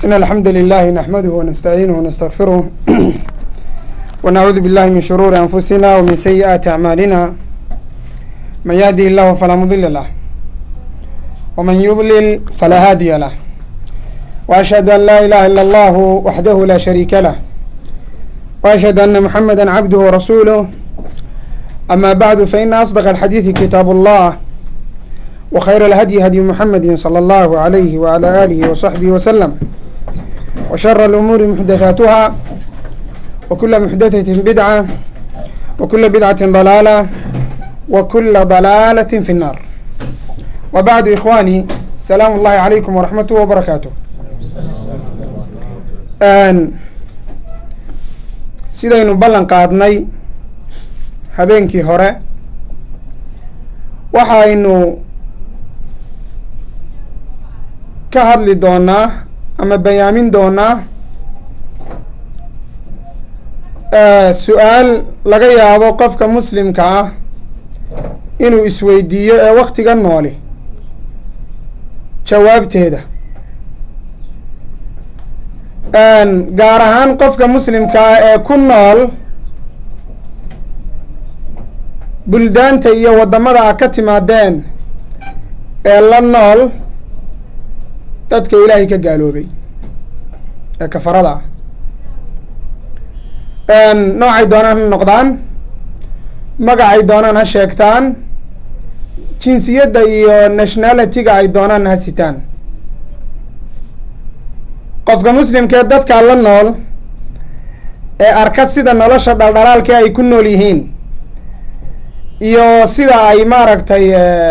إن الحمد لله نحمده ونستعينه ونستغفره ونعوذ بالله من شرور أنفسنا ومن سيئات أعمالنا من يهده الله فلا مضل له ومن يضلل فلا هادي له وأشهد أن لا إله إلا الله وحده لا شريك له وأشهد أن محمدا عبده ورسوله أما بعد فإن أصدق الحديث كتاب الله وخير الهدي هدي محمد صلى الله عليه وعلى آله وصحبه وسلم وشر الأمور محدثاتها وكل محدثة بدعة وكل بدعة ضلالة وكل ضلالة في النار. وبعد إخواني سلام الله عليكم ورحمته وبركاته. sidaynu ballan qaadnay habeenkii hore waxaynu ka hadli doonaa ama bayaamin doonaa su-aal laga yaabo qofka muslimka ah inuu isweydiiyo ee waktiga nooli jawaabteeda gaar ahaan qofka muslimka ah ee ku nool buldaanta iyo waddamada a ka timaadeen ee la nool dadka ilaahay ka gaaloobay ee kafarada ah noocay doonaan ha noqdaan, magacay doonaan ha sheegtaan, jinsiyadda iyo nationality-ga ay doonaan ha sitaan. qofka muslimkee dadkaa la nool ee arka sida nolosha dhaldhalaalkii ay ku nool yihiin iyo sida ay maaragtay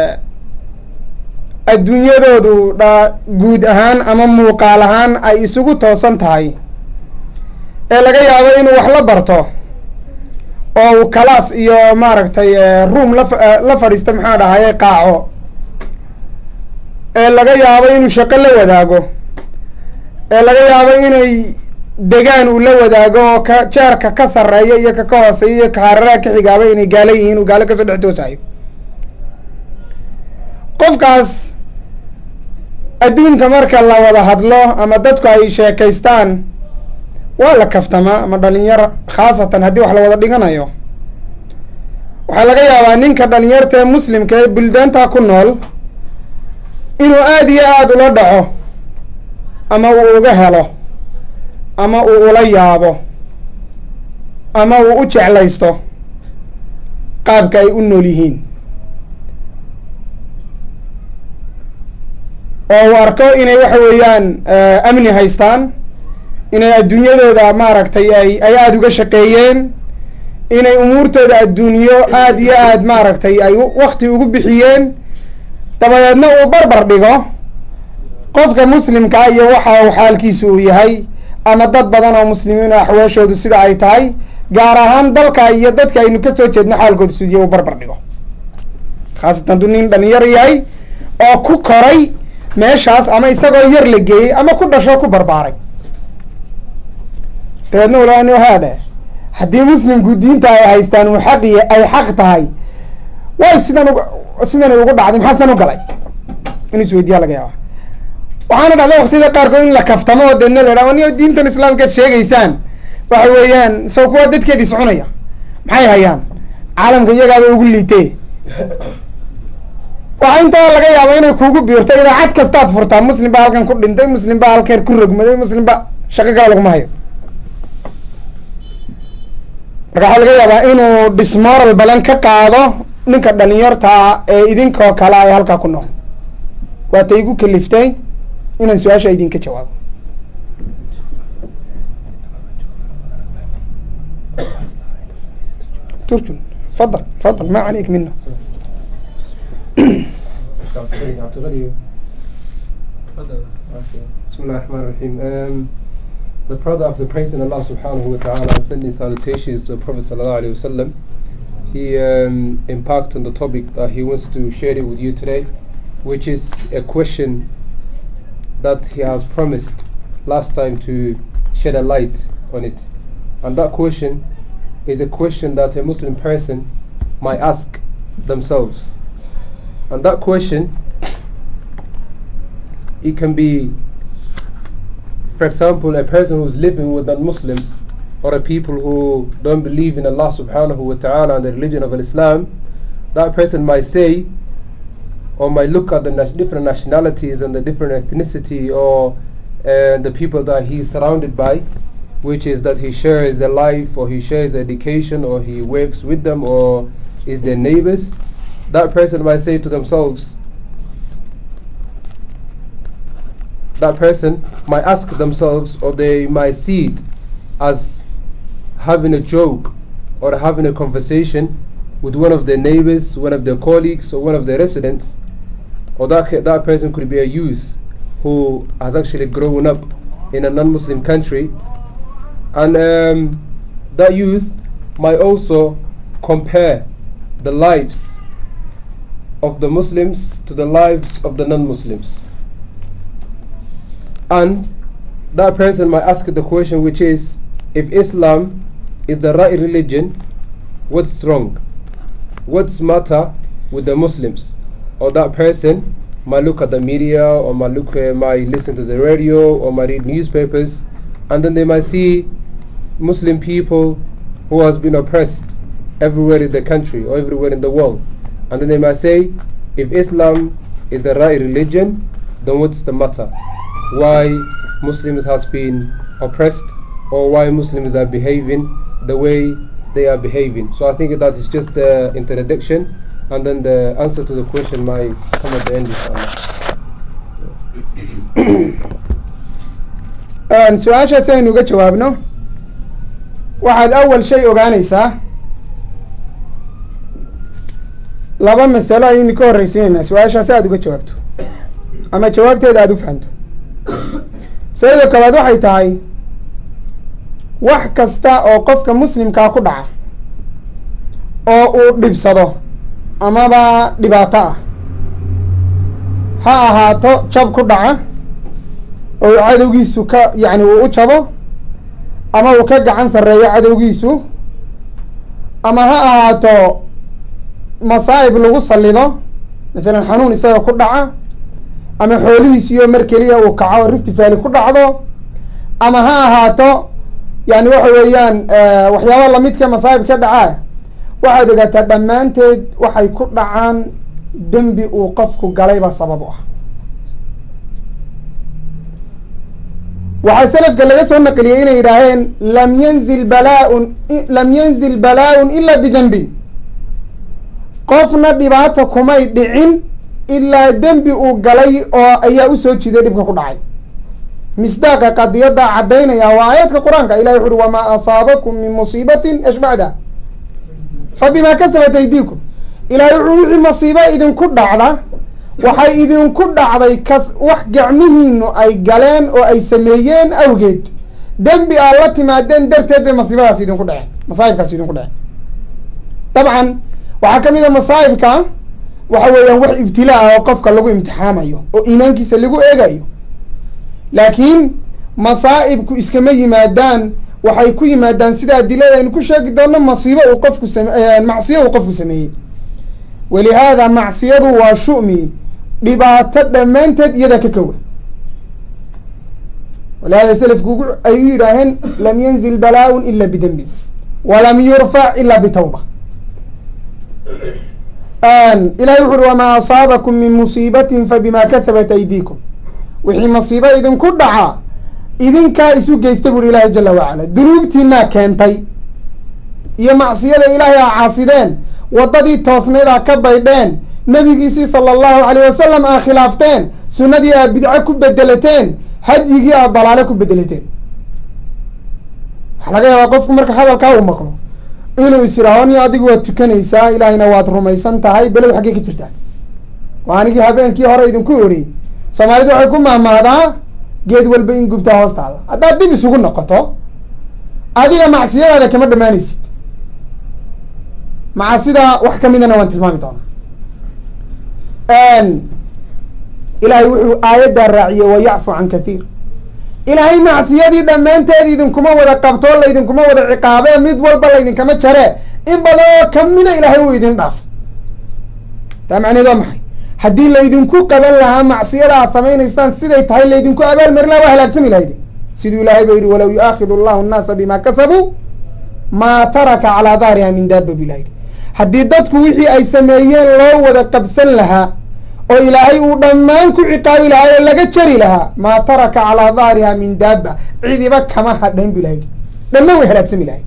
adduunyadoodu guud ahaan ama muuqaal ahaan ay isugu toosan tahay ee laga yaabo inuu wax la barto oo uu kalaas iyo maaragtay room la fadhiisto maxaa dhahaye qaaco ee laga yaabo inuu shaqo la wadaago ee laga yaabo inay degaan uu la wadaago oo jaarka ka sarreeya iyo ka hooseeya iyo ka hareeraha ka xigaaba inay gaalo yihiin uu gaalo kasoo dhex toosayo. qofkaas adduunka marka la wada hadlo ama dadku ay sheekaystaan waa la kaftamaa ama dhalinyaro khaasatan haddii wax la wada dhiganayo waxaa laga yaabaa ninka dhalinyarta ee muslimka ee buldaantaa ku nool inuu aada iyo aada ula dhaco ama uu uga helo ama uu ula yaabo ama uu u jeclaysto qaabka ay u nool yihiin oo uu arko inay waxa weeyaan amni haystaan, inay adduunyadooda maaragtay ay aada uga shaqeeyeen, inay umuurtooda adduunyo aada iyo aada maaragtay ay wakti ugu bixiyeen, dabadeedna uu barbar dhigo qofka muslimkaa iyo waxa uu xaalkiisu uu yahay ama dad badan oo muslimiin axwaashoodu sida ay tahay gaar ahaan dalka iyo dadka aynu ka soo jeedno xaalkooda sudiya uu barbar dhigo, khaasatan hadduu nin dhalinyaro yahay oo ku koray meeshaas ama isagoo yar la geeyey ama ku dhasho ku barbaaray. dabeedna walaani haadhe haddii muslimku diinta ay haystaan uu ay xaq tahay way sidan ugu dhacday maxaa sidan u galay inuu isweydiiya laga yaaba. waxaana dhacda waktiyada qaarkood in la kaftamo oo deedna la idhaha niyo diintan islaamkaad sheegaysaan waxa weeyaan saw kuwa dadkeedii soconaya maxay hayaan caalamka iyagaaba ugu liitee. waxaa intaa laga yaaba inay kuugu biirto idaacad kastaad furtaa muslim baa halkan ku dhintay, muslim baa halkeer ku rogmaday, muslim ba shaqo kale laguma hayo. marka waxaa laga yaabaa inuu dismoral badan ka qaado ninka dhalinyartaa ee idinkoo kale ay halkaa ku nool. waata igu kaliftay inaan su-aasha idinka jawaabo. turjun tfadal ma caleyk mina. Bismillahirrahmanirrahim. The brother of the praise in Allah subhanahu wa ta'ala sending salutations to the Prophet sallallahu alaihi wasallam. He embarked on the topic that he wants to share it with you today, which is a question that he has promised last time to shed a light on it. And that question is a question that a Muslim person might ask themselves. And that question, it can be for example, a person who's living with non-Muslims or a people who don't believe in Allah subhanahu wa ta'ala and the religion of Islam, that person might say or might look at the different nationalities and the different ethnicity or the people that he is surrounded by, which is that he shares a life or he shares education or he works with them or is their neighbors. That person might say to themselves, that person might ask themselves, or they might see it as having a joke or having a conversation with one of their neighbors, one of their colleagues, or one of their residents. Or that person could be a youth who has actually grown up in a non-Muslim country, and that youth might also compare the lives of the Muslims to the lives of the non-Muslims. And that person might ask the question, which is, if Islam is the right religion, what's wrong? What's matter with the Muslims? Or that person might look at the media, or might listen to the radio, or might read newspapers, and then they might see Muslim people who has been oppressed everywhere in the country or everywhere in the world, and then they might say, if Islam is the right religion, then what's the matter? Why Muslims has been oppressed, or why Muslims are behaving the way they are behaving? So I think that is just the introduction, and then the answer to the question might come at the end, inshallah. su-aashaas aynu uga jawaabno. waxaad awal shay ogaanaysaa laba masalo ayaynu ka horraysiinaynaa su-aashaas aada uga jawaabto ama jawaabteeda aada u fahanto. masalada koowaad waxay tahay wax kasta oo qofka muslimkaa ku dhaca oo uu dhibsado amaba dhibaato ah, ha ahaato jab ku dhaca oo cadowgiisu ka uu u jabo, ama uu ka gacan sarreeyo cadowgiisu, ama ha ahaato masaa'ib lagu sallido, masalan xanuun isaga ku dhaca, ama xoolihiisiyo mar keliya uu kaco rifti faali ku dhacdo, ama ha ahaato waxa weeyaan waxyaaba lamidka masaa'ib ka dhacaa, waxaad ogaataa dhammaanteed waxay ku dhacaan dembi uu qofku galayba sabab u ah. waxaa salafka laga soo naqliyey inay yidhaaheen lam yanzil balaa-un ila bidembin, qofna dhibaata kumay dhicin ilaa dembi uu galay oo ayaa usoo jiday dhibka ku dhacay. misdaaqa qadiyaddaa caddaynaya waa aayadka qur-aanka. ilahi wuxu uhi wamaa asaabakum min musiibatin ashbacda fa bimaa kasabat aydiikum. ilahay wuxuu wixii masiibo idinku dhacda waxay idinku dhacday wax gacmihiinu ay galeen oo ay sameeyeen awgeed, dembi aad la timaadeen darteed bay masiibadaas idinku dhaceen, masaa'ibkaas idinku dhaceen. dabcan waxaa ka mid a masaa'ibka waxa weeyaan wax ibtilaa ah oo qofka lagu imtixaamayo oo iimaankiisa lagu eegayo, laakiin masaa'ibku iskama yimaadaan, waxay ku yimaadaan sida adilada aynu ku sheegi doono masiibo uu qofku macsiyo uu qofku sameeyey. walihaada macsiyadu waa shu'mi, dhibaato dhammaanteed iyadaa ka kowa. walihaada selafku ay u yidhaaheen lam yanzil balaa-un ila bidembin walam yurfac ila bitawba. ilahay wuxu uhi wamaa asaabakum min musiibatin fabima kasabat aydiikum. wixii masiibo idinku dhaca idinkaa isu geysta buuri ilaahay jala wacala, dunuubtiinaa keentay iyo macsiyada ilaahay aa caasideen, waddadii toosnayd aa ka baydheen, nabigiisii sala allahu alayh wasalam aa khilaafteen, sunnadii aa bidco ku bedelateen, hadyigii aa dalaale ku bedelateen. waxaa laga yaabaa qofku marka hadalkaa uu maqlo inuu is yidhaaho ni adigu waad tukanaysaa, ilaahayna waad rumaysan tahay, beled xaggee ka jirtaa? waa anigii habeenkii hore idinku idhi soomaalidu waxay ku mahmahdaa geed walba in gubtaa hoostaada. haddaad dib isugu noqoto adiga macsiyadaada kama dhammaanaysid. macasida wax ka midana waan tilmaami doonaa. ilaahay wuxuu aayaddaa raaciyey wayacfu can kathiir. ilaahay macsiyadii dhammaanteed idinkuma wada qabto, laydinkuma wada ciqaabee, mid walba laydinkama jaree, in badanoo kamida ilaahay uu idin dhaaf. taa macneed waa maxay? haddii laydinku qaban lahaa macsiyada aad samaynaysaan siday tahay laydinku abaalmarin lahaa waa halaagsami lahayde. siduu ilaahay ba yidhi walow yu'aakidu allahu annaasa bima kasabuu maa taraka calaa dahriha min daaba bu ilah yidhi haddii dadku wixii ay sameeyeen loo wada qabsan lahaa oo ilaahay uu dhammaan ku ciqaabi lahaa oo laga jari lahaa maa taraka calaa dahriha min daaba cidiba kama hadhayn bu ilah yidhi dhammaan way halaagsami lahay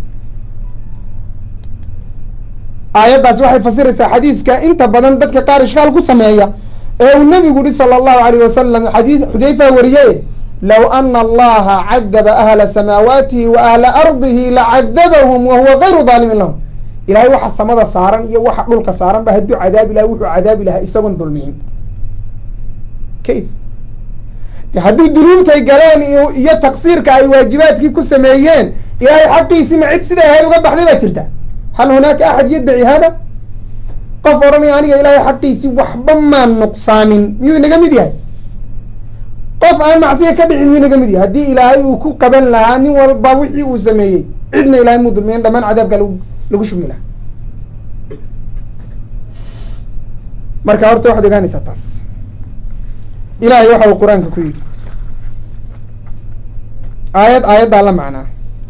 aayaddaas waxay fasiraysaa xadiiska inta badan dadka qaar ishkaal ku sameeya ee uu nabigu yihi sala allahu alayh wasalam xadiis xudayfa wariye low ana allaha cadaba ahla samaawaatihi wa ahla ardihi lacadabahum wahuwa gayru daalimin lahum ilahay waxa samada saaran iyo waxa dhulka saaran ba hadduu cadaabi laha wuxuu cadaabi lahaa isagoon dulmiyin kayf de hadduu dunuubtay galeen iyo taqsiirka ay waajibaadkii ku sameeyeen ilahay xaqiisii ma cid siday ahayd uga baxday baa jirta hal hunaaka axad yaddaci hada qof odhanaya aniga ilaahay xaqiisii waxba maan nuqsaamin miyuu inaga mid yahay qof aan macsiya ka dhicin miyuu inaga mid yahay haddii ilaahay uu ku qaban lahaa nin walba wixii uu sameeyey cidna ilahay muu dulmiyen dhamaan cadaabka lagu shubmi lahaa marka horta waxaad ogaanaysaa taas ilahay waxa uu qur-aanka ku yidhi aayaddaa la macnaa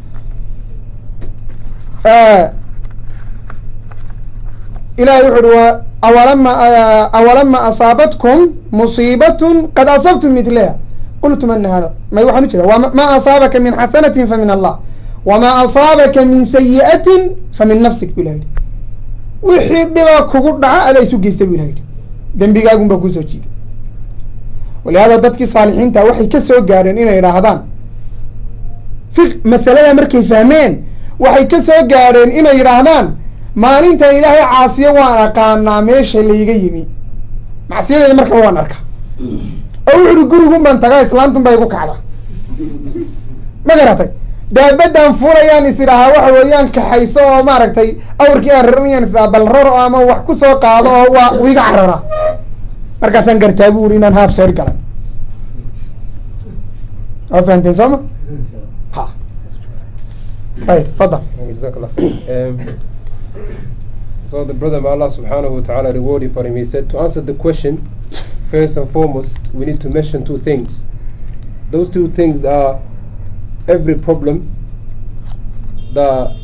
ilahay wuxu uhi awalama asaabatkum musiibatun qad asabtum midlaha qultum ana hada may waxaan ujeeda ma asaabaka min xasanatin famin allah wama asaabaka min sayi'atin famin nafsik bu ilah yidhi wixii dhiba kugu dhaca adaa isu geystay bu ilah yidhi dembigaagun baa kusoo jiiday walihaada dadkii saalixiinta waxay ka soo gaadheen inay idhaahdaan masalada markay fahmeen waxay ka soo gaadheen inay yidhaahdaan maalintan ilaahay caasiyo waan aqaanaa meesha layga yimi macsiyadeeda markaba waan arka oo wuxu uhi gurigun baan tagaa islaantun baa igu kacda ma garatay daabadan fulayaan is idhahaa waxa weeyaan kaxayso oo maaragtay awrkii aan raranayaan is idhahaa bal raro ama wax ku soo qaado oo waa u iga carara markaasaan gartaa bu uri inaan haaf sheer galay waa fahanteen soo ma ha ayb fadal So the brother, may Allah subhanahu wa ta'ala reward him for him. He said, to answer the question, first and foremost, we need to mention two things. Those two things are every problem that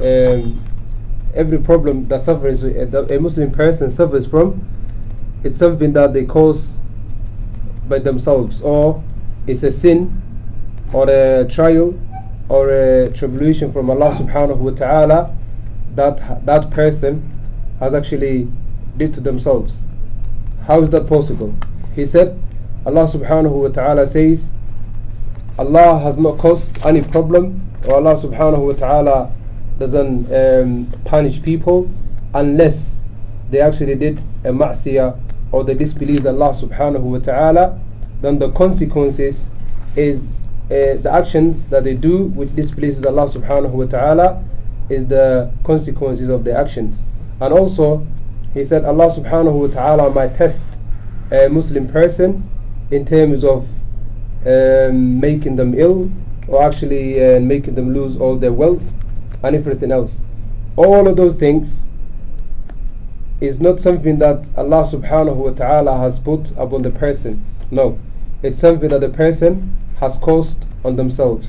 suffers, a Muslim person suffers from, it's something that they cause by themselves, or it's a sin, or a trial, or a tribulation from Allah subhanahu wa ta'ala that person has actually did to themselves. How is that possible? He said, Allah subhanahu wa ta'ala says, Allah has not caused any problem, or Allah subhanahu wa ta'ala doesn't punish people unless they actually did a ma'siyah or they disbelieve Allah subhanahu wa ta'ala. Then the consequences is the actions that they do which displeases Allah subhanahu wa ta'ala is the consequences of the actions. And also he said Allah subhanahu wa ta'ala might test a Muslim person in terms of making them ill, or actually making them lose all their wealth and everything else. All of those things is not something that Allah subhanahu wa ta'ala has put upon the person. No, it's something that the person has caused on themselves.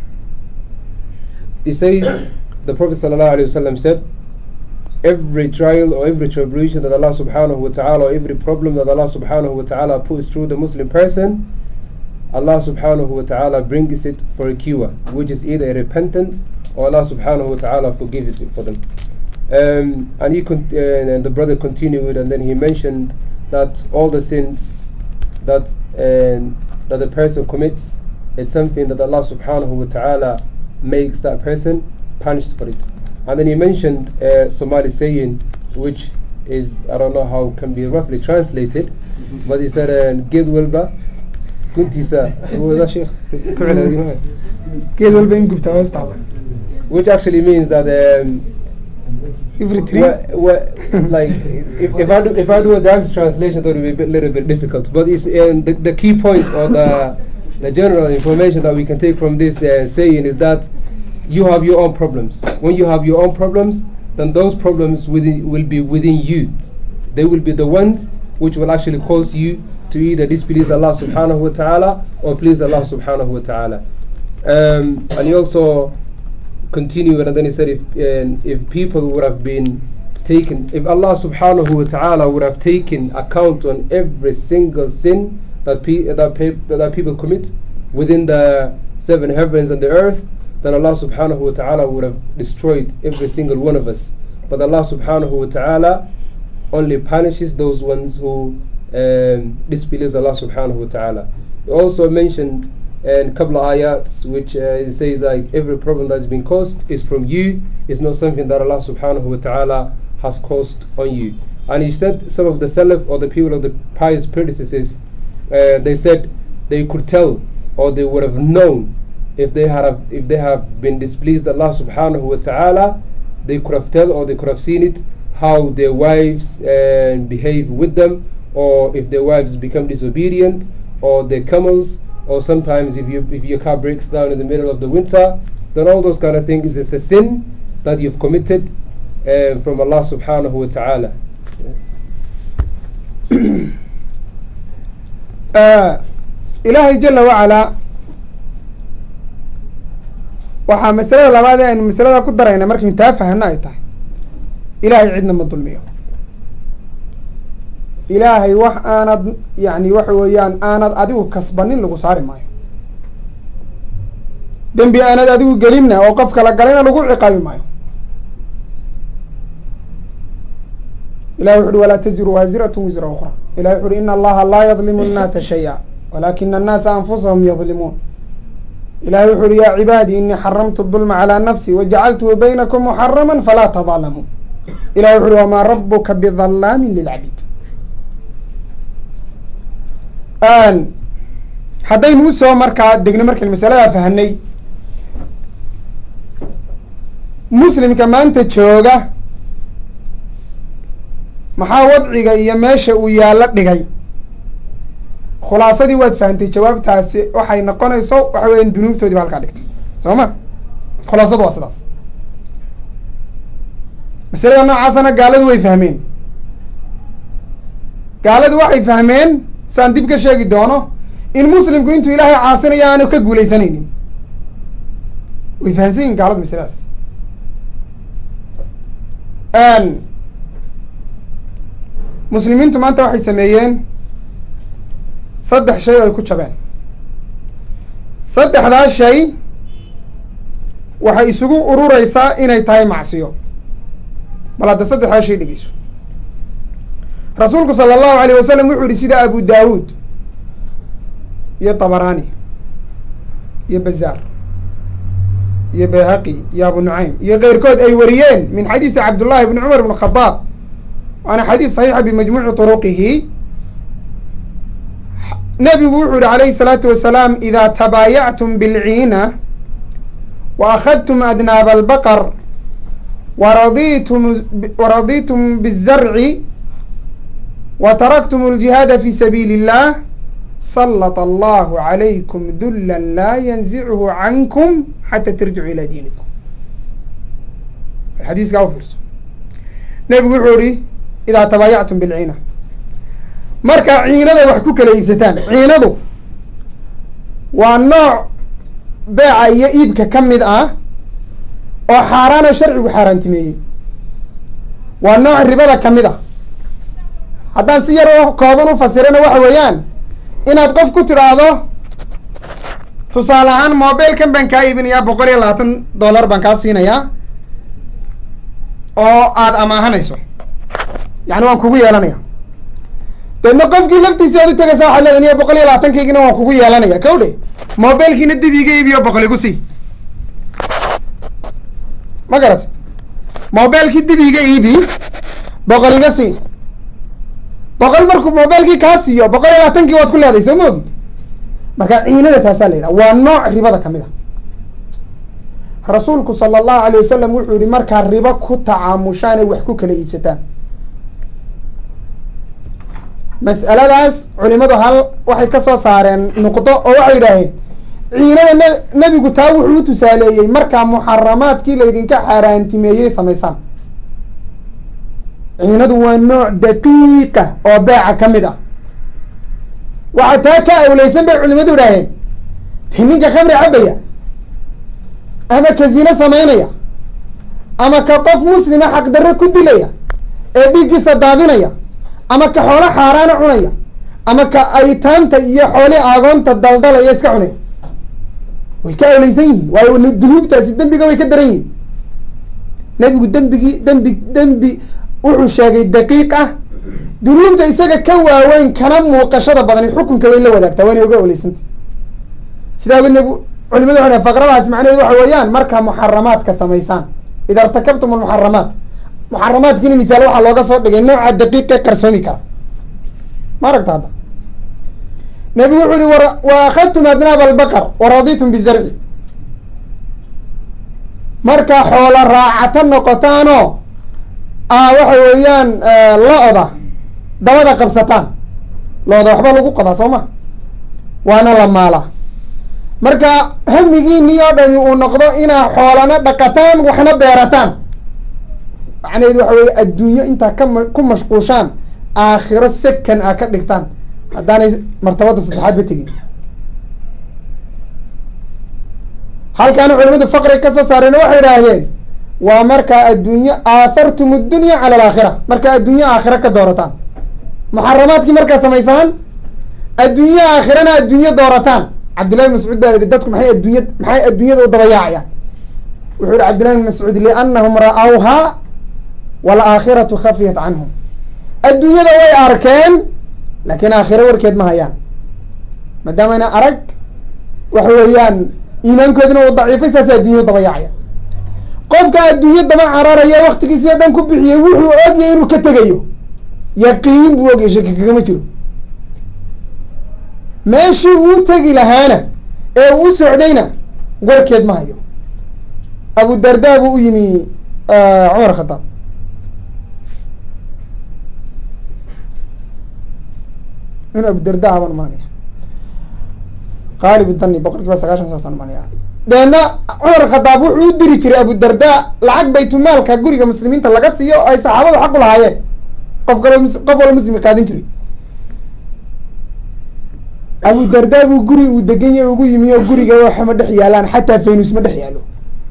He says, the Prophet ﷺ said, every trial or every tribulation that Allah subhanahu wa ta'ala, or every problem that Allah subhanahu wa ta'ala puts through the Muslim person, Allah subhanahu wa ta'ala brings it for a cure, which is either a repentance or Allah subhanahu wa ta'ala forgives it for them. And the brother continued, and then he mentioned that all the sins that the person commits, it's something that Allah subhanahu wa ta'ala makes that person punished for it. And then he mentioned Somali saying, which is, I don't know how it can be roughly translated, but he said, Gid Wilba Kuntisa, which actually means that like if I do a direct translation, that would be a little bit difficult. But it's the key point, or the general information that we can take from this saying is that you have your own problems. When you have your own problems, then those problems will be within you. They will be the ones which will actually cause you to either displease Allah subhanahu wa ta'ala or please Allah subhanahu wa ta'ala. And he also continued, and then he said, if people would have been taken, if Allah subhanahu wa ta'ala would have taken account on every single sin that people commit within the 7 heavens and the earth, then Allah subhanahu wa ta'ala would have destroyed every single one of us. But Allah subhanahu wa ta'ala only punishes those ones who disbelieves Allah subhanahu wa ta'ala. He also mentioned a couple of ayats which it says like every problem that has been caused is from you, it's not something that Allah subhanahu wa ta'ala has caused on you. And he said some of the Salaf or the people of the pious predecessors, they said they could tell or they would have known if they have been displeased Allah subhanahu wa ta'ala, they could have tell or they could have seen it, how their wives behave with them, or if their wives become disobedient, or their camels, or sometimes if your car breaks down in the middle of the winter, then all those kind of things is a sin that you've committed from Allah subhanahu wa ta'ala. إلهي جل وعلا waxaa masalada labaad ee aynu masalada ku darayna markaynu taa fahanna ay tahay ilaahay cidna ma dulmiyo. ilaahay wax aanad yani waxa weeyaan aanad adigu kasbanin lagu saari maayo, dembi aanad adigu gelinna oo qof kala galayna lagu ciqaabi maayo. ilahay wuxu uhi walaa taziru waasiratun wisra ukhra. ilahay wuxu uhi ina allaha laa yadlimu nnaasa shaya walakina annaasa anfusahum yadlimuun. ilahay wuxu uhi yaa cibaadii inii xaramtu dulma calaa nafsi wajacaltuhu baynakum muxaraman falaa tadalamuu. ilahay wuxu uhi wamaa rabuka bidallaamin lilcabiid. haddaynu usoo markaa degno markaynu masaladaa fahanay, muslimka maanta jooga maxaa wadciga iyo meesha uu yaallo dhigay? khulaasadii waad fahantay, jawaabtaasi waxay noqonayso waxa weeyaan dunuubtoodii ba halkaa dhigtay, soo ma? khulaasadu waa sidaas. masalada noocaasana gaaladu way fahmeen. gaaladu waxay fahmeen saan dib ka sheegi doono in muslimku intuu ilaahay caasinayo aanu ka guulaysanaynin. way fahansan yihin gaaladu masaladaas. muslimiintu maanta waxay sameeyeen 3 shay oo ay ku jabeen. 3daas shay waxay isugu urureysaa inay tahay macsiyo. bal hadda 3daas shay dhegeyso. rasuulku sala allahu alayh wasalam wuxuu yihi sida abu daawuud iyo tabarani iyo bazaar iyo bayhaqi iyo abu nucaym iyo keyrkood ay wariyeen min xadiisi cabdullahi bni cumar bn khadaab, waana xadiis saxiixa bimajmuuci turuqihi. nabigu wuxuu yihi alayhi الsalaatu wasalaam ida tabaayactum bilciina waأkhadtum adnaaba albaqr waraditum bالzarci وتركتم الجهاد في سبيل الله سلط الله عليكم ذلا لا ينزعه عنكم حتى ترجعوا إلى دينكم. الحديث قاو فرس نبي وحوري إذا تبايعتم بالعينة مركا عينة وحكوك لإبستان. عينة والنوع بيع يئيبك كمد وحارانا شرعي وحاران تميه والنوع الربا كمده. haddaan si yaroo kooban u fasirana waxa weeyaan inaad qof ku tidhaahdo tusaale ahaan mobilkan baan kaa iibinayaa $120 baan kaa siinayaa oo aada amaahanayso, yani waan kugu yeelanaya. deedna qofkii laftiisi aad u tegaysa waxaad leedahay niyo 120kaygina waan kugu yeelanaya kawdhe mobilkiina dib iga iibiyo 100 igu sii. ma garat? mobilkii dib iga iibi 100 iga sii. 100 markuu mobilkii kaa siiyo 120kii waad ku leeday, soo ma ogid? marka ciinada taasaa la yidhaha waa nooc ribada kamid a. rasuulku sala allahu alayh wasalam wuxuu yihi markaa ribo ku tacaamushaanay wax ku kala iibsataan. mas'aladaas culimadu waxay ka soo saareen nuqdo oo waxay yidhaaheen ciinada nebigu taa wuxuu u tusaaleeyey markaa muxaramaadkii laydinka xaaraantimeeyey samaysaan. ciinadu waa nooc daqiiqa oo beeca ka mid ah. waxaa taa ka awleysan bay culimadu idhaaheen ninka khamri cabaya ama ka zine samaynaya ama ka qof muslima xaqdarre ku dilaya ee dhiiggiisa daadinaya ama ka xoolo xaaraana cunaya ama ka aytaamta iyo xooli aagoonta daldalaya iska cunaya way ka awleysan yihiin waayo dunuubtaasi dembiga way ka daran yihiin nebigu dembi wuxuu sheegay daqiiq ah dunuubta isaga ka waaweyn kana muuqashada badani xukunka way la wadaagtaa waana uga awleysanta sidaa awgeed nebigu culimadu waxay dhahen faqradaas macnaheedu waxa weeyaan markaa muxaramaadka samaysaan ida irtakabtum almuxaramaat muxaramaadkiina misaal waxaa looga soo dhigay nooca daqiiqe qarsoomi kara ma aragta hadda nebigu wuxu uhi wa akhadtum adnaab albaqar waraditum bizarci markaa xoola raacata noqotaanoo waxa weeyaan lo-da dabada qabsataan lo-da waxba lagu qodaa soo ma waana la maalaa marka hamigiini oo dhami uu noqdo inaa xoolana dhaqataan waxna beerataan macnaheedu waxa weeye adduunyo intaa ku mashquushaan aakhiro sekan a ka dhigtaan haddaanay martabada saddexaad ba tegin halkaana culimadu faqri ka soo saareen waxay idhaahdeen waa markaa adduunyo aahartum addunya cala alaakhira markaa adduunyo aakhira ka doorataan muxaramaadkii markaa samaysaan adduunyo aakhirana adduunyo doorataan cabdillahi bin mascuud baa yihi dadku maxay adduunyada u dabayaacayaan wuxuu yihi cabdillahi bin mascuud liannahum ra'awhaa waalaakhiratu khafiyat canhum adduunyada way arkeen laakiin aakhiro warkeed ma hayaan maadaamana arag waxa weeyaan iimaankoodina uu daciifay saas adduunya u dabayaacaya qofka adduunyo daba cararaya waktigiisi o dhan ku bixiyey wuxuu ogyahay inuu ka tegayo yaqiin buu ogyahay shaki kagama jiro meeshii uu tegi lahaana ee uu u socdayna warkeed ma hayo abu darda buu u yimi cumar khadaab in abu darda baan maanaya qaalib dani boqol kiiba 90 saasaan maanaya deena cumar khadaab wuxuu u diri jiray abu darda lacag baytulmaalka guriga muslimiinta laga siiyo ay saxaabadu xaq u lahaayeen qof wala muslim qaadin jiray abu darda buu guri uu degan yahay ugu yimi oo guriga waxa ma dhex yaalaan xataa faynus ma dhex yaalo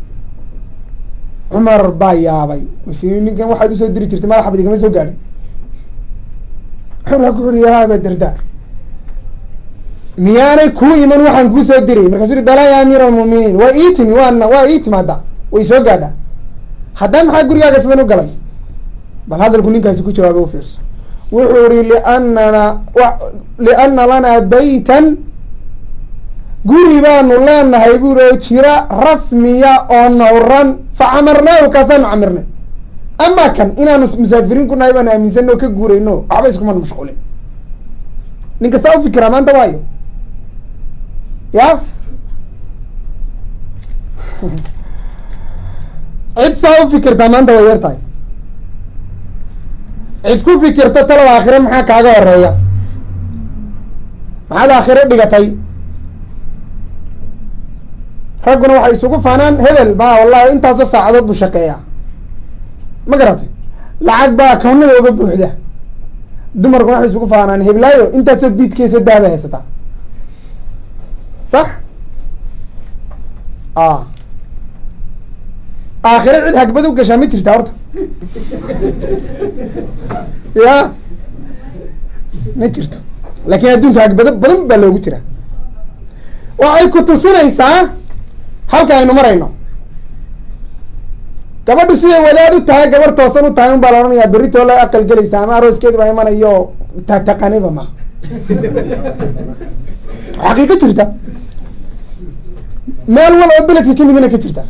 cumar baa yaabay ninkan waxaad usoo diri jirtay madaxa badigama soo gaadhay cumar ku xuriya aba darda miyaanay kuu iman waxaan kuu soo diray markaasuu uri balaa ya amiir almu'miniin waa ii timi waa ii timaada way soo gaadhaa haddana maxaa gurigaaga sidan u galay bal hadalku ninkaasi ku jawaabay u fiirso wuxuu uri liana lanaa baytan guri baanu leenahay buuri oo jira rasmiya oo nawran facamarnaahu kaasaan camirnay ama kan inaanu musaafiriin ku nahay baanu aaminsanno ka guurayno waxba iskuman mashquulin ninka saa u fikiraa maanta waayo ya cid saa u fikirtaa maanta way yar tahay cid ku fikirto talow aakhire maxaa kaaga horeeya maxaad aakhire dhigatay ragguna waxay isugu faanaan hebel ma wallahi intaasoo saacadood buu shaqeeyaa ma garatay lacag baa kawnada uga buuxda dumarkuna waxay isugu faanaan heblaayo intaasoo biidkeesa daaba haysataa sax aakhire cid hagbad u gashaa ma jirtaa horta ya ma jirto laakiin adduunka hagbado badan baa loogu jiraa waxay ku tusinaysaa halka aynu marayno gabadhu siday wadaad u tahay gabar toosan u tahay un baa la odhanayaa berritoo la aqal gelaysa ama arooskeedi baa imanayo tataqaniba ma xaqiiqa jirta meel wal oo beledka kamidina ka jirta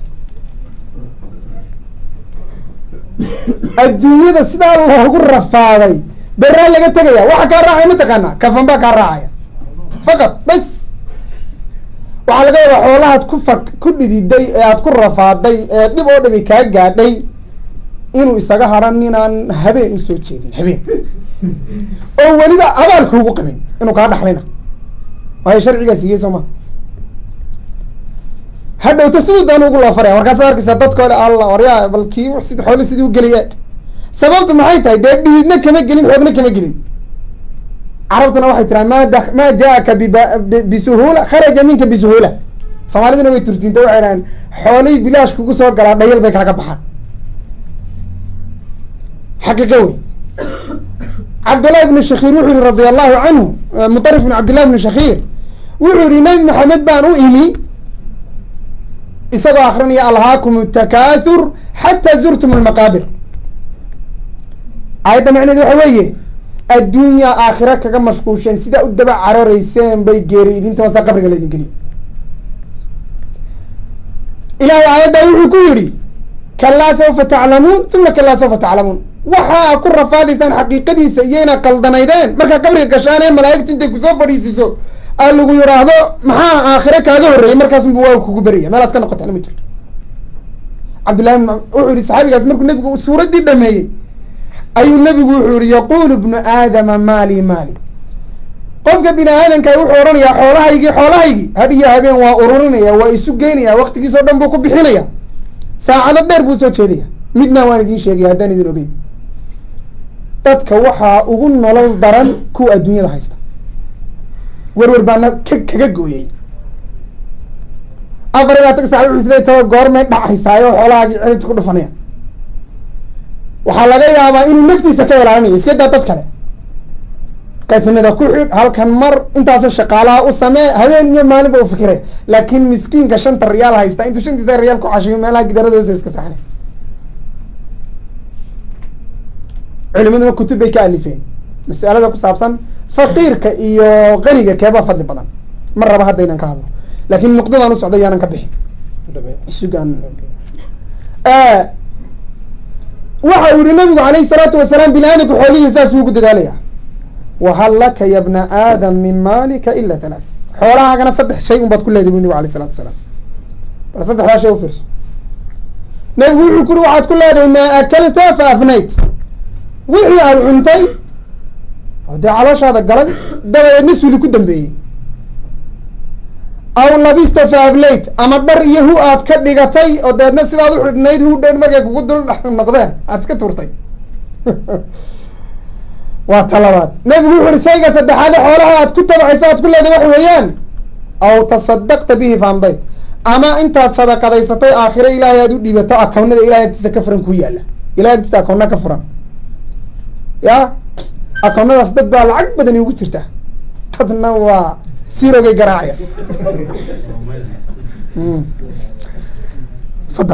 adduunyada sidaa loogu rafaaday beraa laga tegaya waxa kaa raacaya mataqaanaa kafan baa kaa raacaya faqad bas waxaa laga yaabaa xoolahaad ku dhididay ee aad ku rafaaday ee dhib oo dhami kaa gaadhay inuu isaga haran ninaan habeen usoo jeedin habeen oo weliba abaalkuugu qabin inuu kaa dhaxlina waayo sharcigaa siiyey soo ma hadhowta siduu daan ugu loofaraya markaasa arkaysa dadka ole alla waryaa bal kii xoole sidii u geliye sababtu maxay tahay dee dhiidna kama gelin xoogna kama gelin carabtuna waxay tiraa ma jaaka bisuhula kharaja minka bisuhula soomaaliduna way turjinta waxay dhahaan xoolay bilaash kugu soo galaa dhayal bay kaaga baxaan xaqiiqo wey cabdullahi ibnu shakiir wuxuu yihi radia allahu canhu mutarif ibn cabdillahi ibnu shakiir wuxuu yihi nabi maxamed baan u imi isagoo akrinaya alhaakum takaathur xataa zurtum almaqaabir aayadda macneed waxa weeye adduunya aakhira kaga mashquusheen sidaa u daba caroreyseen bay geeri idinta hoosa qabriga laydin geliye ilahay aayaddaa wuxuu ku yihi kalaa sawfa taclamuun uma kalaa sawfa taclamuun waxaa ku rafaadaysaan xaqiiqadiisa iyo inaad qaldanaydeen markaa qabriga gashaan ee malaa'igtu intay kusoo fadhiisiso aa lagu yidhaahdo maxaa aakhire kaaga horreeyey markaasunbu waa kugu beraya meelaad ka noqotaan ma jirto cabdullahi wuxuu yihi saxaabigaas markuu nebigu suuraddii dhameeyey ayuu nebigu wuxuu yihi yaqulu ibnu aadama maali maali qofka bini aadanka wuxuu odhanayaa xoolahaygii had iyo habeen waa ururinaya waa isu geynaya waktigiisao dhan buu ku bixinaya saacado dheer buu soo jeedaya midna waan idin sheegaya haddaan idin ogeyn dadka waxaa ugu nolol daran kuwa adduunyada haysta werwer baana kaga gooyey 24 saac wuxuu isleeyahay taba goormay dhacaysaayo xoolahaagii celinta ku dhufanaya waxaa laga yaabaa inuu naftiisa ka ilaalinayo iska daa dad kale qasnada ku xidh halkan mar intaasoo shaqaalaha u samee habeen iyo maalinba u fikire laakiin miskiinka 5 riyaal haysta intuu 5 riyaal ku cashiyo meelaha gidaradoosa iska saxnay culimaduna kutub bay ka alifeen mas'alada ku saabsan faqiirka iyo qaniga keebaa fadli badan mar raba haddaynan ka hadlo laakiin nuqdadaan u socda yaanan ka bixin sugan waxa uu yihi nabigu alayhi salaatu wasalaam bini aadamku xoolihiisa saas ugu dadaalaya wahal laka ya bna aadam min maalika ila 3 xoolahaagana 3 shay un baad ku leedahay bu nabigu alayhi salaatu wasalaam bal 3daa shay u fiirso nabigu wuxuu ku yihi waxaad ku leedahay maa akalta fa afnayt wixii aad cuntay oo dee calooshaada galay dabadeedna suli ku dambeeyey aw labista fa ablayt ama dhar iyo hu aad ka dhigatay oo dabeedna sidaad u xidhnayd hu dheer markay kugu dul noqdeen aad iska turtay waa talabaad nabigu wuxu uhi shayga saddexaade xoolaha aad ku tabacaysa aad ku leedahay wax weeyaan aw tasadaqta bihi faamdayt ama intaad sadaqadaysatay aakhiro ilaahay aad u dhiibato akownada ilahay agtiisa ka furan ku yaala ilahay agtiisa akoonna ka furan ya akoonnadaas dad baa lacag badani ugu jirta dadna waa sirogay garaacaya fadal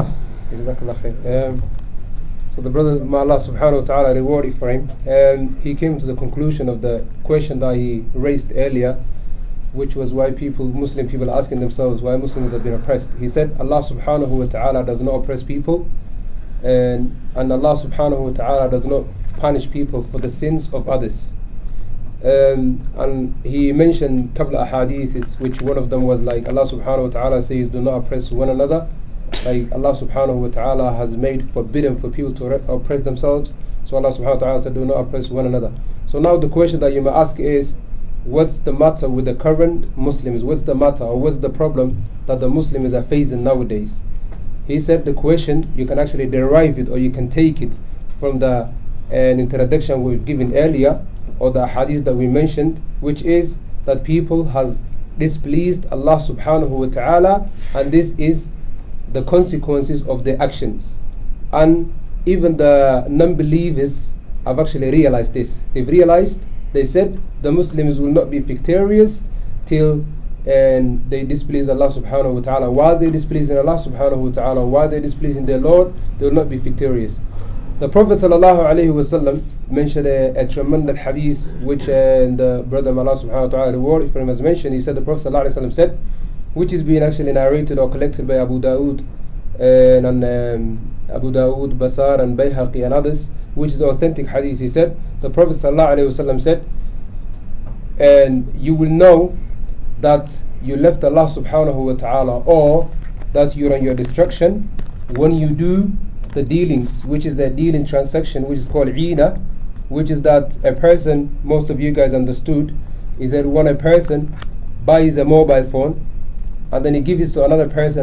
So the brother, may Allah subhanahu wa ta'ala reward you for him, and he came to the conclusion of the question that he raised earlier, which was why Muslim people are asking themselves why Muslims have been oppressed. He said Allah subhanahu wa ta'ala does not oppress people, and Allah subhanahu wa ta'ala does not punish people for the sins of others. And he mentioned a couple of ahadiths, which one of them was like Allah subhanahu wa ta'ala says, do not oppress one another. Like Allah subhanahu wa ta'ala has made forbidden for people to oppress themselves. So Allah subhanahu wa ta'ala said, do not oppress one another. So now the question that you may ask is, what's the matter with the current Muslims? What's the matter, or what's the problem that the Muslims are facing nowadays? He said the question, you can actually derive it, or you can take it from the introduction we've given earlier, or the hadith that we mentioned, which is that people has displeased Allah subhanahu wa ta'ala, and this is the consequences of their actions. And even the non-believers have actually realized this. They've realized, they said the Muslims will not be victorious till they displease Allah subhanahu wa ta'ala. While they displeasing Allah subhanahu wa ta'ala, while they displeasing their Lord, they will not be victorious. The Prophet sallallahu alayhi wa sallam mentioned a tremendous hadith, which the brother Allah subhanahu wa ta'ala reward for him has mentioned. He said, the Prophet sallallahu alayhi wa sallam said, which is being actually narrated or collected by Abu Dawood and Abu Dawood, Basar and Bayhaqi and others, which is authentic hadith. He said, the Prophet ﷺ said, and you will know that you left Allah subhanahu wa ta'ala, or that you're on your destruction, when you do the dealings, which is the dealing transaction, which is called Eena, which is that a person, most of you guys understood, is that when a person buys a mobile phone, and then he gives it to another person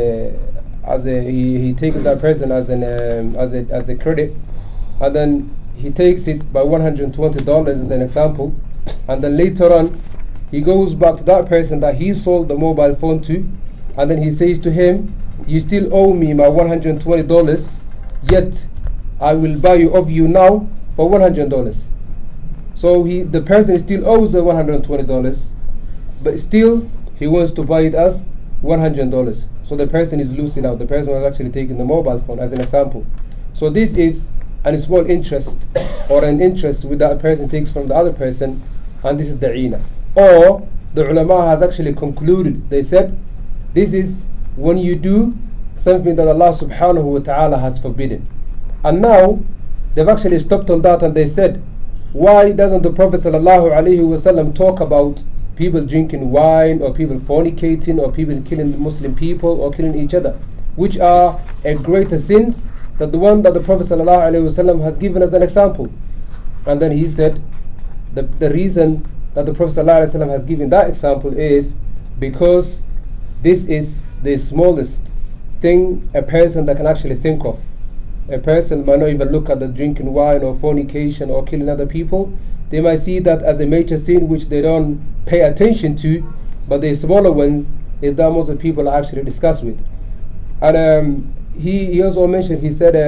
he takes that person as a credit, and then he takes it by $120 as an example, and then later on he goes back to that person that he sold the mobile phone to, and then he says to him, you still owe me my $120, yet I will buy you of you now for $100. So the person still owes the $120, but still he wants to buy it as $100. So the person is losing out. The person was actually taking the mobile phone as an example. So this is a small interest or an interest which that person takes from the other person, and this is the ina. Or the ulama has actually concluded, they said, this is when you do something that Allah subhanahu wa ta'ala has forbidden. And now they've actually stopped on that, and they said, why doesn't the Prophet sallallahu alaihi wasallam talk about people drinking wine, or people fornicating, or people killing Muslim people, or killing each other, which are a greater sins than the one that the Prophet ﷺ has given as an example? And then he said the reason that the Prophet ﷺ has given that example is because this is the smallest thing a person that can actually think of. A person might not even look at the drinking wine or fornication or killing other people. They might see that as a major sin which they don't pay attention to, but the smaller ones is that most of the people are actually discussed with. And he also mentioned,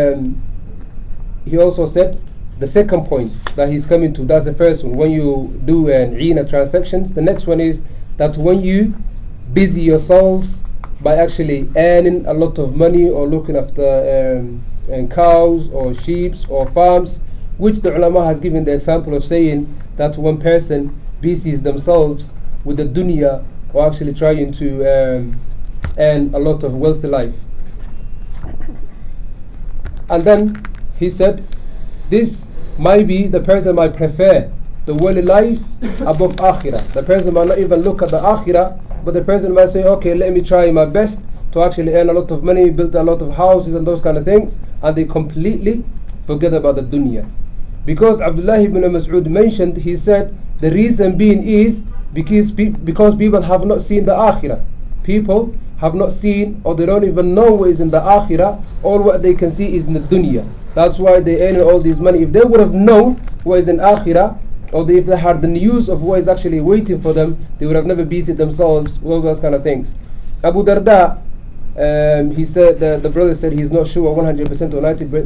he also said the second point that he's coming to, that's the first one, when you do ina transactions. The next one is that when you busy yourselves by actually earning a lot of money or looking after cows or sheep or farms, which the ulama has given the example of saying that one person busies themselves with the dunya or actually trying to earn a lot of wealthy life. And then he said this might be, the person might prefer the worldly life above akhirah. The person might not even look at the akhirah, but the person might say, okay, let me try my best to actually earn a lot of money, build a lot of houses and those kind of things, and they completely forget about the dunya. Because Abdullah ibn Mas'ud mentioned, he said the reason being is because people have not seen the akhirah. People have not seen, or they don't even know what is in the akhirah. All what they can see is in the dunya. That's why they earn all this money. If they would have known what is in akhirah, or if they had the news of what is actually waiting for them, they would have never busied themselves with all those kind of things. Abu Darda, he said, the brother said he's not sure 100% or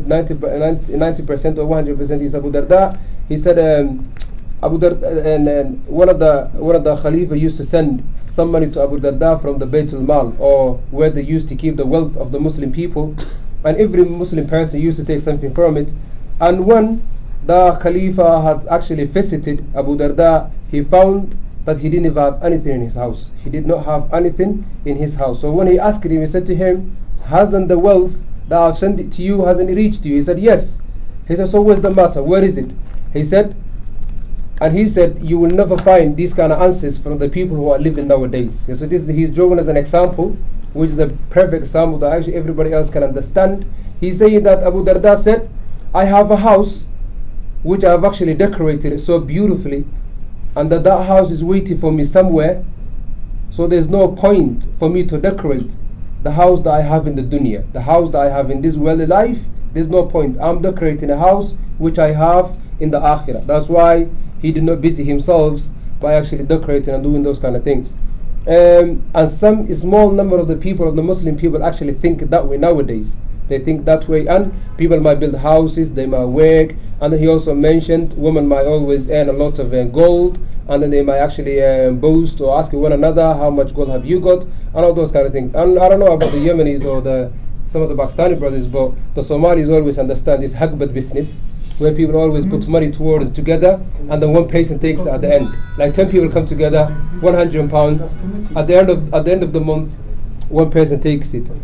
90% or 100% is Abu Darda. He said Abu Darda, and one of the Khalifa used to send some money to Abu Darda from the Baytul Mal, or where they used to keep the wealth of the Muslim people, and every Muslim person used to take something from it. And when the Khalifa has actually visited Abu Darda, he found that he didn't have anything in his house. He did not have anything in his house. So when he asked him, he said to him, hasn't the wealth that I've sent it to you, hasn't it reached you? He said, yes. He said, so what's the matter? Where is it? He said, you will never find these kind of answers from the people who are living nowadays. So he's drawn as an example, which is a perfect example that actually everybody else can understand. He's saying that Abu Darda said, I have a house which I've actually decorated so beautifully, and that house is waiting for me somewhere, so there's no point for me to decorate the house that I have in the dunya, the house that I have in this worldly life. There's no point. I'm decorating a house which I have in the akhirah. That's why he did not busy himself by actually decorating and doing those kind of things. And some small number of the people, of the Muslim people, actually think that way nowadays. They think that way, and people might build houses, they might work, and then he also mentioned women might always earn a lot of gold, and then they might actually boast or ask one another, how much gold have you got, and all those kind of things. And I don't know about the Yemenis or some of the Pakistani brothers, but the Somalis always understand this hagbat business, where people always put money towards together, and then one person takes it at the end. Like 10 people come together, £100. At the end of the month, one person takes it.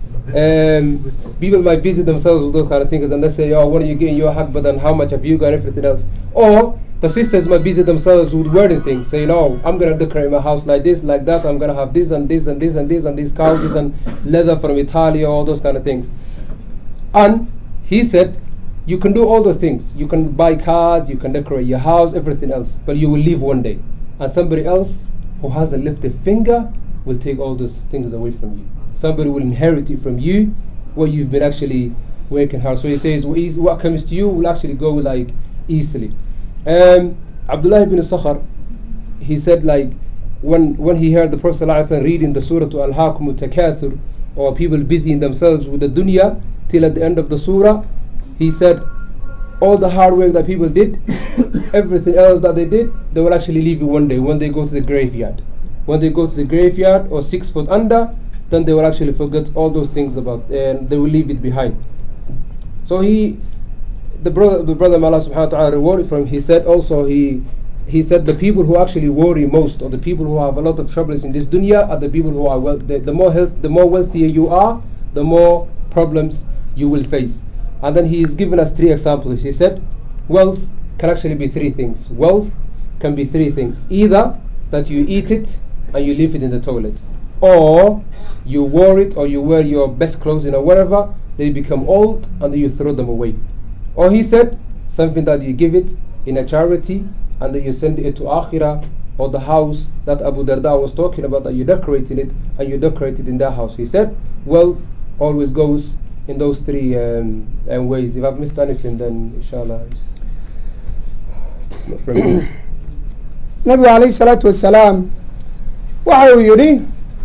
People might visit themselves with those kind of things, and they say, oh, what are you getting your hagbat, and how much have you got, and everything else. Or the sisters might visit themselves with wording things, saying, oh, I'm going to decorate my house like this, like that, I'm going to have this and this and this and this and these couches and leather from Italy, all those kind of things. And he said, you can do all those things. You can buy cars, you can decorate your house, everything else, but you will leave one day, and somebody else who has a lifted finger will take all those things away from you. Somebody will inherit it from you, what you've been actually working hard. So he says, what comes to you will actually go like easily. Abdullah ibn Sakhar, he said, like, when he heard the Prophet ﷺ reading the surah to Alhaakum Takathur, or people busying themselves with the dunya, till at the end of the surah, he said, all the hard work that people did, everything else that they did, they will actually leave it one day when they go to the graveyard. When they go to the graveyard or 6 foot under, then they will actually forget all those things and they will leave it behind. So the brother may Allah subhanahu wa ta'ala rewarded from him. He said also, he said the people who actually worry most, or the people who have a lot of troubles in this dunya, are the people who are the more wealthier you are, the more problems you will face. And then he is given us 3 examples. He said wealth can actually be 3 things. Wealth can be 3 things. Either that you eat it and you leave it in the toilet, or you wore it, or you wear your best clothes or whatever, they become old and then you throw them away. Or he said something that you give it in a charity and then you send it to Akhirah, or the house that Abu Darda was talking about, that you decorated it and you decorated in that house. He said wealth always goes in those 3 ways. If I've missed anything, then inshallah it's not from me. Nabi alayhi salatu wassalam waxa uu yidhi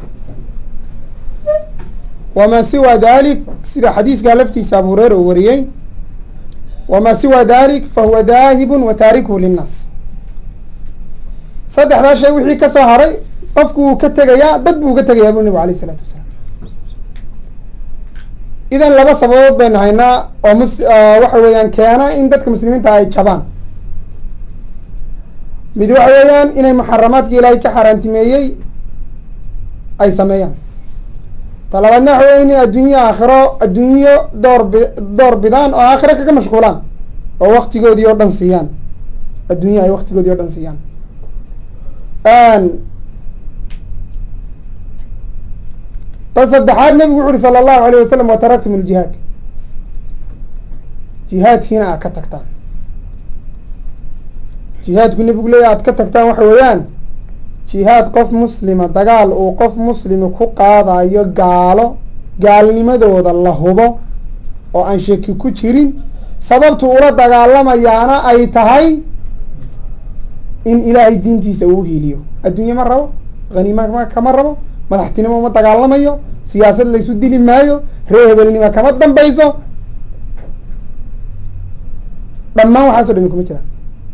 wamaa siwa dalik, sida xadiiskaa laftiisa Abu Hurayra uu wariyey, wamaa siwa dalik fahuwa daahibun wa taarikuhu linnaas. 3daa shay wixii ka soo haray qofku wuu ka tegayaa, dad buu ka tegayaa buu nabigu alayhi salatu wasalaam. idan 2 sababood baynu haynaa oo waxa weeyaan keena in dadka muslimiinta ay jabaan. mid waxa weeyaan inay muxaramaadka ilaahay ka xaaraantimeeyey ay sameeyaan. talabaadna waxa weya inay adduunyo door bidaan oo aakhiro kaga mashquulaan, oo waktigoodii oo dhan siiyaan, adduunya ay waktigoodii oo dhan siiyaan. ta saddexaad nabigu wuxu uhi sala allahu alayh wasalam wataraktum aljihaad, jihaadkiina aad ka tagtaan. jihaadku nabigu leeya aad ka tagtaan waxa weeyaan jihaad qof muslima, dagaal uu qof muslima ku qaadayo gaalnimadooda la hubo oo aan shaki ku jirin, sababtu ula dagaalamayaana ay tahay in ilaahay diintiisa uu hiiliyo. adduunye ma rabo, haniima kama rabo, madaxtinimo ma dagaalamayo, siyaasad laysu dili maayo, reer hebelnima kama dambayso, dhammaan waxaaso dhami kuma jiraan.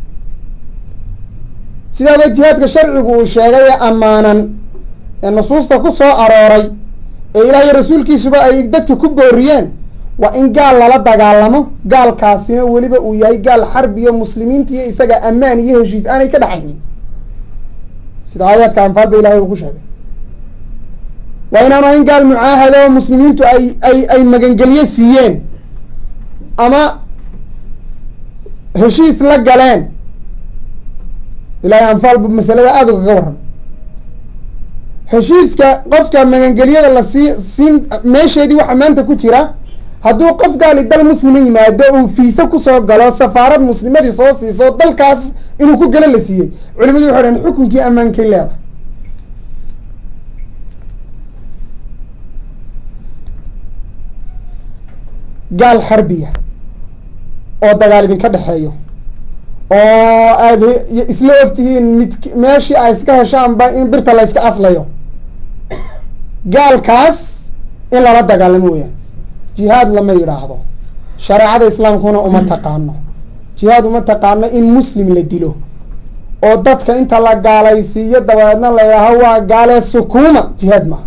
sidaada jihaadka sharcigu uu sheegay ee ammaanan ee nusuusta ku soo arooray ee ilaahay rasuulkiisuba ay dadka ku booriyeen, waa in gaal lala dagaalamo, gaalkaasina weliba uu yahay gaal xarbiyo muslimiinta iyo isaga ammaan iyo heshiis aanay ka dhaxaynin, sida aayaadka anfaal ba ilahay uu ku sheegay. waa inaanu ahayn gaal mucaahado oo muslimiintu ay magangelye siiyeen ama heshiis la galeen. ilaahay anfaal bu masalada aada ugaga warram. heshiiska qofka magangelyada la siin meesheedii waxa maanta ku jira, hadduu qof gaali dal muslima yimaado uu fiisa kusoo galo, safaarad muslimadii soo siiso dalkaas inuu ku galo la siiyey, culimadu waxay dhahen xukunkii ammaankay leedahay. gaal xarbiya oo dagaal idinka dhexeeyo oo aad isla ogtihiin meeshii ay iska heshaanba in birta la iska aslayo, gaalkaas in lala dagaalamo weyaan. jihaad lama yidhaahdo, shareecada islaamkuna uma taqaano jihaad, uma taqaano in muslim la dilo oo dadka inta la gaalaysiiyo dabadeedna la yidhaaho waa gaalee sukuuma. jihaad maaha.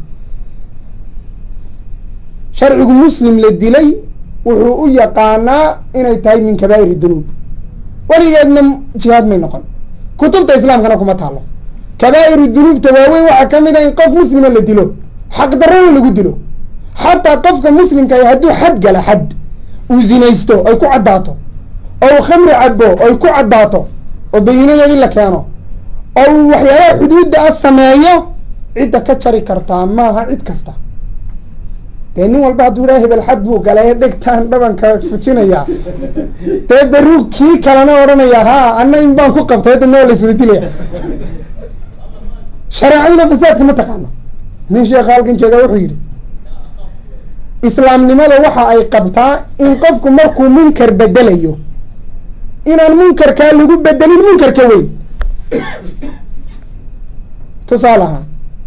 sharcigu muslim la dilay wuxuu u yaqaanaa inay tahay min kabaa'ir dunuub, weligeedna jihaad may noqon. kutubta islaamkana kuma taalo. kabaa'iru dunuubta waaweyn waxaa kamid a in qof muslima la dilo, xaq darrona lagu dilo. xataa qofka muslimka hadduu xad gala, xad uu zinaysto ay ku caddaato, oo uu khamri cabo ay ku caddaato, oo bayinadeedii la keeno, oo uu waxyaabaha xuduudda ah sameeyo, cidda ka jari kartaa maaha cid kasta. dee nin walba hadduu idhaha hebel xad buu galay dhegtaan dhabanka fujinaya, dee beruu kii kalena odhanaya ha ana in baan ku qabtay dadna waa la isweydilaya. shareecaduna fasaadka ma taqaano. nin sheekha halkan jooga wuxuu yidhi islaamnimada waxa ay qabtaa in qofku markuu munkar bedelayo inaan munkarkaa lagu bedelin munkarka weyn. tusaalaha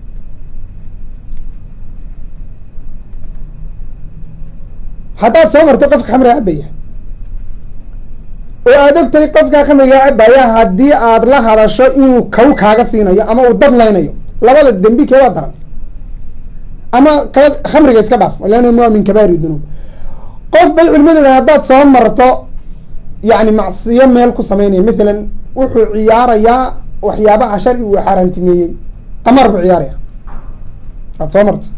haddaad soo marto qofka khamriga cabaya oo aad ogtahay qofkaa khamriga cabaya haddii aad la hadasho inuu kaw kaaga siinayo ama uu dad laynayo labada dembi keebaa daran ama khamriga iska dhaaf leanna waa min kabairi dunuub qof bay culimadu dhahen haddaad soo marto yani macsiyo meel ku sameynaya mathalan wuxuu ciyaarayaa waxyaabaha sharci uu xaaraantimeeyey qamaar buu ciyaaraya aad soo marto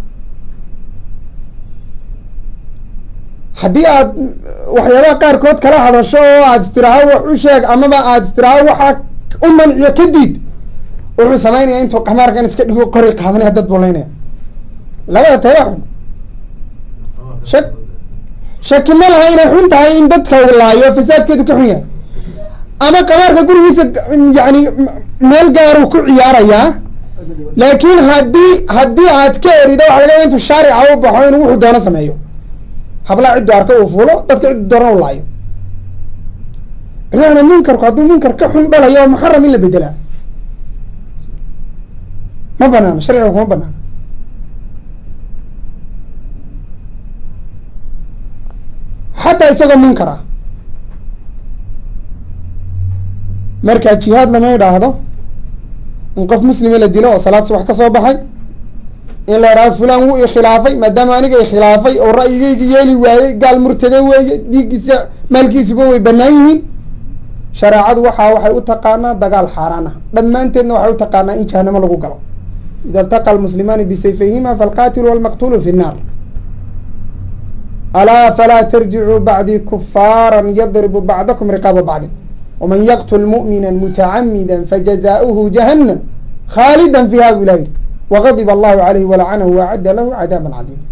haddii aad waxyaabaha qaarkood kala hadasho oo aad istiraaho wax u sheeg amaba aad istiraaho waxaa u manciyo kadib wuxuu samaynaya intuu qamaarkan iska dhigo qori qaadanaya dad bulaynaya labada teeba xun shaki ma laha inay xun tahay in dadka laayo fasaadkeedu ka xun yahay ama qamaarka gurigiisa yani meel gaaruu ku ciyaarayaa laakin haddii aad ka erido waxa laga intuu shaarica u baxo inuu wuxuu doono sameeyo hablaa ciddu arko uu fuulo dadka ciddu doona u laayo ilaana munkarku hadduu munkar ka xun dhalayo oo muxaram in la bedelaa ma banaano sharciga kuma banaano xataa isagoo munkar ah markaa jihaad lama idhaahdo in qof muslima la dilo oo salaad subax ka soo baxay in la idhahdo fulan wuu ikhilaafay maadaama aniga ikhilaafay oo ra'yigeyga yeeli waayey gaal murtade weeye dhiiggiisa maalkiisuba way banaan yihiin shareecadu waxay u taqaanaa dagaal xaaraan ah dhammaanteedna waxay u taqaanaa in jahanamo lagu galo ida iltaqa almuslimaani bisayfayhima falqatilu walmaqtulu fi nnaar alaa falaa tarjicuu bacdii kufaaran yadribu bacdakum riqaaba bacdin waman yaqtul mu'mina mutacamida fajazaؤuhu jahannam khaalida fiha bu ilah yihi wagadiba allahu calayhi walacanahu waacadda lahu cadaaban cadiima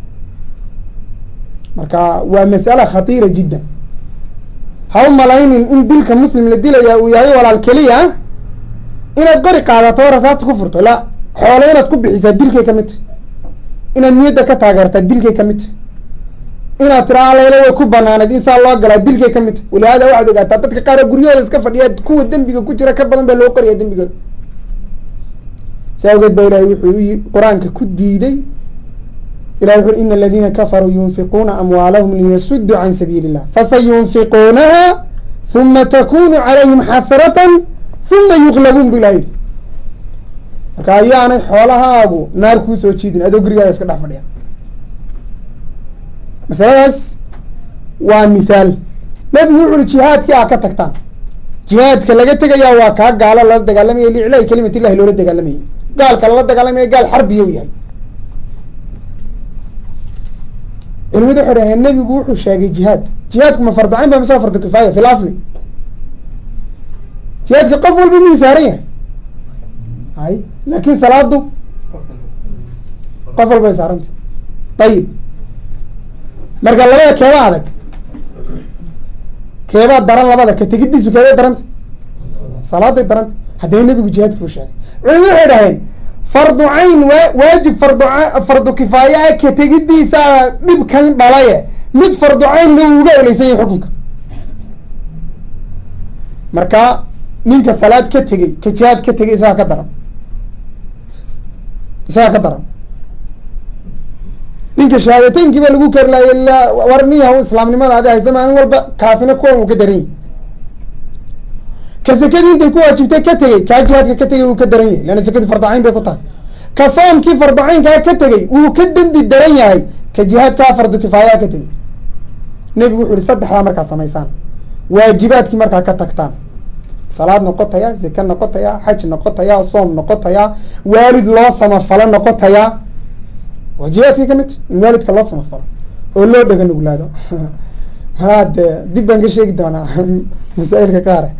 marka waa mas'ala khatiira jiddan ha u malaynin in dilka muslim la dilaya uu yahay walaal keliya inaad qori qaadato o rasaasta ku furto la xoole inaad ku bixisaa dilkay ka mid tahy inaad niyadda ka taageertaa dilkay ka mid tahy inaad tiraa layla way ku banaanayd in saa loo galaa dilkay ka mid tahy walihaada waxaad ogaataa dadka qaar guryahooda iska fadhiya kuwa dembiga ku jira ka badan baa loo qoriyaa dembigooda saa awgeed ba ilahay wuxuu qur-aanka ku diiday ilahi wuxu ina aladina kafaruu yunfiquuna amwaalahum liyasuduu can sabiili illah fasayunfiquunaha huma takunu calayhim xasratan huma yuklabuun bu ilah yihi marka ayaanay xoolahaagu naar kuu soo jiidin adoo gurigaada iska dhex fadhiya masaladaas waa mithaal nabigu wuxu uri jihaadkii aa ka tagtaan jihaadka laga tegayaa waa kaa gaalo lala dagaalamaya liiclaahi kalimat illahi loola dagaalamayay gaalka lala dagaalamaya gaal xarbiya u yahay culimadu waxay dhaheen nebigu wuxuu sheegay jihaadku ma fardu cayn ba mise waa fardu kifaaya fi lasli jihaadka qof walba inuu saaran yahay hay laakin salaadu qof walbay saarantay ayib marka labada keeba adag keebaa daran labada ka tegidiisu keebay daranta salaaday daranta haddana nebigu jihaadka u sheegay culimadu waxay dhaheen fardu cayn waajib fardu kifaaya ka tegidiisa dhibkan dhalaye mid fardu caynna uu uga eleysan yahay xukunka marka ninka salaad ka tegey ka jihaad ka tegey isagaa ka daran ninka shahaadateynki ba lagu kari lahay war niyahu islaamnimada adi haysa maalin walba kaasina kuwan uu ka daran yahy ka sekadii intay ku waajibtay ka tegey kaa jihaadka ka tegey wuu ka daran yahay leanna sekadii fardu cayn bay ku tahay ka soomkii fardu caynkaa ka tegey wuu ka dembi daran yahay ka jihaadkaa fardu kifaayaa ka tegey nebigu wuxu uhi saddexdaa markaa samaysaan waajibaadkii markaa ka tagtaan salaad noqotaya zake noqotaya xaj noqotaya soom noqotaya waalid loo samafalo noqotaya waajibaadkii ka mid in waalidka loo samafalo oo loo dhega nuglaado maa de dib baan ka sheegi doonaa masaa-ilka qaare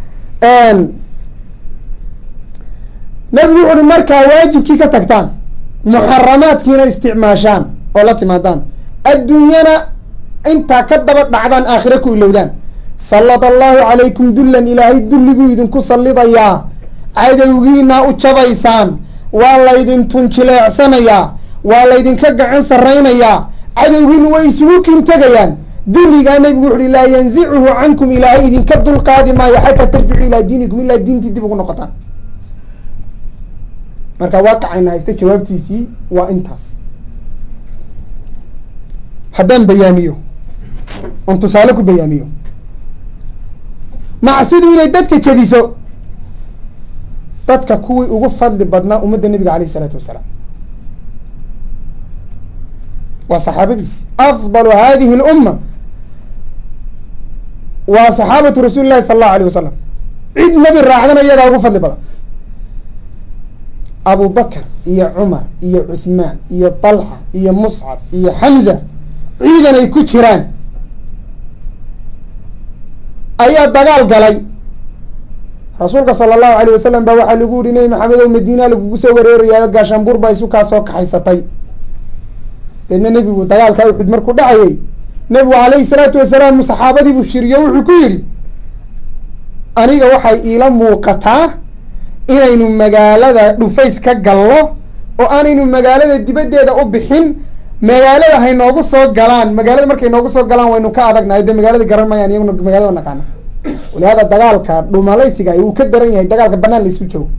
nabigu wuxu uhi markaa waajibkii ka tagtaan muxaramaadkiina isticmaashaan oo la timaadaan adduunyana intaa ka daba dhacdaan aakhira ku ilowdaan sallada allahu calaykum dullan ilaahay dulliguu idinku sallidayaa cadowgiina u jabaysaan waa laydin tunjileecsanayaa waa laydinka gacan sarraynayaa cadowgiina way isugu kintagayaan dulligaa nabigu wuxu uhi laa yanzicuhu cankum ilaahay idinka dulqaadi maayo xataa tarjicu ilaa diinikum ilaa diintii dib ugu noqotaan marka waaqicayna haysta jawaabtiisii waa intaas. haddaan bayaamiyo on tusaale ku bayaamiyo macsidu inay dadka jebiso, dadka kuwii ugu fadli badnaa ummadda nebiga alayh isalaatu wasalaam waa saxaabadiisi. afdalu hadihi اlumma waa saxaabatu rasuuli llahi sala allahu alayh wasalam. cid nebi raacdana iyagaa ugu fadli badan. abu bakr iyo cumar iyo cuthmaan iyo talxa iyo muscab iyo xamza ciidan ay ku jiraan ayaa dagaal galay. rasuulka sala allahu alayh wasalam baa waxaa lagu yihi nebi maxamedow madiina lagugu soo wareerayaayo gaashaanbuur baa isu kaa soo kaxaysatay. deedna nebigu dagaalkaa uxud markuu dhacayay, nebigu alayhi salaatu wasalaam saxaabadii buu shiriyo wuxuu ku yidhi, aniga waxay iila muuqataa inaynu magaalada dhufays ka gallo oo aanaynu magaalada dibaddeeda u bixin. magaalada hay noogu soo galaan, magaalada markay noogu soo galaan waynu ka adagnahay, dee magaalada garan mayaan, iyaguna magaalada naqaana. walihaada dagaalka dhumalaysiga uu ka daran yahay dagaalka banaan la isu joogo.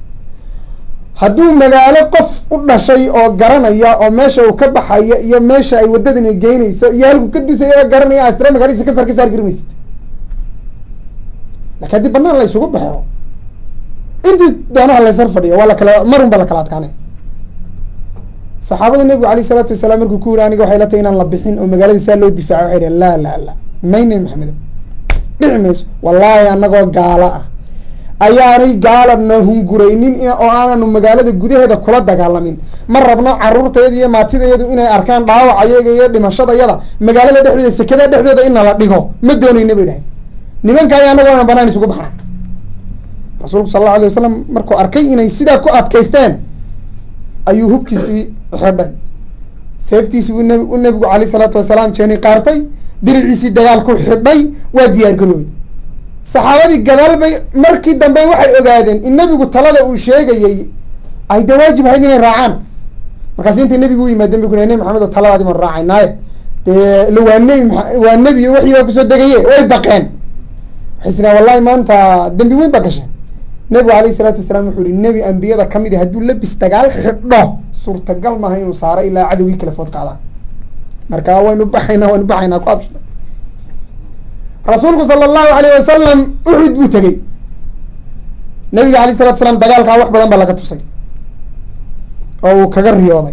hadduu magaalo qof u dhashay oo garanaya oo meesha uu ka baxayo iyo meesha ay wadadani geynayso iyo halku ka dusaya garanaya astira magaaladiisa ka saar gari maysid. laakiin haddii banaan la isugu baxo intii doonaha laysar fadhiyo waa lakala marun ba lakala adkaanay. saxaabada nebigu alayh isalaatu wasalaam markuu ku yiri aniga waxay la tahay inaan la bixin oo magaalada saa loo difaaco, waxay dhaheen la mayne maxamedo dhici mayso, wallaahi anagoo gaalo ah ayaanay gaalana hunguraynin oo aananu magaalada gudaheeda kula dagaalamin. ma rabno caruurtayada iyo maatidayadu inay arkaan dhaawacayaga iyo dhimashadayada magaalada dhexdeeda sekada dhexdeeda in nala dhigo ma doonayna bay dhahay. nimankaay anago aan banaan isugu baxna. rasuulku sala allahu alayh wasalam markuu arkay inay sidaa ku adkaysteen ayuu hubkiisii xidhay, seeftiisii u nebigu alayh salaatu wasalaam jeeni qaartay, diriciisii dagaalku xidhay, waa diyaar garoobay. saxaabadii gadaal bay markii dambe waxay ogaadeen in nebigu talada uu sheegayey ay dee waajib ahayd inay raacaan. markaas intay nebigu u yimaadeen bay ku nebi maxamed oo taladaadi baan raacaynaaye dee ila waa nebi waxii waa kusoo degaye way baqeen. waxay isiraan wallahi maanta dembi weyn baa gasheen. nebigu alayh isalaatu wasalaam wuxuu yihi nebi ambiyada kamid a hadduu labis dagaal xidho suurtagal maaha inuu saaro ilaa cadowgii kale food qaadaan. marka waynu baxaynaa ku abshir. rasuulku sala allahu alayh wasalam uxud buu tegey. nebiga alayh salatu salaam dagaalkaa wax badan baa laga tusay oo uu kaga riyooday.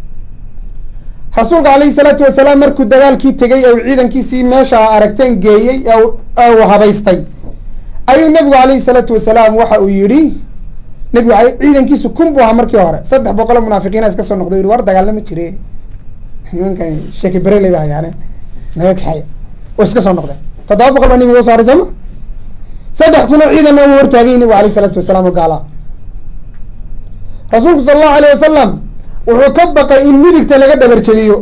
rasuulka alayhi salaatu wasalaam markuu dagaalkii tegey ou ciidankiisii meesha aragteen geeyey u habaystay ayuu nebigu alayhi salaatu wasalaam waxa uu yihi, nebigu ciidankiisu kun buu ahaa markii hore, 300 munaafiqiina iska soo noqday, war dagaalama jire nimankan sheeki bereley baa yaane naga kaxaya oo iska soo noqdeen. 700 baa nebigu soo haray sooma, 3,000 ciidanna uu hortaagay nebigu alayhi salaatu wasalaam oo gaala. rasuulku sala allahu alayh wasalam wuxuu ka baqay in midigta laga dhabar jebiyo.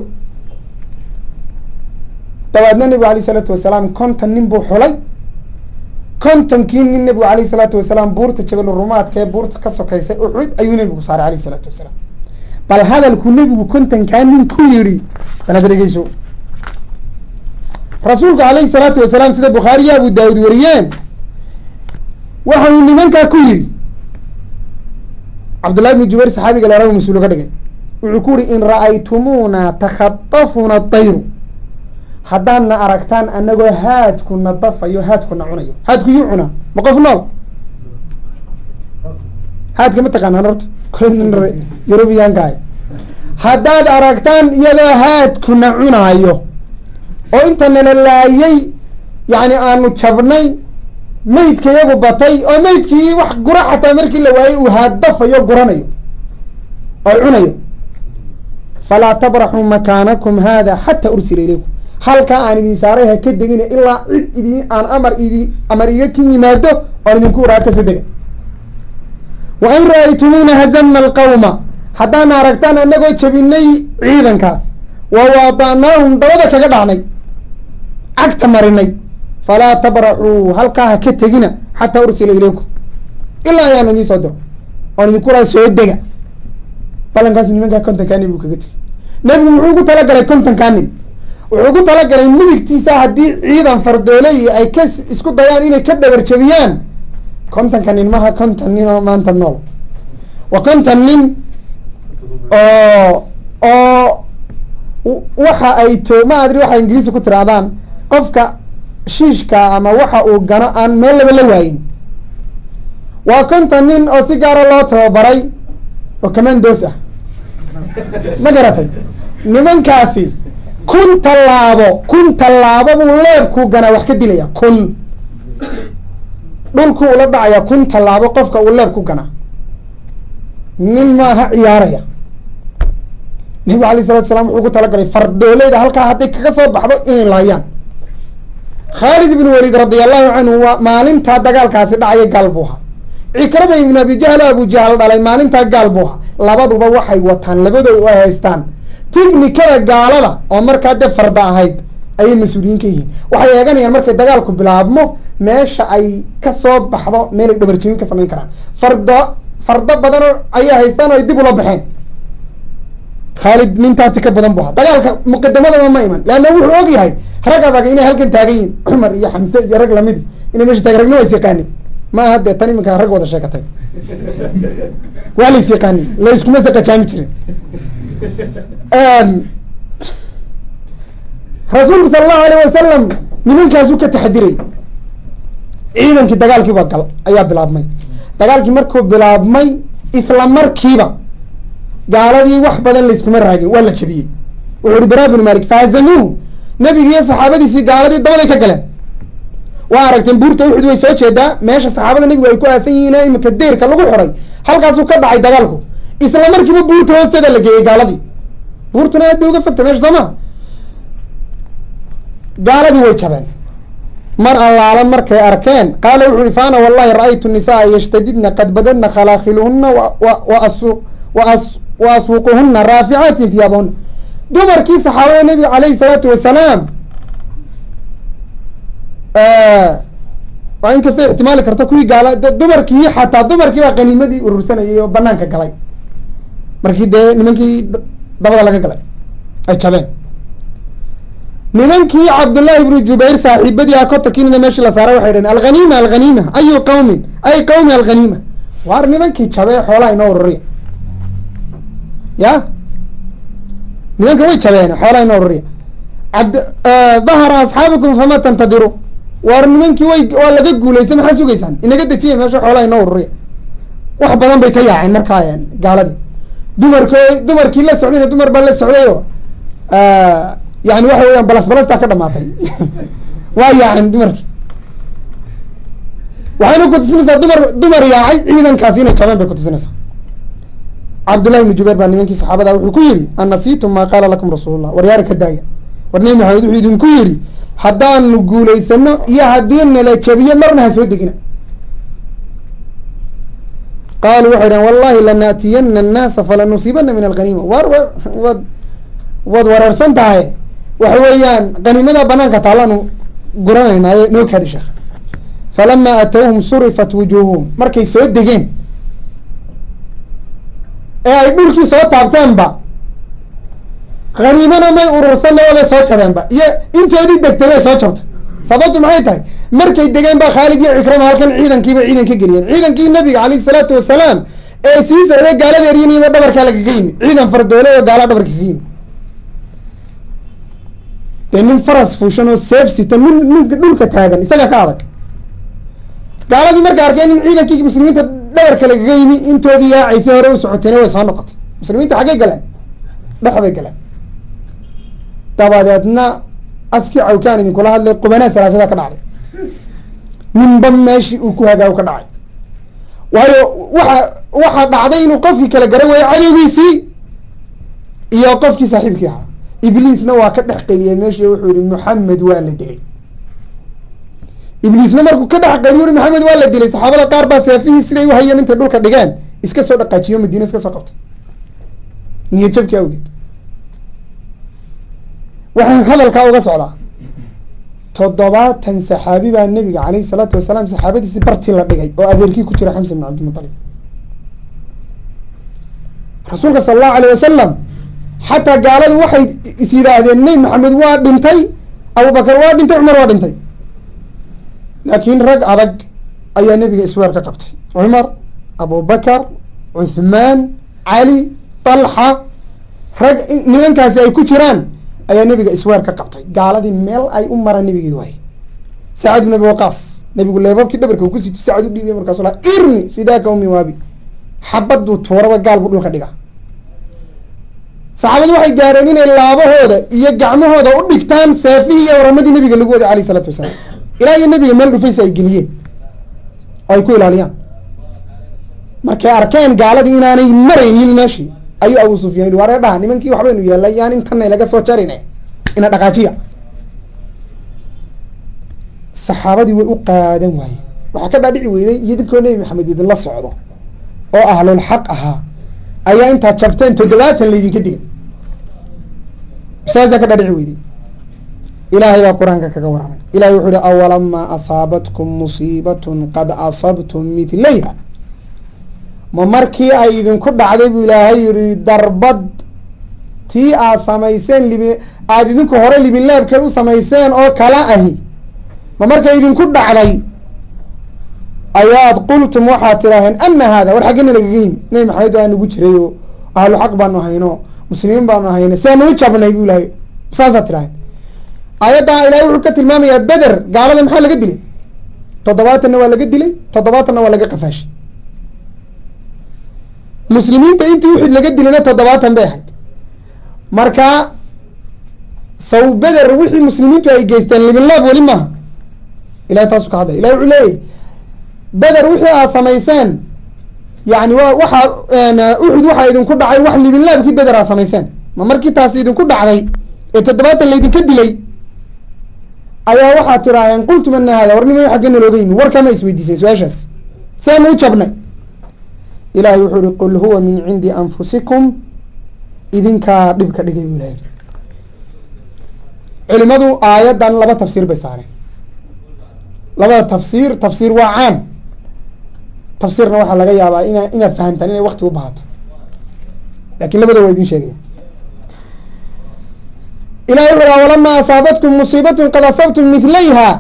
dabaadna nebigu alayh salaatu wasalaam 50 nin buu xulay. 50kii nin nebigu alayh salaatu wasalaam buurta jabal rumaadka ee buurta ka sokaysay uxud ayuu nebigu saaray alayh salaatu wasalaam. bal hadalku nebigu 50kaa nin ku yidhi banaad dhegeyso. rasuulku alayhi salaatu wasalaam sida bukhaari iyo abu daawud wariyeen waxa uu nimankaa ku yidhi, cabdullahi ibnu jubayr saxaabiga leerahu mas-uul ka dhigay, wuxuu ku yihi in ra'aytumuuna takhatafuna dayru, haddaadna aragtaan anagoo haadkuna dafayo haadkuna cunayo. haadku yuu cunaa ma qof nool? haadka ma taqaanaan horta yurubiyaankahay. haddaad aragtaan iyadoo haadkuna cunaayo oo inta nala laayay yani aanu jabnay, maydka iyagu batay oo maydkii wax gura xataa markii la waayay uu haaddafayo guranayo oo cunayo, falaa tabraxuu makaanakum hada xataa ursila ilaykum, halkaa aan idin saaray ha ka degina ilaa cid idin aan amar iga ka yimaado oon idinku waraa kasoo dega. wa in ra'aytumuuna hazamna alqawma, haddaana aragtaan anagoo jabinay ciidankaas, wa waada'naahum dabada kaga dhacnay, cagta marinay, falaa tabraxuu halkaa ha ka tegina xataa ursila ilaykum, ilaa ayaan idin soo diro oon idinku waraa soo dega. balankaasu nimankaa 50kaa nin buu kaga tegey. nebigu muxuu ku talagalay 50kaa nin? wuxuu ku talagalay midigtiisa haddii ciidan fardooley ay ka isku dayaan inay ka dhabar jabiyaan 50ka nin maha 50 nin oo maanta nool. وكنت nin oo waxa ay ma adri waxa ingiriisi ku tiraadaan qofka shiishka ama waxa uu gano aan meel laba la waayin waa konton nin oo si gaara loo tababaray oo commandos ah ma garatay nimankaasi kun tallaabo buu leebku ganaa wax ka dilaya dhulku ula dhacaya kun tallaabo qofka uu leebku ganaa nin maaha ciyaaraya nabigu alayh salatu salam wuxuu ku talagalay fardooleeda halkaa hadday kaga soo baxdo inay laayaan khaalid ibn walid radia allahu canhu maalintaa dagaalkaasi dhacaya gaal buu ahaa cikrama ibn abi jahl abu jahl dhalay maalintaa gaal buu ahaa labaduba waxay wataan labadooda ay haystaan tignikada gaalada oo markaa de farda ahayd ayay mas-uuliyiin ka yihiin waxay eeganayaan markay dagaalku bilaabmo meesha ay ka soo baxdo meelay dhabarjebin ka samayn karaan fardo badan ayay haystaan oo ay dib ula baxeen khaalid nintaati ka badan bu ahaa dagaalka muqadamadaba ma iman leanna wuxuu og yahay rag adag inay halkan taagan yihin cumar iyo xamse iyo rag lamidi inay meesha taagan ragna waa is yaqaanin ma aha dee tan iminka rag wada sheekatay waa la is yaqaanin la iskuma saqajaami jirin rasuulku sala allahu alayh wasalam nimankaasuu ka taxadiray ciidankii dagaalkiiba ayaa bilaabmay dagaalkii markuu bilaabmay isla markiiba gaaladii wax badan layskuma raagin waa la jabiyey wuxu uhi bara bnu malik fahazamuuhu nebigi iyo saxaabadiisii gaaladii dabaday ka galeen waa aragteen buurta uxud way soo jeedaa meesha saxaabada nebigu ay ku aasan yihiin imika deerka lagu xiray halkaasuu ka dhacay dagaalku isla markiiba buurta hoosteeda la geeyey gaaladii buurtuna aad bay uga fogtay meesha soo maa gaaladii way jabeen mar allaala markay arkeen qaala wuxu uhi faana wallahi ra-aytu nisaa yashtadidna qad badadna khalaakiluhuna wa aswuquhuna raaficaatin fiyaabahuna dumarkii saxaabada nebiga alayhi salaatu wasalaam waa inkastay ixtimaali karto kuwii gaala dumarkii xataa dumarkii baa qaniimadii urursanayay oo banaanka galay markii dee nimankii dabada laga galay ay jabeen nimankii cabdullahi ibnu jubayr saaxiibadii a kotakiinina meeshii la saaray waxay dhaheen alghaniima ayu qawmin ay qawmi alghaniima waar nimankii jabee xoolaha inoo ururiya ya nimanka way jabeen xoolaha inoo ururiya dahara asxaabukum fama tantadiru waar nimankii waa laga guulaystay maxaa sugaysaan inaga dejiya meesha xoolaha inoo ururiya wax badan bay ka yaaceen markaa gaaladii dumarkii la socdayna dumar baa la socdayo yani waxa weeyaan balastaa ka dhamaatay waa yaaceen dumarkii waxayna kutusinaysaa dumar yaacay ciidankaasi inay jabeen bay kutusinaysaa cabdullahi ibnu jubayr baa nimankii saxaabada wuxuu ku yihi annasiitum maa qaala lakum rasuulullah war yaara ka daaya war nebi maxamed wuxuu idinku yihi haddaanu guulaysano iyo haddii nala jabiyo marna ha soo degina qaaluu waxay dhahen wallahi lanaatiyana annaasa falanusiibana min alghaniima waad wareersan tahay waxa weeyaan qaniimada banaanka taalaanu guranaynaaye noo kaadi sheekh falama atowhum surifat wujuuhuhum markay soo degeen ee ay dhulkii soo taabteenba haniimana may urursanaba bay soo jabeenba iyo inteedii degtay bay soo jabtay sababtu maxay tahay markay degeen ba khaalid iyo cikrama halkan ciidankiiba ciidan ka geliyeen ciidankii nabiga alayhi salaatu wasalaam ee sii socday gaalada eryaniiba dhabarkaa lagaga yimi ciidan fardoole oo gaala dhabarka kaga yimi dee nin faras fuushan oo seef sita ninka dhulka taagan isaga ka adag gaaladii markay arkeen in ciidankii muslimiinta dhabarka lagaga yimi intoodii yaacaysay hore u socotayna way soo noqotay muslimiinta xaggay galeen dhex bay galeen dabadeedna afkii cawkaan idinkula hadlay qubanaa salaasada ka dhacday ninba meeshii uu ku hagaago ka dhacay waayo waxaa dhacday inuu qofkii kala garan waayo cadowgiisii iyo qofkii saaxiibkii ahaa ibliisna waa ka dhex qeliyay meeshii wuxuu yihi maxamed waa la dilay ibliisna markuu ka dhex qeliy ui maxamed waa la dilay saxaabada qaar baa seefihii siday uhayeen intay dhulka dhigeen iska soo dhaqaajiyo madiina iska soo qabtay niyad jabkii awgeed waxaan hadalkaa uga socdaa 70 saxaabi baa nabiga alayhi salaatu wasalaam saxaabadiisi bartii la dhigay oo adeerkii ku jira xamsa ibn cabdilmutalib rasuulka sala allahu alayh wasalam xataa gaaladu waxay is yidhaahdeen nebi maxamed waa dhintay abubakar waa dhintay cumar waa dhintay laakiin rag adag ayaa nebiga isweer ka qabtay cumar abubakar cuthmaan, cali, talxa, rag nimankaasi ay ku jiraan ayaa nebiga isweer ka qabtay. gaaladii meel ay u maraan nebigii waayey. Sacad ibn abi waqaas, nebigu leebabkii dhabarka uu ku sito sacad u dhiibay, markaasu laha irmi fidaaka ummi waabi, xabaduu tuuraba gaal buu dhulka dhiga. saxaabadu waxay gaareen inay laabahooda iyo gacmahooda u dhigtaan seefihii iyo waramadii nebiga lagu waday alayh isalaatu wasalaam, ilaa iyo nebiga meel dhufaysa ay geliyeen oo ay ku ilaaliyaan. markay arkeen gaaladii inaanay maraynin meeshii, ayuu abu sufyaan waree dhaha nimankii waxbaynu yeelay yaan intana laga soo jarine ina dhaqaajiya. saxaabadii way u qaadan waayeen. waxaa ka dhaadhici weyday iyo dadkoo nebi maxamed idinla socdo oo ahlul xaq ahaa ayaa intaad jabteen 70 laydinka dilay. saasaa ka dhaadhici weyday. ilaahay baa qur-aanka kaga warramay. ilahay wuxuu ihi awalamaa asaabatkum musiibatun qad asabtum midlayha, ma markii ay idinku dhacday buu ilaahay yihi darbad tii aad samayseen aada idinku hore libinlaabkeed u samayseen oo kala ahi, ma markay idinku dhacday ayaad qultum waxaad tiraaheen ana haada war xaggena lagaga yimi, nebi maxamed waa nagu jiray oo ahlu xaq baanu hayno muslimiin baanu hayno seanu u jabnay buu ilahay saasaad tiraaheen. aayaddaa ilahay wuxuu ka tilmaamayaa beder gaalada maxaa laga dilay 70 waa laga dilay, 70 waa laga qafaashay. muslimiinta intii wixii laga dilayna 70 bay ahayd. marka saw beder wixii muslimiintu ay geysteen libinlaab weli maaha. ilahay taasu ka hadlay. ilahay wuxuu leeyahy beder wixii aad samayseen yani waa waxaa uxud waxaa idinku dhacay wax libinlaabkii beder aad samayseen, ma markii taasi idinku dhacday ee 70 laydinka dilay ayaa waxaad tiraaheen qultum ana hada war nima xaggena looga yimi, war kama isweydiiseen su-aashaas seanu u jabnay. ilahay wuxuu ihi qul huwa min cindi anfusikum, idinkaa dhibka dhigay buu ilahay. culimadu aayaddan 2 tafsiir bay saareen. 2 tafsiir, tafsiir waa caam, tafsiirna waxaa laga yaabaa inaad fahamtaan inay wakti u baahato, lakin labada waa idin sheegaya. ilahay wuxu uhi walamaa asaabatkum musiibatun qad asabtum midlayha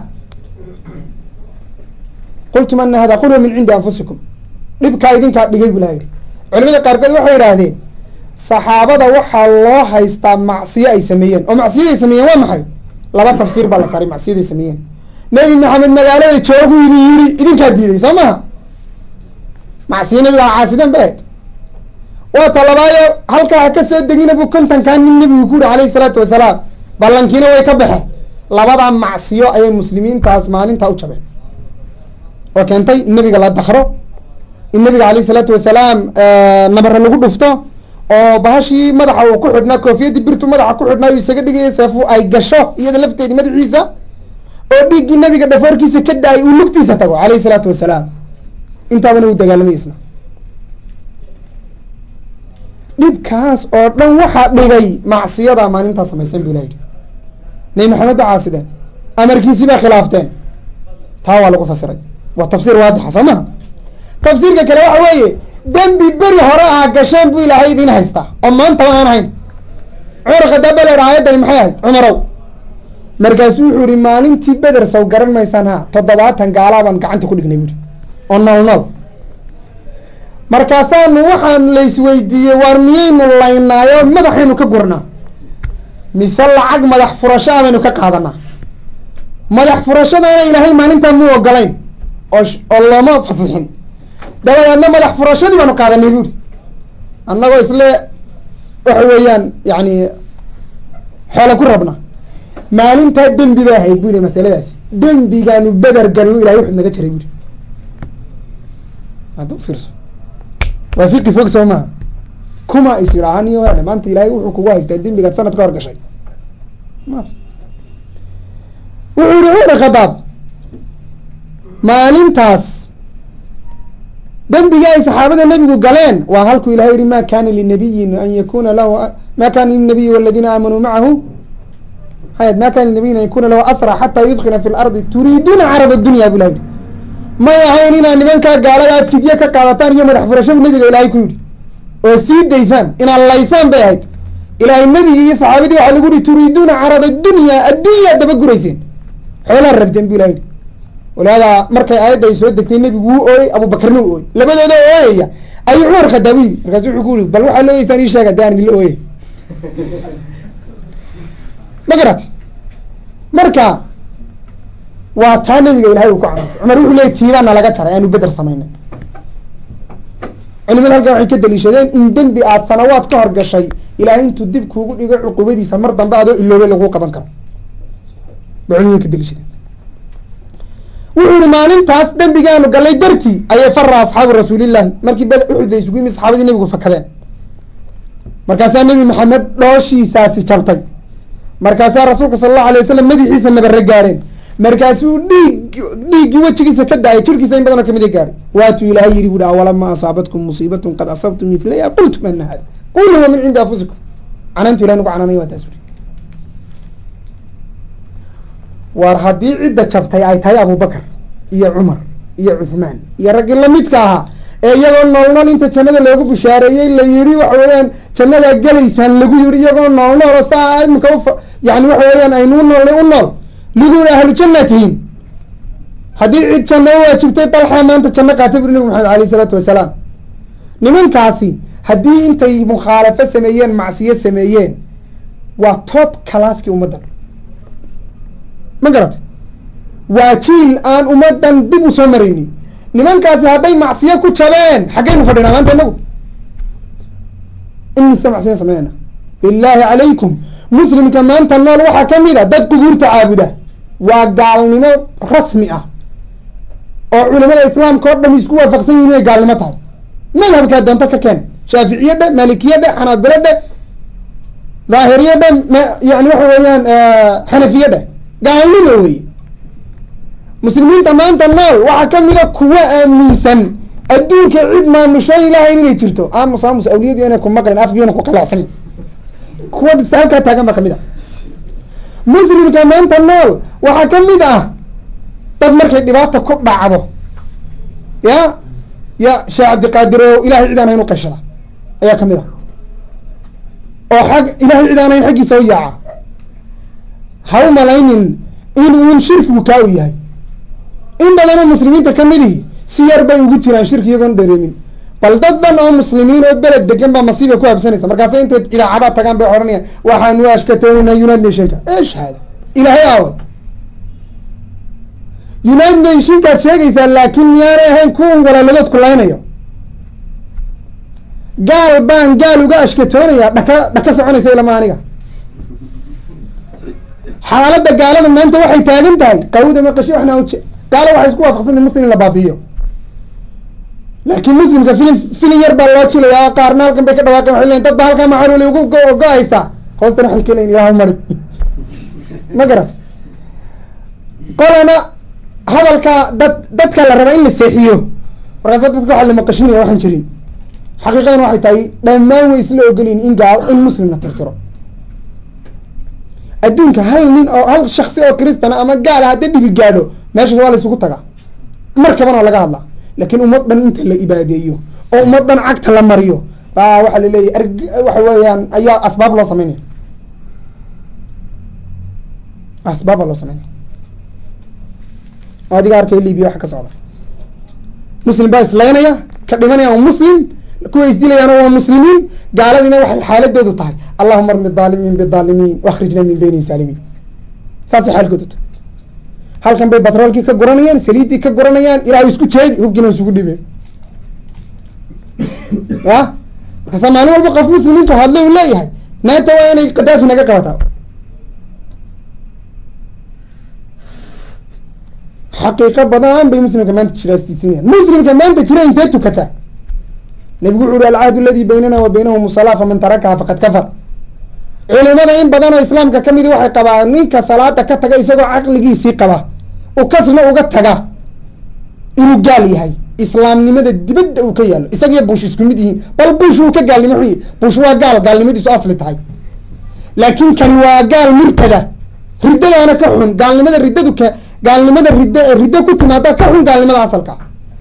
qultum ana hada qul huwa min cindi anfusikum, dhibkaa idinkaa dhigay buu ilahay. culimada qaarkood waxay idhaahdeen saxaabada waxaa loo haystaa macsiyo ay sameeyeen, oo macsiyaday sameeyeen waa maxay? 2 tafsiir baa la saaray macsiyaday sameeyeen. nebi maxamed magaalada joogu idin yiri idinkaa diiday soo maha, macsiyo nebigaa caasideen ba ahayd. waa talabaayo halkaa ha ka soo degina buu 50 nin nebigu ku yihi alayhi salaatu wasalaam, ballankiina way ka baxeen. 2daa macsiyo ayay muslimiintaas maalintaa u jabeen oo keentay in nebiga la dakro, in nebiga alayhi salaatu wasalaam nabare lagu dhufto, oo bahashii madaxa uu ku xidhnaa, koofiyadii birtu madaxa ku xidhnaa uu isaga dhigaya seefu ay gasho iyada lafteedi madaxiisa, oo dhiiggii nebiga dhafoorkiisa ka da-ay uu lugtiisa tago alayhi salaatu wasalaam. intaabana uu dagaalamay isna. dhibkaas oo dhan waxaa dhigay macsiyadaa maalintaa samaysan bu ilaha yidhi. nebi maxamed ba caasideen, amarkiisii baa khilaafteen. taa waa lagu fasiray, waa tafsiir waadixa soo maha. tafsiirka kale waxa weeye dembi beri hore ah gasheen buu ilaahay idin haystaa oo maanta aan ahayn. cumar khadaab baa leeha ayaddani maxay ahayd cumarow? markaasuu wuxuu ihi maalintii beder saw garan maysaan ha 70 gaalaa baan gacanta ku dhignay buuri oo nool nool. markaasaanu waxaan la isweydiiyey waar miyaynu laynaayo madaxaynu ka gurnaa mise lacag madax furasho ah baynu ka qaadanaa? madax furashadaana ilaahay maalintaa muu ogolayn oo looma fasixin. dabadeedna madax furashadii baanu qaadanay buuri, annagoo isle waxa weeyaan yani xoola ku rabna. maalintaa dembi bay ahayd buri masaladaasi, dembigaanu beder galno ilahay wuxuu naga jaray buri. hadda u fiirso, waa fiqi fog soo maha. kuma is idhaahaniyo maanta ilaahay wuxuu kugu haystaa dembigaad sanad ka hor gashay. wuxuu yihi cumar khadaab maalintaas dembigii ay saxaabada nebigu galeen waa halkuu ilahay yihi ma kana linabiyin an yakuna lahu ma kana linabiyi waladiina aamanuu macahu ma kana linabiyin an yakuna lahu asra xataa yudkina fi lardi turiiduuna carad dunya bu ilahay yihi. may ahayn inaad nimankaa gaaladaa fidye ka qaadataan iyo madax furashadu nebiga ilaahay ku yidhi oo sii daysaan inaad laysaan bay ahayd. ilaahay nebigii iyo saxaabadii waxaa lagu yihi turiiduuna carad dunya, addunya daba gurayseen, xoolaa rabteen bu ilahay yihi. walaada markay aayadda ay soo degtay nebigu wuu ooyey, abubakarna u ooyey, labadooda ooyaya ayuu cumar khadaabi markaasu wuxuu ku yiri bal waxaa loo yeysaan ii sheega daan idin ooye ma garat marka waa taa nabiga ilaahay uu ku canaantay cumar wuxuu leeyahy tiibaana laga jaray aanu bedel samaynay culimada halkan waxay ka daliishadeen in dembi aad sanawaad ka hor gashay ilaahay intuu dib kuugu dhigo cuqubadiisa mar dambe adoo iloobay lagu qaban karo ba culimada ka daliishadeen wuxuu yihi maalintaas dembigaanu galay dartii ayay fara asxaabu rasuulillahi markii uxud la isugu yimi saxaabadii nebigu fakadeen markaasaa nebi maxamed dhooshiisaasi jabtay markaasaa rasuulka sala allahu alay wasalam madaxiisa nabare gaadheen markaasuu dhiiggii wejigiisa ka da-ay jirkiisa in badanoo kamid a gaadhay waatuu ilaahay yidhi buuhi awalama asaabatkum musiibatun qad asabtum midlaya qultum ana hada qul huwa min cindi anfusikum canaantu ilahay nagu canaanay waa taas uri war haddii cidda jabtay ay tahay abubakar iyo cumar iyo cuthmaan iyo raggii lamidka ahaa ee iyagoo noolnool inta jannada loogu bushaareeyey la yihi waxa weeyaan jannadaa gelaysaan lagu yihi iyagoo noolnool oo saa imika yani waxa weeyaan aynuu noolnay u nool lagu yihi ahlu janna tihiin haddii cid janno u waajibtay dalxaa maanta janno qaatay buri nabi maxamed alayh isalaatu wasalaam nimankaasi haddii intay mukhaalafo sameeyeen macsiyo sameeyeen waa top calaaskii ummaddan ma garatay waa jiil aan ummaddan dib u soo maraynin nimankaasi hadday macsiyo ku jabeen xaggaynu fadhinaa maanta inagu imise macsiyo sameeyna bilaahi calaykum muslimka maanta nool waxaa kamid a dad qubuurta caabuda waa gaalnimo rasmi ah oo culimada islaamka oo dham isku waafaqsan yihin inay gaalnimo tahay madhabkaa doonto ka keen shaaficiye dhe malikiye dhe xanaabilo dhe daahiriye dhe yani waxa weeyaan xanafiye dhe gaalnimo wey muslimiinta maanta nool waxaa kamida kuwa aaminsan adduunka cid maamushoon ilaahay inay jirto aamus awliyadii inay ku maqlin afgiina ku qalacsan kuwa halkaa taagan baa kamid a muslimka maanta nool waxaa kamid ah dad markay dhibaata ku dhacdo ya sheekh cabdiqaadir oo ilahay cid aan hayn u qashada ayaa kamid ah oo ilahay cid aan hayn xaggiisa u yaaca ha u malaynin in shirkigu kaa u yahay in badanoo muslimiinta kamidii si yar bay ugu jiraan shirki iyagoon dhareemin bal dad dhan oo muslimiin oo beled degan baa masiiba ku habsanaysa markaasa intay idaacadaha tagaan bay odhanayaan waxaanu ashkatoonayna united nationka eesh hada ilaahay aawa united nationkaad sheegaysaa laakin miyaanay ahayn kuwan walaaladood kulaynayo gaal baan gaal uga ashkatoonaya dhaka soconaysa ilama aniga xaaladda gaalada maanta waxay taagan tahay qawda maqashi waxna gaalo waxay isku waafaqsantay muslim in la baabi'iyo laakiin muslimka filin yar baa loo jilayaa qaarna halkan bay ka dhawaaqeen waxay leeyiin dad ba halkaa maxaluuli ugu go-aysta hoostana waxay ka leeyiin ilaah mari ma garat qolana hadalka dadka la raba in la seexiyo markaasa dadka waxaa la maqashinaya waxaan jirin xaqiiqadan waxay tahay dhammaan way isla ogolyiin in muslim la tirtiro adduunka hal nin oo hal shaksi oo kristana ama gaala haddii dhibi gaadho meesha waa la isugu tagaa markaban oo laga hadlaa laakiin ummad dhan inta la ibaadeeyo oo ummad dhan cagta la mariyo baa waxaa laleeyahy waxa weeyaan ayaa asbaab loo sameynaya asbaaba loo sameynaya adiga arkay libiya waxa ka socda muslim baa islaynaya ka dhimanaya waa muslim kuwa isdilayaana waa muslimiin gaaladiina waxay xaaladoodu tahay allahuma armi daalimiin bidaalimiin waakrijna min baynihim saalimiin saasay xaalkoodu tahay halkan bay batroolkii ka guranayaan saliiddii ka guranayaan ilaahay isku jeedi hubkiina isugu dhibeen ya markaasa maalin walba qof muslimiintu hadlay u leeyahay naanta waa inay kadaafi naga qabataa xaqiiqo badan bay muslimka maanta jiraastiisinayaan muslimka maanta jira intee tukataa nabigu wuxu uhi alcahdu aladi baynana wa baynahum salaa faman tarakaha faqad kafar culimada in badan oo islaamka kamidi waxay qabaa ninka salaada ka taga isagoo caqligiisii qaba u kasna uga taga inuu gaal yahay islaamnimada dibadda uu ka yaalo isagiyo bush isku mid yihiin bal bush uu ka gaalnimo xuyi bush waa gaal gaalnimadiisu asli tahay laakin kani waa gaal murtada riddadaana ka xun gaalnimada riddadu ka gaalnimada riddo ku timaada ka xun gaalnimada asalka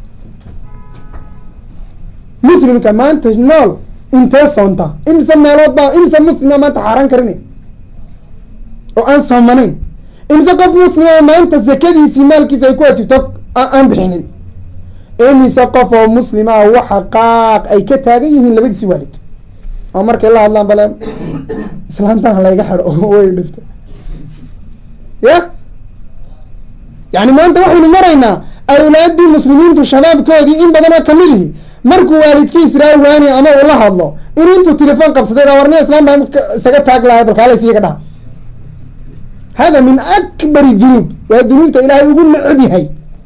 muslimka maanta nool intee soonta imise meelood baa imise muslima maanta xaaraan karinay oo aan soomanayn imise qof muslima maanta zakadiisii maalkiisa ay ku waajibto aan bixinin imise qof oo muslima waxa qaaq ay ka taagan yihiin labadiisi waalid oo markay la hadlaan bale islaantan layga xidho oo way dhifta ya yani maanta waxaynu maraynaa awlaadii muslimiintu shabaabkoodii in badanoo kamid ihi markuu waalidkiis raawaani ama uu la hadlo in intuu telefoon qabsaday warniya islaan baan isaga taag lahay balkaalaysi iga dhaha hada min akbari dunuub waa dunuubta ilaahay ugu necab yahay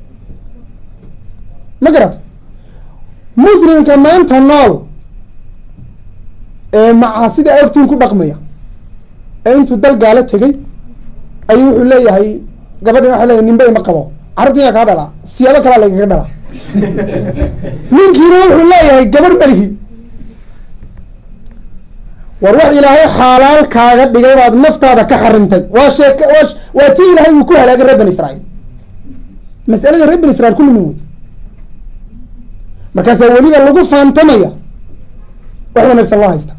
ma garato muslimka maanta nool ee macaasida agtiin ku dhaqmaya ee intuu dal gaalo tegay ayuu wuxuu leeyahay gabadhin waxa leeyahay ninba ima qabo carabtiina kaa dhalaa siyaabo kalaa lagaga dhalaa ninkiina wuxuu leeyahay gabarh malihi war wax ilaahay xaalaal kaaga dhigay baad naftaada ka xarimtay waa waa tii ilaahay uu ku halaagay reer bani israa'iil mas'alada reer bani israa'iil kulli min wey markaasaa weliba lagu faantamaya wax wanaagsan loo haysta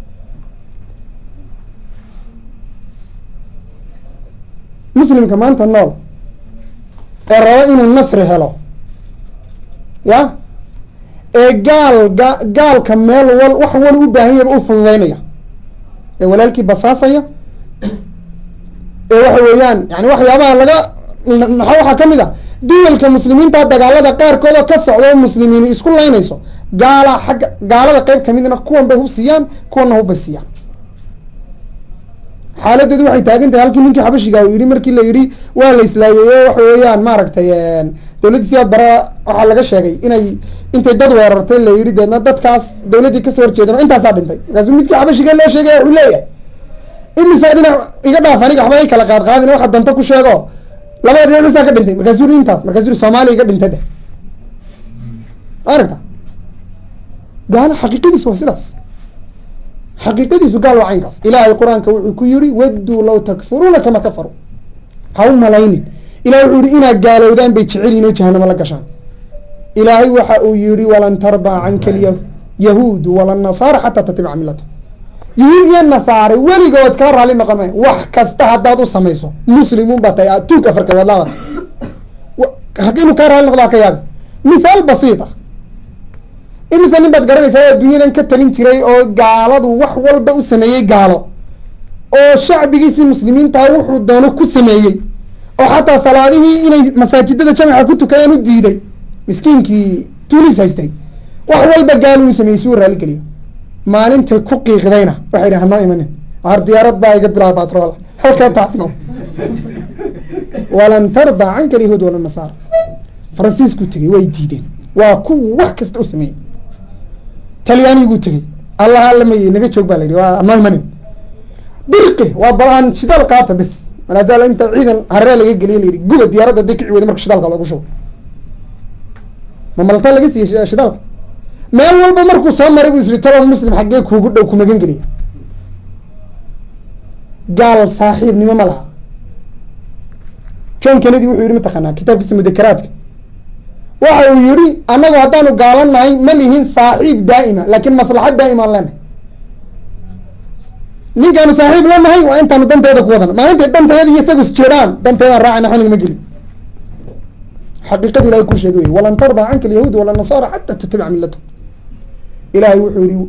muslimka maanta nool ee rabo inuu nasri helo ya ee gaalka meel wax wal u baahan yaba u fududeynaya ee walaalkii basaasaya ee waxa weeyaan yani waxyaabaha waxaa kamid a duwalka muslimiinta dagaalada qaarkooda ka socda oo muslimiin isku laynayso gaalada qeyb kamidna kuwan bay hubsiiyaan kuwanna hubbay siiyaan xaaladeedu waxay taagan tahay halkii ninkii xabashiga uu yihi markii la yihi waa la islaayeeyo waxa weeyaan maaragtay dawladdii siyaad bara waxaa laga sheegay intay dad weerartay la yihi deedna dadkaas dawladdii kasoo horjeedana intaasaa dhintay markaasuu midkii xabashiga loo sheegaya wuxuu leeyahay imisaa dhinac iga dhaaf aniga waxba ay kala qaadin waxa danta ku sheego labada dhinac misaa ka dhintay markaasuu yihi intaas markaasuu yihi soomaaliya iga dhintay dheh aragta gaalo xaqiiqadiisu waa sidaas xaqiiqadiisu gaal waa caynkaas ilaahay qur-aanka wuxuu ku yihi wadduu law takfuruuna kama kafaru ha u malaynin ilahay wuxuu yihi inaad gaalowdaan bay jecelyihin oo jahanamo la gashaan ilaahay waxa uu yihi walan tardaa canka alyahuudu wala nasaara xataa tatbica millata yahuud iyo nasaare weligood kaa raalli noqon maya wax kasta haddaad u samayso muslimuun baa tahay tuug afarka waad laabata inuu kaa raalli noqdo ha ka yaabi mithaal basiit ah imise nin baad garanaysaa adduunyadan ka talin jiray oo gaaladu wax walba u sameeyey gaalo oo shacbigiisii muslimiintaa wuxuu doono ku sameeyey oo xataa salaadihii inay masaajidada jamaca ku tukadaan u diiday miskiinkii tunis haystay wax walba gaal uu sameeyey si uu raali geliyo maalintay ku qiiqdayna waxay dhaha hanoo imanin har diyaarad baa iga bilaa batrool halkaa taadno walan tardaa canka alyahuud wala nasaara faransiisku tegey way diideen waa kuwa wax kasta u sameeyey talyaaniguu tegey allah alamaye naga joog baa la yidhi waa hanoo imanin birqi waa balaan shidaal qaata bis malaasaal inta ciidan haree laga geliye layidhi guba diyaaradda haday kici weyda marka shidaalka loogu shubo ma malta laga siiyey shidaalka meel walba markuu soo maray buu isri taloon muslim xaggee kuugu dhow kumagan geliya gaal saaxiibnimo ma laha john kennedy wuxuu yihi mataqaanaa kitaabkiisa mudakaraadka waxa uu yihi annagu haddaanu gaalanahay ma lihin saaxiib daa'ima laakin maslaxad daa'ima aan leenahay ninkaanu saaxiib leenahay waa intaanu danteeda ku wadan maalintay danteeda iyo isagu isjeedaan danteedaan raacayna xuniga ma gelin xaqiiqada ilahay ku sheegay wey walan tardaa canka alyahuud wala nasaara xataa tattabica millatum ilahay wuxuu yihi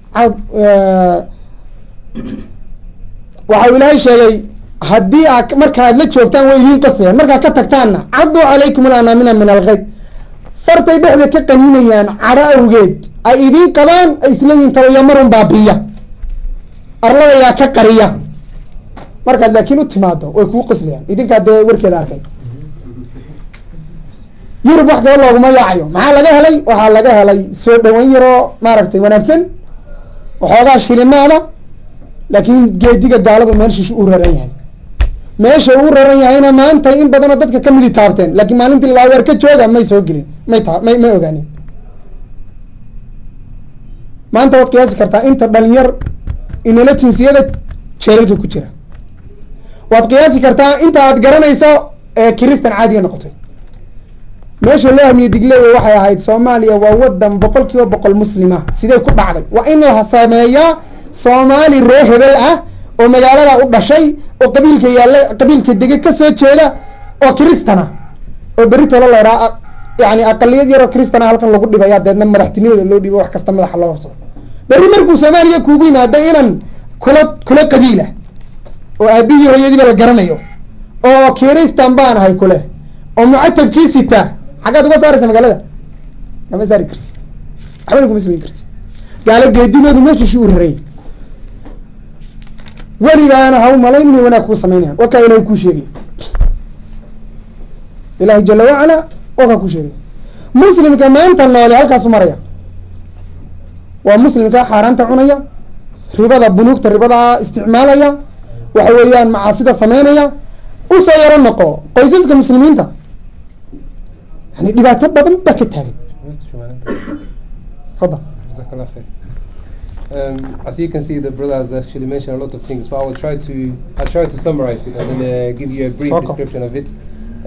waxau ilaahay sheegay haddii markaad la joogtaan way idiin qasayaan markaad ka tagtaanna cadduu calaykum alanaamina min algayb fartay dhexda ka qaniinayaan cadho awgeed ay idiin qabaan ay isleeyihin tawaya marun baabiya arladayaa ka qariya markaad laakiin u timaado way kuu qaslayaan idinkaa dee warkeeda arkay yurub wax kaba looguma yaacayo maxaa laga helay waxaa laga helay soo dhaweyn yaroo maaragtay wanaagsan waxoogaa shilimaada laakiin geediga gaaladu meelshiisu u raran yahay meesha uu raran yahayna maanta in badanoo dadka kamidi taabteen laakiin maalintii laaweer ka jooga may soo gelin may ogaanin maanta waad qiyaasi kartaa inta dhalinyar inala jinsiyada jeelalka ku jira waad qiyaasi kartaa inta aad garanayso ee kiristan caadiga noqotay meesha loo hamiye digleeya waxay ahayd Soomaaliya waa wadan 100% muslima sidee ku dhacday waa in la sameeyaa Soomaali ree hebel ah oo magaalada u dhashay oo qabiilka yaalla qabiilka dega ka soo jeeda oo kristana oo berito la yani aqaliyad yaroo kristana halkan lagu dhibaya deedna madaxtinimada loo dhibo wax kasta madaxa loo horso berri markuu soomaaliya kuugu yimaado inan kula qabiila oo aabihii hooyadiiba la garanayo oo kiristan baan ahay kule oo mucatabkii sita xaggaad uga saaraysa magaalada kama saari kartid waxbana kuma samayn kartid gaalo geedinoodu meeshiishi u raray weligaana ha u malayn inay wanaag kuu samaynayaan wakaa ilahay kuu sheegay ilaahi jala wacala wakaa kuu sheegay muslimka maanta noole halkaasu maraya waa muslimka xaaraanta cunaya ribada bunuugta ribadaa isticmaalaya waxa weeyaan macaasida samaynaya usoo yaro noqo qoysaska muslimiinta yani dhibaato badan baa ka taagan fadal as you can see, the brother has actually mentioned a lot of things, so I'll try to summarize it and then give you a brief description of it.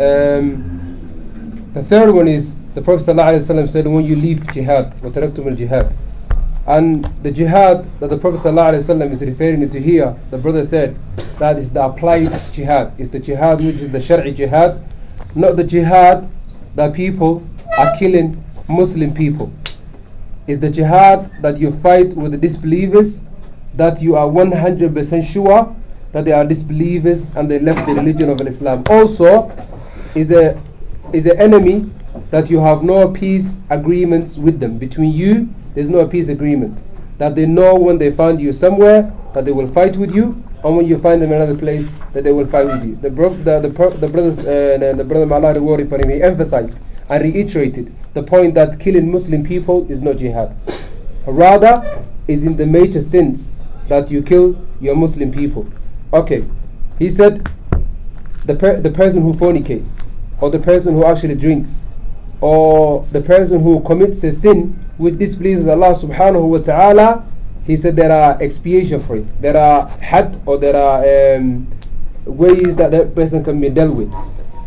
The third one is the Prophet ﷺ said, when you leave jihad, وَتَرَكْتُمُ الْجِهَادِ, and the jihad that the Prophet ﷺ is referring to here, the brother said, that is the applied jihad, is the jihad which is the Shar'i jihad, not the jihad that people are killing Muslim people. Is the jihad that you fight with the disbelievers, that you are 100% sure that they are disbelievers and they left the religion of Islam. Also, is an enemy that you have no peace agreements with them. Between you, there's no peace agreement. That they know when they find you somewhere, that they will fight with you, and when you find them in another place, that they will fight with you. The brothers, the brother Ma'ala rewarded for him, he emphasized and reiterated the point that killing Muslim people is not jihad. Rather, is in the major sense that you kill your Muslim people. Okay, he said the person who fornicates, or the person who actually drinks, or the person who commits a sin which displeases Allah subhanahu wa ta'ala, he said there are expiation for it. There are had, or there are ways that that person can be dealt with.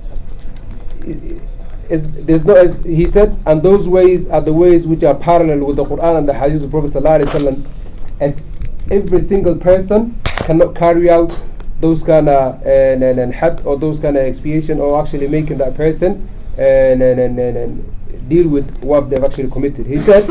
There's no, as he said, and those ways are the ways which are parallel with the Quran and the Hadith of the Prophet ﷺ, as every single person cannot carry out those kind of had, or those kind of expiation, or actually making that person deal with what they've actually committed. He said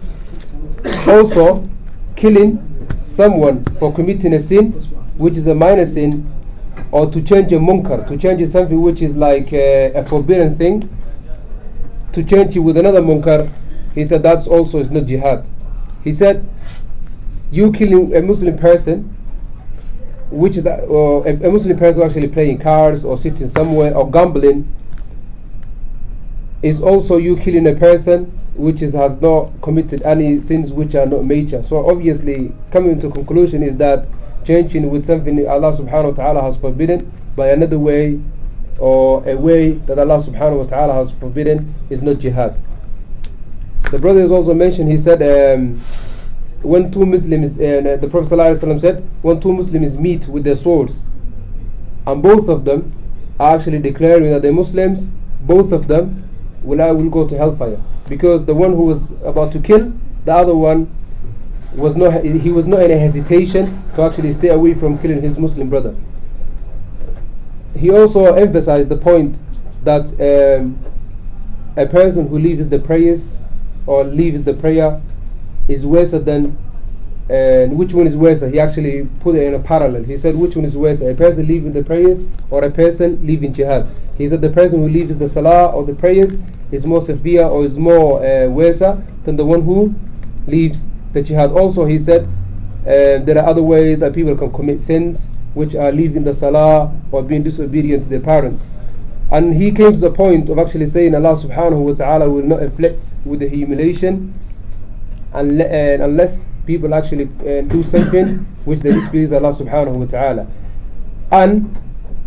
also killing someone for committing a sin which is a minor sin, or to change a munkar, to change something which is like a forbidden thing, to change it with another munkar, he said that's also is not jihad. He said you killing a Muslim person, which is a Muslim person actually playing cards or sitting somewhere or gambling, is also you killing a person which has not committed any sins which are not major. So obviously coming to conclusion is that changing with something Allah subhanahu wa ta'ala has forbidden by another way, or a way that Allah subhanahu wa ta'ala has forbidden, is not jihad. The brother has also mentioned, he said when two Muslims, the Prophet ﷺ said, when two Muslims meet with their swords and both of them are actually declaring that they're Muslims, both of them will go to hellfire, because the one who was about to kill the other one was not in a hesitation to actually stay away from killing his Muslim brother. He also emphasized the point that a person who leaves the prayers or leaves the prayer is worse than, which one is worse? He actually put it in a parallel. He said which one is worse, a person leaving the prayers or a person leaving jihad? He said the person who leaves the salah or the prayers is more severe, or is more worse than the one who leaves the jihad. Also he said there are other ways that people can commit sins, which are leaving the salah or being disobedient to their parents. And he came to the point of actually saying Allah subhanahu wa ta'ala will not afflict with the humiliation unless people actually do something which they displease Allah subhanahu wa ta'ala. And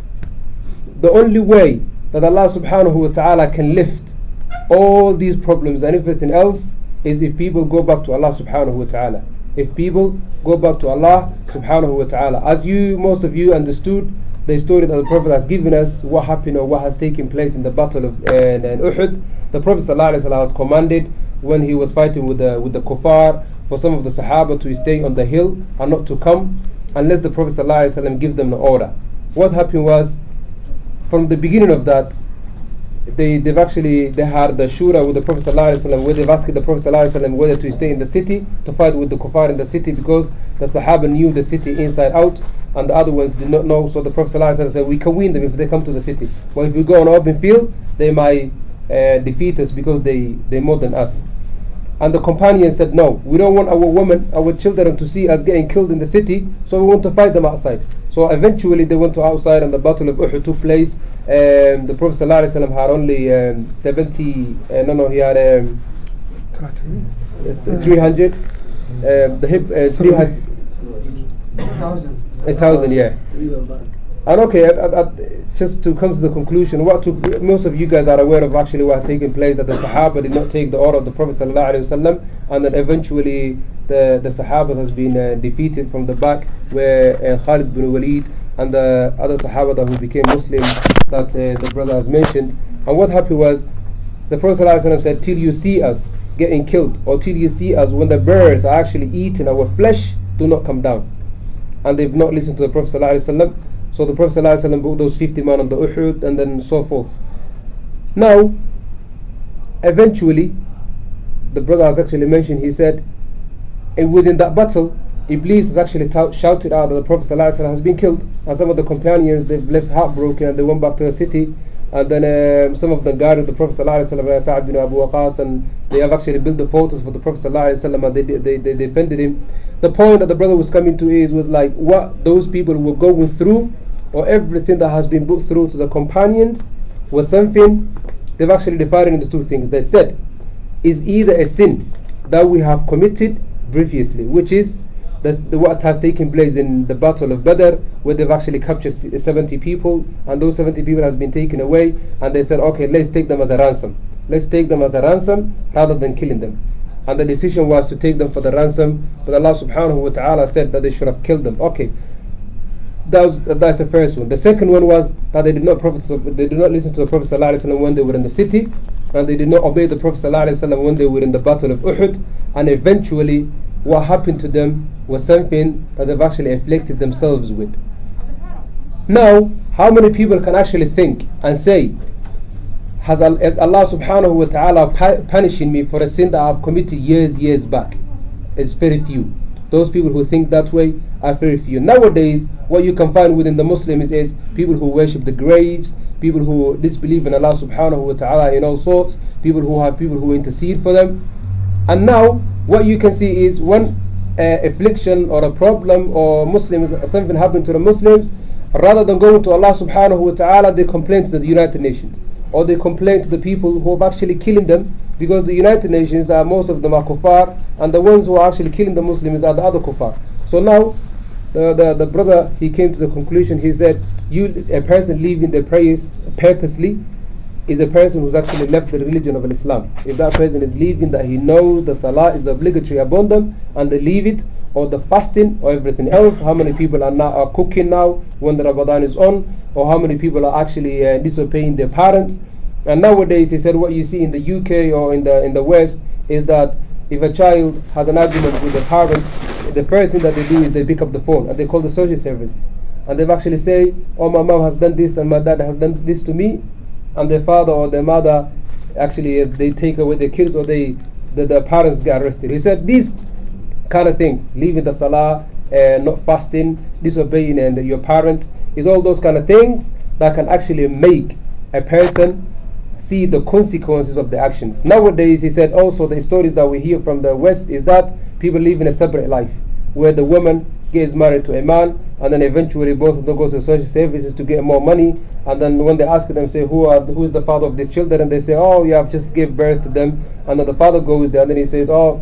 the only way that Allah subhanahu wa ta'ala can lift all these problems and everything else is if people go back to Allah subhanahu wa ta'ala. If people go back to Allah subhanahu wa ta'ala. As most of you understood the story that the Prophet has given us, what happened or what has taken place in the battle of Uhud. The Prophet sallallahu alaihi wasallam has commanded, when he was fighting with the kuffar, for some of the Sahaba to stay on the hill and not to come unless the Prophet ﷺ give them the order. What happened was, from the beginning of that, they had the shura with the Prophet ﷺ, where they've asked the Prophet ﷺ whether to stay in the city to fight with the kuffar in the city, because the Sahaba knew the city inside out and the other ones did not know. So the Prophet ﷺ said, we can win them if they come to the city, but if we go on open field they might defeat us because they're more than us. And the companions said, no, we don't want our women, our children to see us getting killed in the city, so we want to fight them outside. So eventually they went to outside, and the Battle of Uhud took place. The Prophet ﷺ had only 300. The 1,000, yeah. And okay, just to come to the conclusion, most of you guys are aware of actually what had taken place, that the Sahaba did not take the order of the Prophet ﷺ, and that eventually the Sahaba has been defeated from the back, where Khalid bin Walid and the other Sahaba who became Muslim that the brother has mentioned. And what happened was, the Prophet ﷺ said, till you see us getting killed, or till you see us when the birds are actually eating our flesh, do not come down. And they've not listened to the Prophet ﷺ. So the Prophet ﷺ brought those 50 men on the Uhud, and then so forth. Now, eventually, the brother has actually mentioned, he said, and within that battle, Iblis has actually shouted out that the Prophet ﷺ has been killed, and some of the companions, they've left heartbroken and they went back to the city, and then some of them guarded the Prophet ﷺ, Sa'ad bin Abu Waqas, and they have actually built the fortress for the Prophet ﷺ, and they defended him. The point that the brother was coming to was like what those people were going through, or everything that has been put through to the companions, was something they've actually divided into two things. They said, is either a sin that we have committed previously, which is what has taken place in the Battle of Badr, where they've actually captured 70 people, and those 70 people has been taken away, and they said, okay, let's take them as a ransom. Let's take them as a ransom rather than killing them. And the decision was to take them for the ransom, but Allah subhanahu wa ta'ala said that they should have killed them. Okay, that's the first one. The second one was that they did not listen to the Prophet ﷺ when they were in the city, and they did not obey the Prophet ﷺ when they were in the Battle of Uhud, and eventually what happened to them was something that they've actually afflicted themselves with. Now, how many people can actually think and say, is Allah subhanahu wa ta'ala punishing me for a sin that I've committed years back? It's very few. Those people who think that way are very few. Nowadays, what you can find within the Muslims is people who worship the graves, people who disbelieve in Allah subhanahu wa ta'ala in all sorts, people who intercede for them. And now, what you can see is when affliction or a problem or something happened to the Muslims, rather than going to Allah subhanahu wa ta'ala, they complain to the United Nations, or they complain to the people who are actually killing them, because the United Nations most of them are kuffar, and the ones who are actually killing the Muslims are the other kuffar. So now the brother, he came to the conclusion, he said, a person leaving the prayers purposely is a person who's actually left the religion of Islam. If that person is leaving that he knows the salah is obligatory upon them, and they leave it, or the fasting or everything else, how many people are cooking now when the Ramadan is on, or how many people are actually disobeying their parents. And nowadays, he said, what you see in the UK or in the West is that if a child has an argument with the parents, the first thing that they do is they pick up the phone and they call the social services, and they've actually say, oh, my mom has done this and my dad has done this to me, and their father or their mother actually they take away their kids, or the parents get arrested. He said these kind of things, leaving the salah, not fasting, disobeying and your parents, is all those kind of things that can actually make a person see the consequences of the actions. Nowadays, he said also the stories that we hear from the West is that people live in a separate life, where the woman gets married to a man, and then eventually both of them go to social services to get more money, and then when they ask them, say, who is the father of these children, and they say, oh, you have just gave birth to them, and then the father goes there and then he says, oh,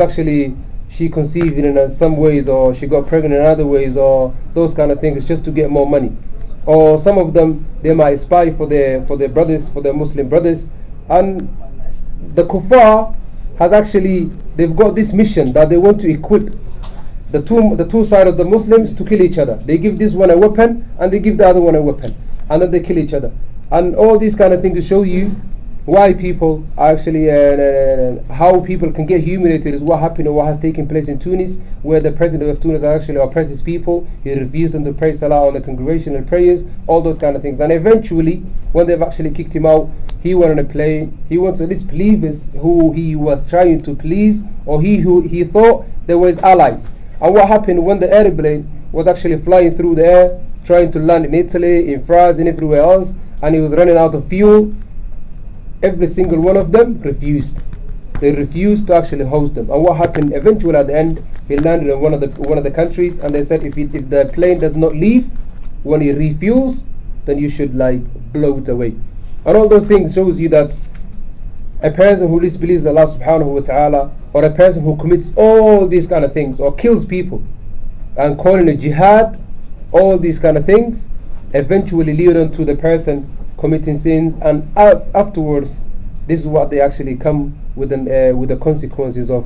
she conceived in some ways, or she got pregnant in other ways, or those kind of things, just to get more money. Or some of them, they might spy for their brothers, for their Muslim brothers, and the kuffar has actually, they've got this mission that they want to equip the two sides of the Muslims to kill each other. They give this one a weapon and they give the other one a weapon, and then they kill each other. And all these kind of things to show you why people actually how people can get humiliated is what happened or what has taken place in Tunis, where the president of Tunis actually oppresses people. He refused them to pray Salah on the congregational prayers, all those kind of things. And eventually, when they've actually kicked him out, he went on a plane. He went to these believers who he was trying to please, or who he thought they were his allies. And what happened when the airplane was actually flying through the air, trying to land in Italy, in France, and everywhere else, and he was running out of fuel, every single one of them refused. They refused to actually host them. And what happened eventually at the end, he landed in one of the countries, and they said if the plane does not leave when he refuels, then you should like blow it away. And all those things shows you that a person who disbelieves Allah subhanahu wa ta'ala, or a person who commits all these kind of things, or kills people and calling it jihad, all these kind of things eventually lead on to the person committing sins, and afterwards this is what they actually come with the consequences of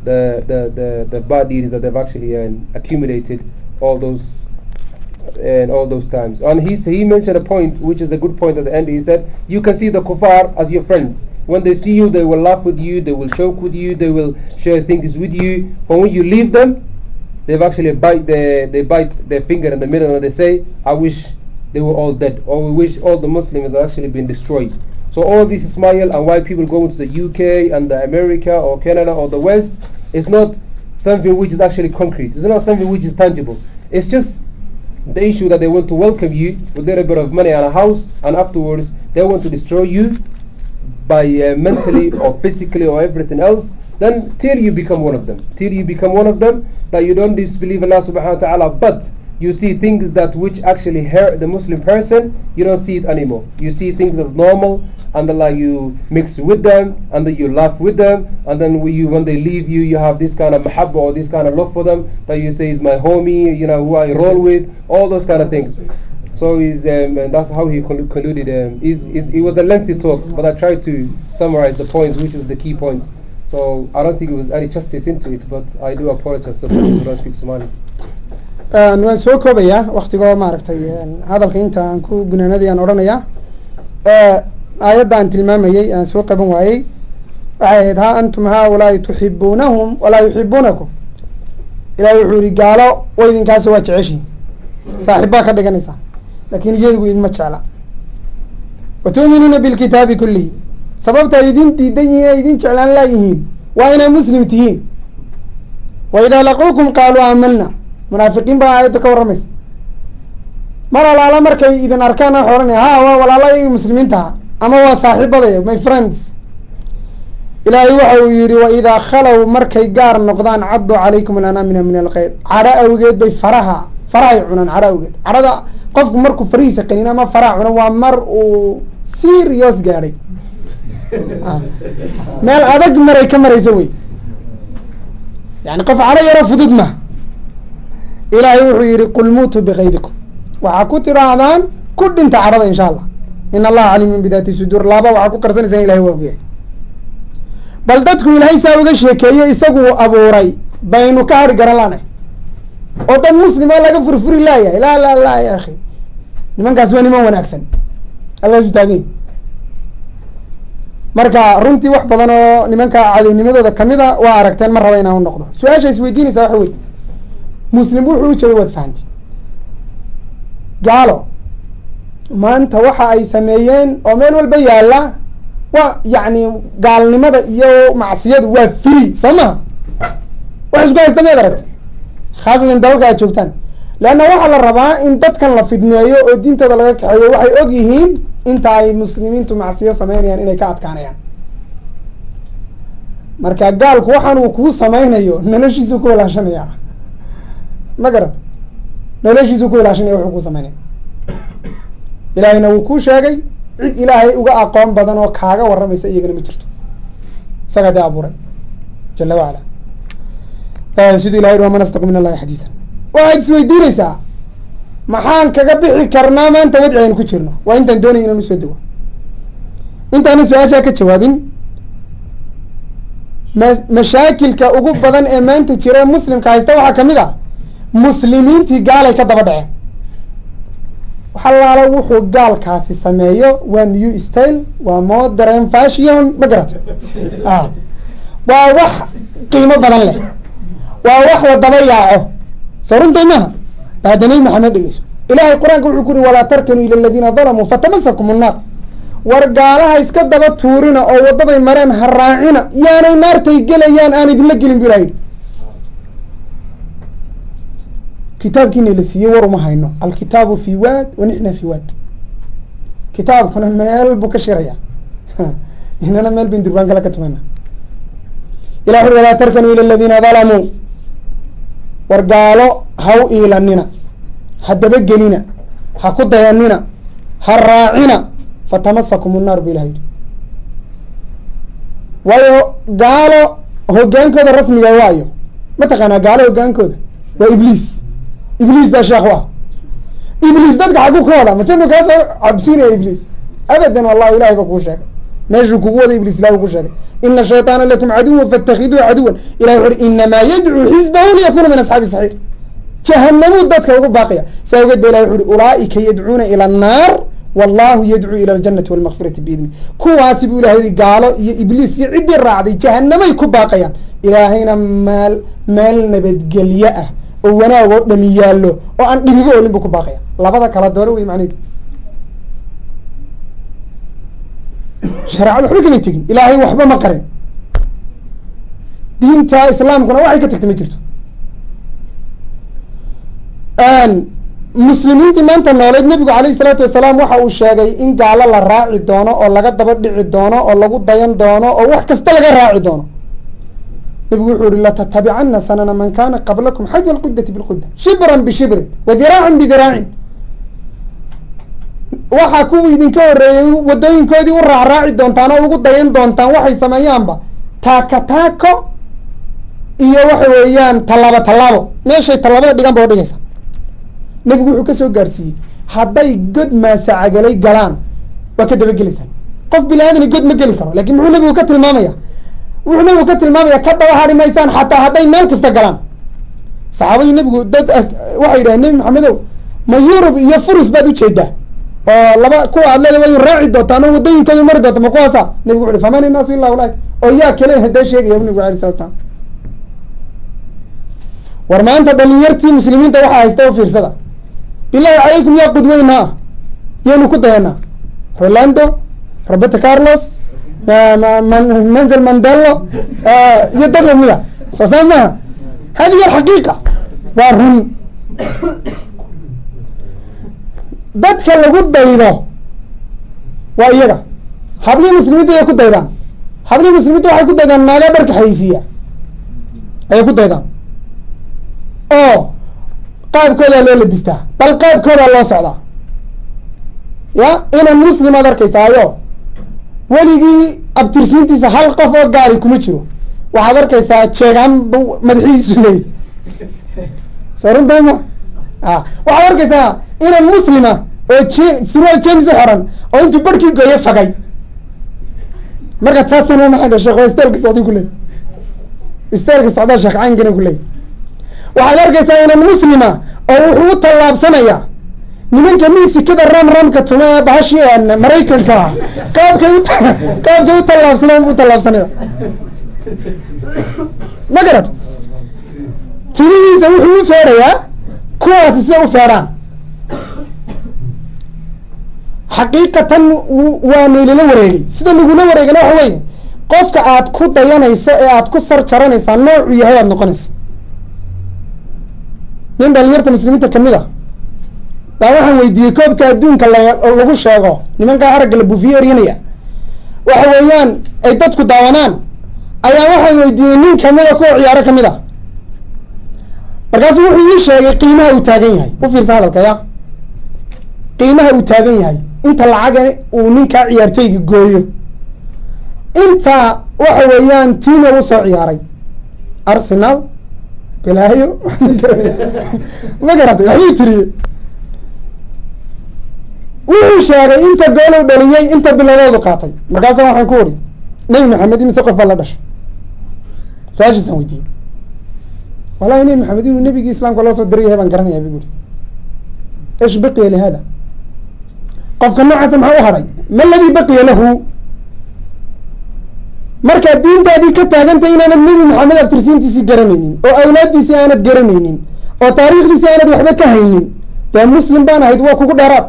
the bad deeds that they've actually accumulated all those times. And he mentioned a point which is a good point at the end. He said, you can see the kuffar as your friends. When they see you, they will laugh with you, they will joke with you, they will share things with you, but when you leave them, they've actually bite their finger in the middle, and they say, I wish they were all dead, or we wish all the Muslims had actually been destroyed. So all this Ismail and why people go into the UK and the America or Canada or the West, it's not something which is actually concrete. It's not something which is tangible. It's just the issue that they want to welcome you with a little bit of money and a house, and afterwards they want to destroy you by mentally or physically or everything else. Then till you become one of them, that you don't disbelieve Allah subhanahu wa ta'ala, but you see things that which actually hurt the Muslim person, you don't see it anymore. You see things as normal, and then you mix with them, and then you laugh with them, and then when they leave you, you have this kind of mahabba or this kind of love for them, that you say is my homie, who I roll with, all those kind of things. So that's how he concluded. It was a lengthy talk, but I tried to summarize the points, which is the key points. So I don't think it was any justice into it, but I do apologize to people who don't speak Somali. waan soo koobayaa waktigoo maaragtay hadalka inta aan ku gunaanadii aan odhanayaa aayaddan tilmaamayey aan soo qaban waayey waxay ahayd ha antum haaulaa'i tuxibuunahum walaa yuxibuunakum. ilaahay wuxuu yihi gaalo way idinkaasi waa jeceshiin, saaxibbaa ka dhiganaysaa, laakiin iyagu idinma jecla. watu'minuuna bilkitaabi kullihi, sababta ay idin diidan yihiin ay idin jeclaan laayihiin waa inay muslim tihiin. waidaa laquukum qaaluu aamalna, munaafiqiin baa aayadda ka warramaysa. mar alaala markay idin arkaan wax odhanaya ha waa walaalay muslimiintaha ama waa saaxiibadaya, my friends. ilaahay waxa uu yihi waidaa khalow markay gaar noqdaan cadduu calaykum alanamina min alqayd, cadho awgeed bay farahay cunaan. cadho awgeed, cadhada qofku markuu farihiisa qanin ama faraha cuno waa mar uu serious gaadhay, meel adag maray ka maraysa wey, yani qof cadho yaro fudud ma. ilaahay wuxuu yihi qul muutuu bikaydikum, waxaa ku tidhaahdaan ku dhinta cadhada insha allah, in allaha caliimun bidaati suduur. laaba waxaa ku qarsanaysaa in ilahay waa ogyahay. bal dadku ilaahay saa uga sheekeeye isaguu abuuray baynu ka hadhi garan laanahay, oo dad muslima laga furfuri laayahay. la ya akhi, nimankaas waa niman wanaagsan, alaasu taagin. marka runtii wax badan oo nimanka cadownimadooda kamida waa aragteen, ma raba inaan u noqdo. su-aasha isweydiinaysaa waxa wey, muslim wuxuu u jeeday waad fahanti. gaalo maanta waxa ay sameeyeen oo meel walba yaalla waa yani gaalnimada iyo macsiyadu waa free, soo maha. wax isku haysta maad aragta, khaasatan dalalka aad joogtaan. leanna waxaa la rabaa in dadkan la fidneeyo oo diintooda laga kaxeeyo. waxay og yihiin inta ay muslimiintu macsiyo sameynayaan inay ka adkaanayaan. marka gaalku waxaan uu kuu sameynayo noloshiisuu ku ilaashanaya, ma garat, noloshiisuu ku ilaashanaya wuxuu kuu sameynaya. ilaahayna wuu kuu sheegay, cid ilaahay uga aqoon badan oo kaaga warramaysa iyagana ma jirto, isagaa dee abuuray jala wacala. siduu ilahay waman astaqu min allahi xadiisan. waxaad isweydiinaysaa maxaan kaga bixi karnaa maanta wadci aynu ku jirno. waa intaan doonay inaan usoo dego. intaanan su-aashaa ka jawaabin, mashaakilka ugu badan ee maanta jira muslimka haysta waxaa kamid a muslimiintii gaalay ka daba dhaceen. waxalaala wuxuu gaalkaasi sameeyo waa new style, waa modern fashion, ma garata waa wax qiimo badan leh, waa wax la daba yaaco, soo runtay maha bahda nabi maxamed dhegeyso. ilahay qur-aanka wuxuu ku yuri walaa tarkanuu ila aladiina dalamuu fatamasakum الnaar, war gaalaha iska daba tuurina oo wadaday mareen ha raacina, yaanay naartay gelayaan aan idinla gelin bu ilaha yidhi. kitaabkiina la siiyey war uma hayno, alkitaabu fi waad wa nixna fi waad, kitaabkuna meel buu ka shiraya inana meel bin durbaan kala ka tumayna. ilah uri walaa tarkanuu ila aladiina dalamuu, war gaalo ha u iilanina, ha dabagelina, ha ku dayanina, ha raacina, fatamasakum الnaar bu ilaha yidhi. waayo gaalo hogaankooda rasmiga waayo ma taqaanaa? gaalo hogaankooda waa ibliis. ibliis baa sheekh u ah. ibliis dadka xagu ka wada majanu kaasoo cabsiinaya ibliis abadan, wallahi ilahay ba kuu sheegay meeshuu kugu wada ibliis ilahi ku sheegay ina shayطaana lakum caduwa faاtakiduu caduwan. ilahi wuxu uhi inamaa yadcuu xizbahu liyakuna min asxaabi saxiir, jahanamuu dadka ugu baaqaya. saa ogeed ba ilahi wuxu uhi ulaaئika yadcuuna ilى الnaar wallahu yadcuu ilى اljanati wاlmakfirati biidni. kuwaasi buu ilahay yihi gaalo iyo ibliis iyo ciddii raacday jahanamay ku baaqayaan, ilaahayna meel nabadgelye ah oo wanaag oo dhami yaallo oo aan dhibigo olin bu ku baaqaya. labada kala dooro wey macnidu. shareecada waxba kamay tegin, ilaahay waxba ma qarin, diinta islaamkuna waxay ka tagtay ma jirto. muslimiintii maanta nooleed nebigu alayhi salaatu wasalaam waxa uu sheegay in gaalo la raaci doono oo laga daba dhici doono oo lagu dayan doono oo wax kasta laga raaci doono. nebigu wuxuu yihi latattabicana sanana man kana qablakum xadwa alqudati bilquda shibran bishibrin wa diraacan bidiraacin. waxaa kuwii idinka horeeyey wadooyinkoodii u raacraaci doontaan oo ugu dayan doontaan waxay sameeyaanba taaka taako iyo waxa weeyaan tallaabo tallaabo, meeshay tallaabada dhigan ba o dhigaysa. nebigu wuxuu kasoo gaarsiiyey hadday god maasacagalay galaan waa ka dabagelaysaan. qof bini aadani god ma geli karo, lakin muxuu nebigu ka tilmaamaya? wuxuu nebigu ka tilmaamaya ka daba hari maysaan xataa hadday meel kasta galaan. saxaabadii nebigu dad waxay yidhahen nebi maxamedow ma yurub iyo furus baad ujeedaa oo laba kuwa aad leeda way raaci doontaan oo wadooyinkooda mari doonta ma kuwaasa? nebigu wuxu uhi faman innaasu illa ulai, oo yaa kale hadaa sheegaya bu nebigu alay salatu salam. war maanta dhalinyartii muslimiinta waxaa haysta u fiirsada, bilahi calaykum yaa qudweyna ah, yaynu ku dayanaa rolando, roberto carlos, manzel mandelo iyo dad lamida, soo saas maha. hadihi alxaqiiqa waa run. dadka lagu daydo waa iyaga. hablihii muslimiinta ayay ku daydaan, hablihii muslimiinta waxay ku daydaan naaga dharka xayeysiiya ayay ku daydaan oo qaabkoodaa loo labistaa, bal qaabkoodaa loo socdaa. ya inan muslimaad arkaysaayo weligii abtirsiintiisa hal qof oo gaari kuma jiro, waxaad arkaysaa jeegaan madaxihiisu leey, soo runta ma? waxaad arkaysaa inan muslima oo surwaal james xoran oo intuu barhkii gooye fagay. marka taasina maxay dha sheekh waa isteelka socday kuley, isteelka socdaa sheekh caankana kuley. waxaad arkaysaa inan muslima oo wuxuu u tallaabsanaya nimanka misikada ramka tuma ee bahashi maraykanka qaabkay u tallaabsanaya ma garad. tirihiisa wuxuu u feedhayaa kuwaasi sida u feedhaan. xaqiiqatan waa naylala wareegay. sida lagula wareegana waxa weye qofka aad ku dayanayso ee aad ku sar jaranaysaa noocu yahay aad noqonaysa. nin dhalinyarta muslimiinta kamid a baa waxaan weydiiyey koobka adduunka lagu sheego nimankaa haragga la buufiye eryanaya waxa weeyaan ay dadku daawanaan, ayaa waxaan weydiiyey nin kamida kuwa ciyaaro kamid a. markaasu wuxuu ii sheegay qiimaha uu taagan yahay. u fiirsa hadalka ya, qiimaha uu taagan yahay, inta lacaga uu ninkaa ciyaartayga gooyo, inta waxa weeyaan tiimo usoo ciyaaray arsenal bilaayo ma garatay waxbuu tiriye. wuxuu sheegay inta gool u dhaliyey, inta biladoodu qaatay. markaasa waxaan ku uri nebi maxamed imise qof baa la dhashay? su-aashiisaan weydiiyey. wallahi nebi maxamed inuu nebigii islaamka loo soo diray yahay baan garanaya bu uri. ish baqiya lihada, qofka noocaasa maxaa u hadhay ma ladii baqiya lahu markaad diintaadii ka taagantay inaanad nebi maxamed abtirsiintiisii garanaynin oo awlaaddiisii aanad garanaynin oo taariikhdiisii aanad waxba ka haynin dee muslim baan ahayd waa kugu dheeraad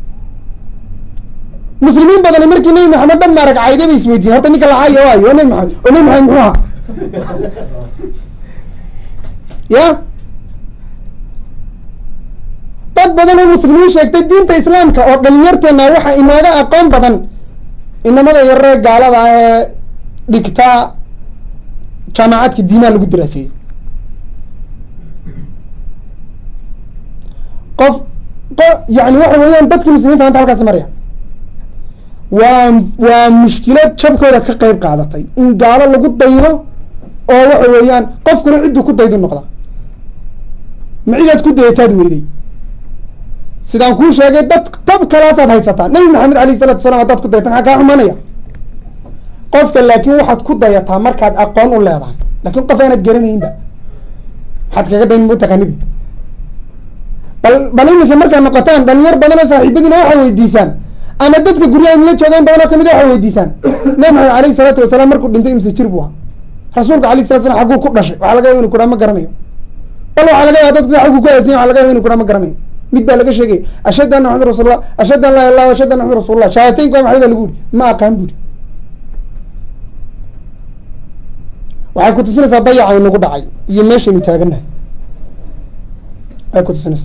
muslimiin badani markii nebi maxamed dhan maarag cayday bay isweydiyen horta ninka lacaayo waayo oo nebi maxamed muxuu ahaa ya dad badan oo muslimiin sheegtay diinta islaamka oo dhalinyarteena waxa inooga aqoon badan inamada yaree gaalada ee dhigtaa jaamacadka diinaha lagu daraaseeyo yani waxa weeyaan dadkii muslimiinta maanta halkaasi marayaan waa mushkilad jabkooda ka qeyb qaadatay in gaalo lagu daydo oo waxa weeyaan qofkuna cidduu ku daydu noqda ma cidaad ku dayataad weyday sidaan kuu sheegay dad tab kalaasaad haysataa nebi maxamed alayh isalatu wasalaam haddaad ku dayata maxaa kaa xumanaya qofka laakiin waxaad ku dayataa markaad aqoon u leedahay laakiin qof aanad garanaynba waxaad kaga dayn mataqaanidi bal iminka markaad noqotaan dhalinyar badan oo saaxiibadiina waxay weydiisaan ama dadka guryaha imla joogaan badan oo kamid a waxay weydiisaan nebi maxamed alayhi salaatu wasalaam markuu dhintay imse jir buu ahaa rasuulka alayh salatu slam xagguu ku dhashay waxaa laga yaba inu kuhaa ma garanayo bal waxaa laga yaba dadku xaggu ku haysan waxa laga yaba inu kuhaa ma garanayo mid baa laga sheegay ashhadu anna maxamed rasuulullah ashhadu an laa ilah illa ashhadu anna maxamed rasulullah shahaadateynku waa maxay baa lagu yiri ma aqaan buri waxay kutusinaysaa dayaca inagu dhacay iyo meeshaynu taaganahay ay kutusinaysaa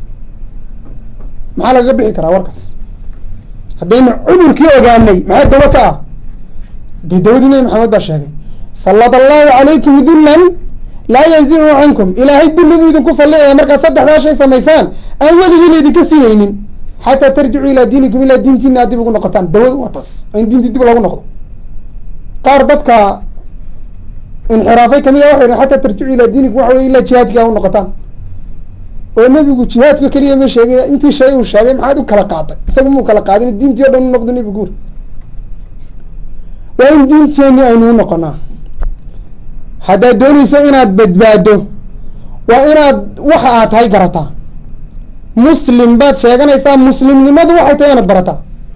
maxaa lagaga bixi karaa warkaas haddaynu cudurkii ogaanay maxaa dawo ka ah dee dawadii nebi maxamed baa sheegay sallada allahu calaykum dullan laa yanzicu cankum ilaahay dulli buu idinku sallidaya markaad saddexdaa shay samaysaan aan weligiina idinka sinaynin xataa tarjicu ilaa diinikum ilaa diintiina aad dib ugu noqotaan dawadu waa taas in diintii dib lagu noqdo qaar dadka inxiraafay kamid a waxay yihin xataa tarjicu ilaa diinikum waxa wey ilaa jihaadka u noqotaan oo nebigu jihaadka keliya ma sheegay intii shay uu sheegay maxaad u kala qaaday isaga muu kala qaadin diintii o dhan u noqdo nebigu uri waa in diinteeni aynu u noqonaa haddaad doonayso inaad badbaado waa inaad waxa aad tahay garataa muslim baad sheeganaysaa muslimnimadu waxay tahay inaad barataa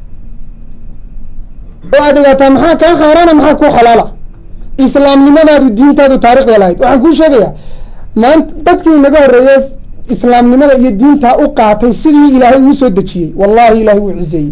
oo aad ogaataa maxaa kaa xaaraana maxaa kuu xalaala islaamnimadaadu diintaadu taarikhda lahayd waxaan kuu sheegayaa maanta dadkii naga horreeyey islaamnimada iyo diintaa u qaatay sidii ilaahay uu soo dejiyey wallahi ilaahay wuu ciseeyey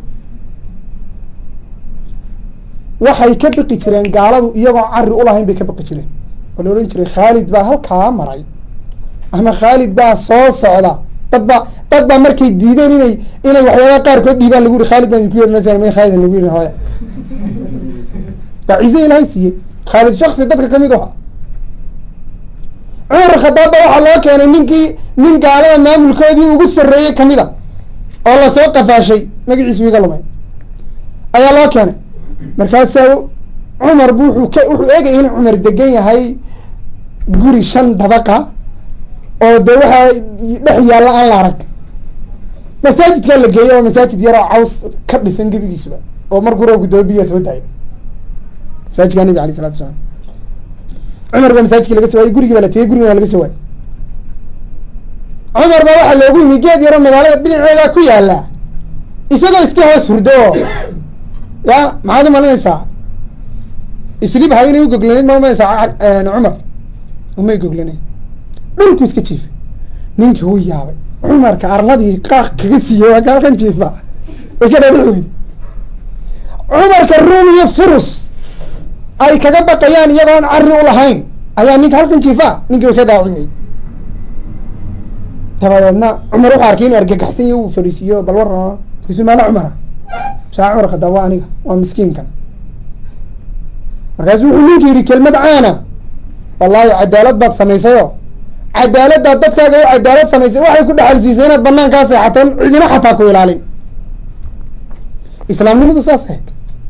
waxay ka biqi jireen gaaladu iyagoo cari ulahayn bay ka biqi jireen oo la odhan jiray khaalid baa halkaa maray ama khaalid baa soo socda dad baa markay diideen inay waxyaabaha qaarkood dhiibaan lagu yihi khaalid baan idinku yeernasa may khaalid lagu yihi hooya baa ciise ilaahay siiyey khaalid shaksi dadka kamid aha cumar khadaab ba waxaa loo keenay nin gaalada maamulkoodii ugu sarreeyey kamid a oo lasoo qafaashay magaciisu iga lumay ayaa loo keenay markaasaa cumar bu wuxuu eegaya in cumar degan yahay guri 5 dabaqa oo de waxaa dhex yaalla aan la arag masaajidkaa la geeyo oo masaajid yaroo caws ka dhisan gebigiisuba oo markuu roobku daba biyaa soo daayo masaajidkaa nabiga alayh isalatu wasalaam cumar baa masaajidkii laga soo waayey gurigii baa la tegey gurigana laga soo waayey cumar baa waxaa loogu yimi geed yaroo magaalada dhinaceeda ku yaala isagoo iska hoos hurdo oo ya maxaad umalinaysaa islib hay inay ugoglaneyd ma umalinaysaa cumar umay goglaneyn dhulku iska jiifay ninkii wuu yaabay cumarka arladii qaaq kaga siiyey waa kaalkan jiifa way ka dhaadhici weydi cumarka ruum iyo furus ay kaga baqayaan iyagoon carri u lahayn ayaa ninka halkan jiifa ninkii way ka dhaaci weydi dabadeedna cumar wuxuu arkay inu argagaxsan iyo uu fadhiisiiyo bal warrama markaasuu maala cumara saa cumar khadaab waa aniga waa miskiinkan markaasu wuxuu ninka yidhi kelmad caana wallaahi cadaalad baad samaysayo cadaaladdaad dadkaaga u cadaalad samaysay waxay ku dhexal siisay inaad banaankaa seexatoon cidina xataa ku ilaalin islaamnimadu saas ahayd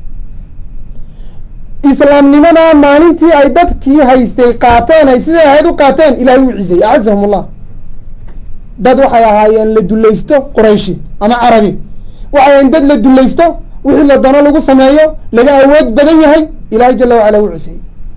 islaamnimadaa maalintii ay dadkii haystay qaateen ay siday ahayd u qaateen ilahay wuu cisay acazahum ullah dad waxay ahaayeen la dulaysto qurayshi ama carabi waxay ahayen dad la dulaysto wixii la dano lagu sameeyo laga awood badan yahay ilaahay jala wacala wuu cisay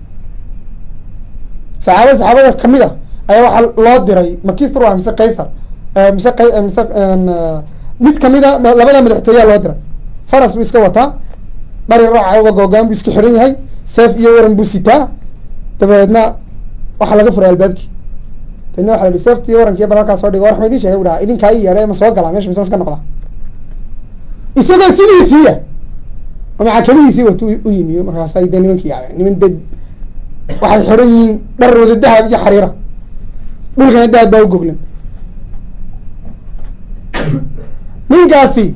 saxaabada kamid a ayaa waxaa loo diray makisr mise qaysar mise mid kamida labada madaxtooyaa loo diray faras buu iska wataa dhari raaca googaan buu iska xiran yahay seef iyo waran buu sitaa dabeedna waxaa laga furay albaabkii dabeedna waxa la yihi seefti iyo waranki bal halkaa soo dhigo war axmed ii sheegay u dhaha idinkaa ii yeedhay ma soo galaa mesha mise iska noqdaa isagoo sidiisiiya oo maxaakamihiisii watu u yimi markaas ay dee nimankii yaaceen niman dad waxay xiran yihiin dhar wada dahab iyo xariira dhulkana dahab baa u goglan ninkaasi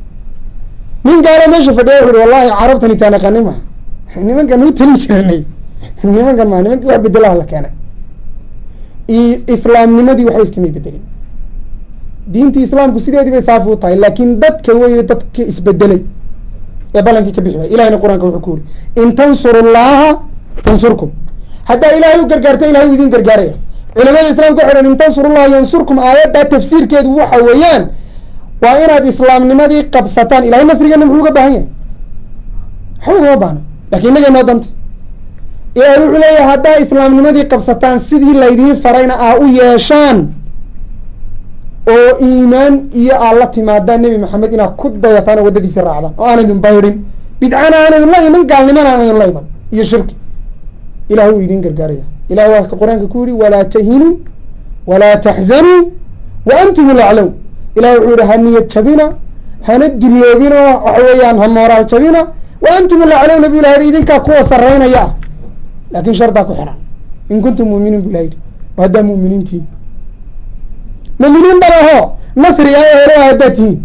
nin gaalo meesha fadhiya wuxu uhi wallahi carabtan itaan aqaani maha nimankan u talin jiranay nimankan maa nimanki wax bedelaha la keenay islaamnimadii waxba iskamay bedelin diintii islaamku sideedii bay saafi u tahay laakin dadka wey dadka isbedelay ee balankii ka bixi waay ilahina qur-aanka wuxuu ku yuri in tansuru llaha yansurkum haddaa ilahay u gargaarta ilahay u idin gargaaraya culamada islaamka waxay dhan in tansuru llaha yansurkum aayaddaa tafsiirkeedu waxa weeyaan waa inaad islaamnimadii qabsataan ilahay nasrigeena muxuu uga baahan yahay waxba ugama baahna lakin inaga inoo danta ilahay wuxuu leeyahay haddaa islaamnimadii qabsataan sidii laydiin farayna aa u yeeshaan oo iimaan iyo aad la timaadaan nebi maxamed inaad ku dayataan oo waddadiisi raacdaan oo aan idin baydhin bidcana aan idin la iman gaalnimana aan idin la iman iyo shirki ilahay wuu idin gargaaraya ilahay waa ka qur-aanka ku yihi walaa tahinuu walaa taxzanuu wa antum laclown ilahay wuxuu yihi ha niyad jabina hana duloobina waxa weeyaan ha mooraal jabina wa antum laclowna bu ilahay idinkaa kuwa saraynaya ah laakin shardaa ku xidhan in kuntum mu'miniin bu ilahay yihi haddaa mu'miniintiin mu'miniin balaho nasriga ee helo haddaa tihiin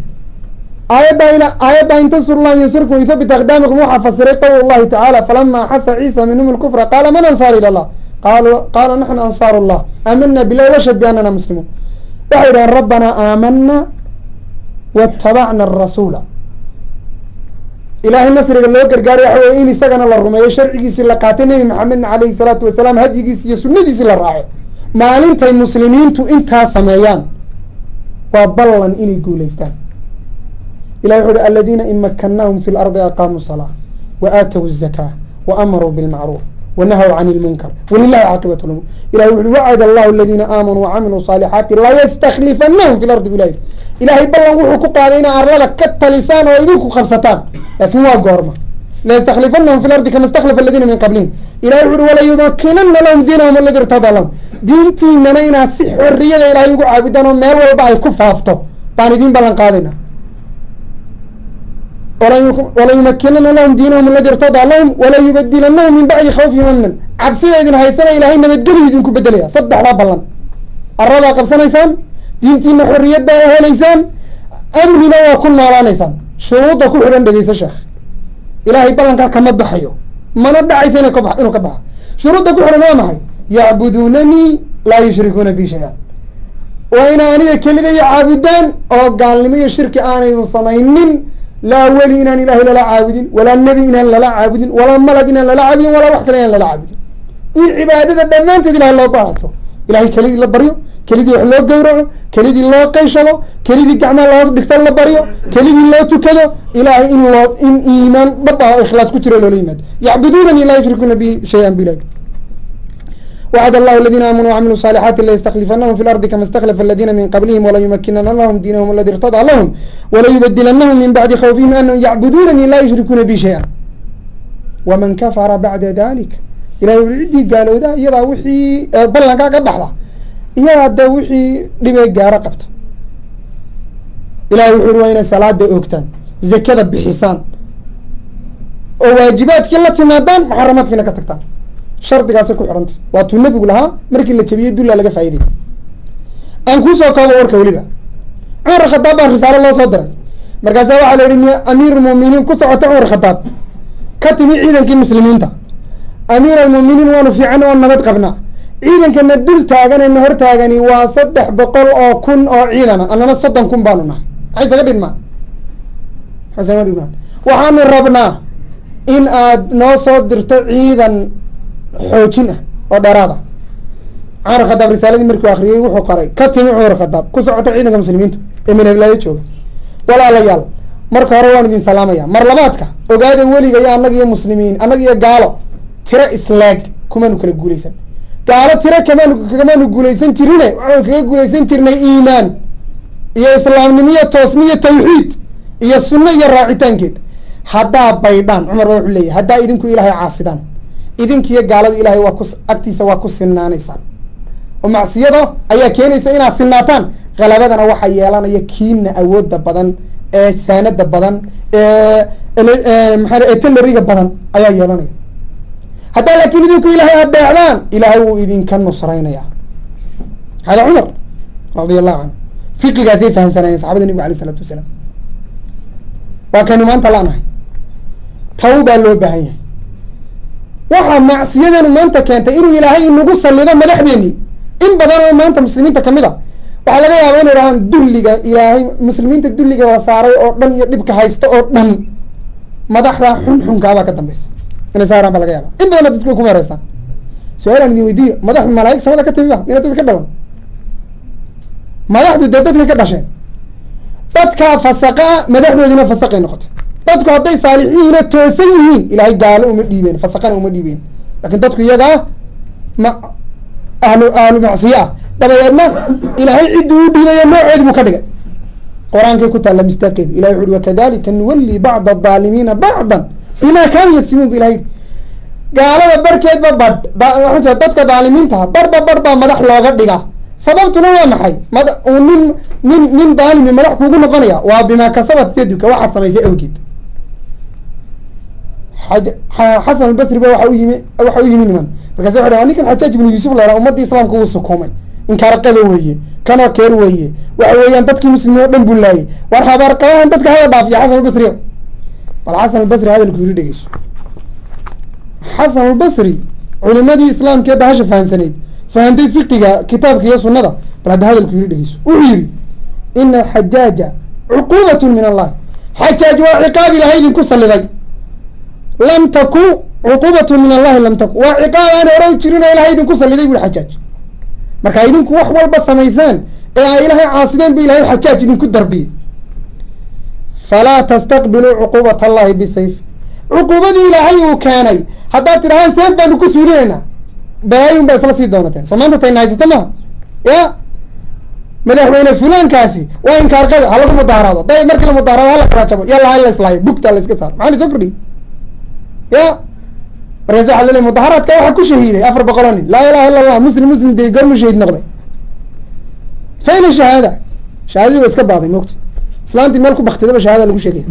aayadda in tansuru llah yansurkum yuthabit aqdaamakum waxaa fasiray qowl llahi tacaala falama axasa ciisa minhum lkufra qaala man ansaar ila llah qaala naxnu ansaaru llah aamana bilahi washhad biannana muslimuun waxay yidhahen rabbanaa aamana waاtabacna arasuula ilahay nasriga loo gargaaray waxa weye in isagana la rumeeyo sharcigiisii la qaatay nebi maxamedna alayhi salaatu wasalaam hadyigiisi iyo sunadiisi la raaco maalintay muslimiintu intaa sameeyaan waa ballan inay guulaystaan ilahi wuxu uhi aladina in makanahum fi lardi aqaamuu salaa wa aatow الzakaa wa amaruu bilmacruuf wanahaw can اlmunkar walilahi caaqibat lumuur ilahi wuxu uhi wacada allahu aladina aamanuu wacamiluu صaalixaati layastaklifanahum fi lardi bilahi ilahay ballan wuxuu ku qaaday inay arlada ka talisaan oo idinku qabsataan laakin waa goorma layastaklifanahum fi lardi kama istakhlafa aladina min qablihim ilahi wuxu uhi walayumakinana lahum diinahum aladi irtadaa lahum diintiinana inaad si xoriyada ilahay ugu caabudaan oo meel walba ay ku faafto baan idin ballan qaadayna walayumakinana lahum diinahum aladi irtadaa lahum walayubadilanahum min bacdi khawfihim amnan cabsida idin haysana ilahay nabadgeliyu idinku bedelaya saddexdaa ballan aradaa qabsanaysaan diintiina xoriyad baa helaysaan amnina waa ku noolaanaysaan shuruudda ku xidhan dhegeyso sheekh ilahay ballankaa kama baxayo mana dhacaysa inuu ka baxa shuruudda ku xidhan waa maxay yacbudunanii laa yushrikuuna bi shay-an waa ina aniga kelida iyo caabudaan oo gaalnimo iyo shirki aanaynu samaynin laa weli inaan ilahay lala caabudin walaa nebi inaan lala caabudin walaa malag inaan lala caabudin walaa wax kale inaan lala caabudin in cibaadada dhammaanteed ilahay loo baahato ilahay kelidii la baryo kelidii wax loo gawraco kelidii loo qayshado kelidii gacmaa loo dhigto la baryo kelidii loo tukado ilahay in iimaan dhab ah oo ikhlaas ku jiro loola yimaado yacbudunanii laa yushrikuuna bi shay-an bilahi wacd allahu aladina aamanuu wacamiluu صaalixaati layastaklifanahum fi lardi kama istakhlafa aladina min qablihim walayumakinana lahum diinahum aladi irtadaa lahum walayubadilanahum min bacdi khawfihim anahum yacbudunanii laa yushrikuuna bi shay-an waman kafara bacda dalik ilahay wuxuu ciddii gaalooda iyadaa wixii ballankaa ka baxda iyadaa dee wixii dhibay gaaro qabto ilahay wuxu uri waa inay salaada oogtaan zakada bixisaan oo waajibaadkii la timaadaan muxaramaadkiina ka tagtaan shardigaasay ku xidhantay waa tuu nebigu lahaa markii la jabiyey dullaa laga faa'iday aan kuusoo koobo warka weliba cumar khadaab baan risaalo loo soo diray markaasa waxaa la yihi amiir almu'miniin ku socota cumar khadaab ka timi ciidankii muslimiinta amiir almu'miniin waanu fiican oo nabad qabnaa ciidankana dul taaganayna hor taagani waa 300 oo kun oo ciidana annana 30 kun baanu nahay maxay isaga dhigmaa waxaanu rabnaa in aad noo soo dirto ciidan xoojin ah oo dheeraad ah cumar khadaab risaaladii markuu akriyey wuxuu qoray ka timi cumar khadaab ku socota ciidanka muslimiinta ee minhablaayo jooga walaalayaal marka hore waan idin salaamaya mar labaadka ogaada weliga iyo annaga iyo muslimiin annaga iyo gaalo tiro islaag kumaanu kala guulaysan gaalo tiro kamaanu guulaysan jirine waxaanu kaga guulaysan jirnay iimaan iyo islaamnimiyo toosniyo tawxiid iyo sunno iyo raacitaankeed haddaa baydhaan cumar ba wuxuu leeyahy haddaa idinku ilaahay caasidaan idinkiyo gaaladu ilaahay waa ku agtiisa waa ku sinnaanaysaan oo macsiyada ayaa keenaysa inaad sinnaataan qalabadana waxaa yeelanaya kiina awooda badan ee saanada badan ee talariga badan ayaa yeelanaya haddaa laakiin idinku ilaahay adeecdaan ilaahay wuu idinka nusraynaya hada cumar radi allahu canhu fiqigaasay fahamsanayeen saxabada nebiga alayh isalaatu wasalaam waa kaynu maanta lanahay tawbaa loo baahan yahay waxaa macsiyadeenu maanta keentay inuu ilaahay inagu salido madaxdeeni in badan oo maanta muslimiinta kamid a waxaa laga yaaba inu dhahaan dulliga ilaahay muslimiinta dulliga la saaray oo dhan iyo dhibka haysta oo dhan madaxda xunxunkaabaa ka dambaysa inay saaraan baa laga yaaba in badanna dadku way ku meereystaan su-aalaan idin weydiiyo madaxdu malaa'ig samada ka timiba ina dadka ka dhalan madaxdu dee dadka ka dhasheen dadkaa fasaqaa madaxdoodina fasaqay noqotay dadku hadday saalixiinoo toosan yihiin ilaahay gaalo uma dhiibeen fasaqana uma dhiibeen lakin dadku iyagaa ahlu macsiye ah dabadeedna ilaahay ciddii u dhiibayo nooceed buu ka dhigay qur-aankay ku taalla mistaaqeedu ilahay wuxu uhi wakadalika nuwalli bacda adaalimiina bacdan bima kaanuu yagsibuun bu ilahay gaalada barkeedba badh waxaa dadka daalimiintaha barhba barh baa madax looga dhiga sababtuna waa maxay nin daalimi madax kuugu noqonaya waa bimaa kasabat yaduka waxaad samaysay awgeed xasan albasri ba waxa u yimi niman markaas wuxu dha ninkan xajaaj ibnu yuusuf la yhaha ummadda islaamka wuu sukumay inkaarqaba weeye kanoo keer weeye waxa weeyaan dadkii muslimiin o dhan buu laayay war habaarqabahan dadka hada dhaafiya xasan albasri bal xasan albasri hadalku yiri dhegeyso xasan albasri culimadii islaamkee bahasha fahamsanayd fahantay fiqiga kitaabka iyo sunada bal hadda hadalku yiri dhegeyso wuxuu yihi ina xajaaja cuquubat min allah xajaaj waa ciqaab ilahay idinku saliday lam taku cuquubat min allahi lam taku waa ciqaab aan hore u jirin oo ilahay idinku saliday bui xajaaj marka idinku wax walba samaysaan ee a ilaahay caasideen bu ilahay xajaaj idinku darbiyey falaa tastaqbiluu cuquubat allahi bisayf cuquubadii ilaahay uu keenay haddaad tidhahaan seef baanu ku suulinaynaa baayun baa isla sii doonateen soo maanta tayna haysata maha ya madaxweyne fulaankaasi waa inkaarqabe ha lagu mudaaharaado day markii la mudaharado hala karaajabo yalla ha la islaayo bugta la iska saaro maxaa la soo kordhiy ya markaas waxa laleey mudaharaadka waxaa ku shahiiday 400 nin laa ilaha illa allah muslim dee gormu shahiid noqday fayna shahaada shahaadadii waa iska baaday moogta islaantii meel ku baktidaba shahaada lagu sheegay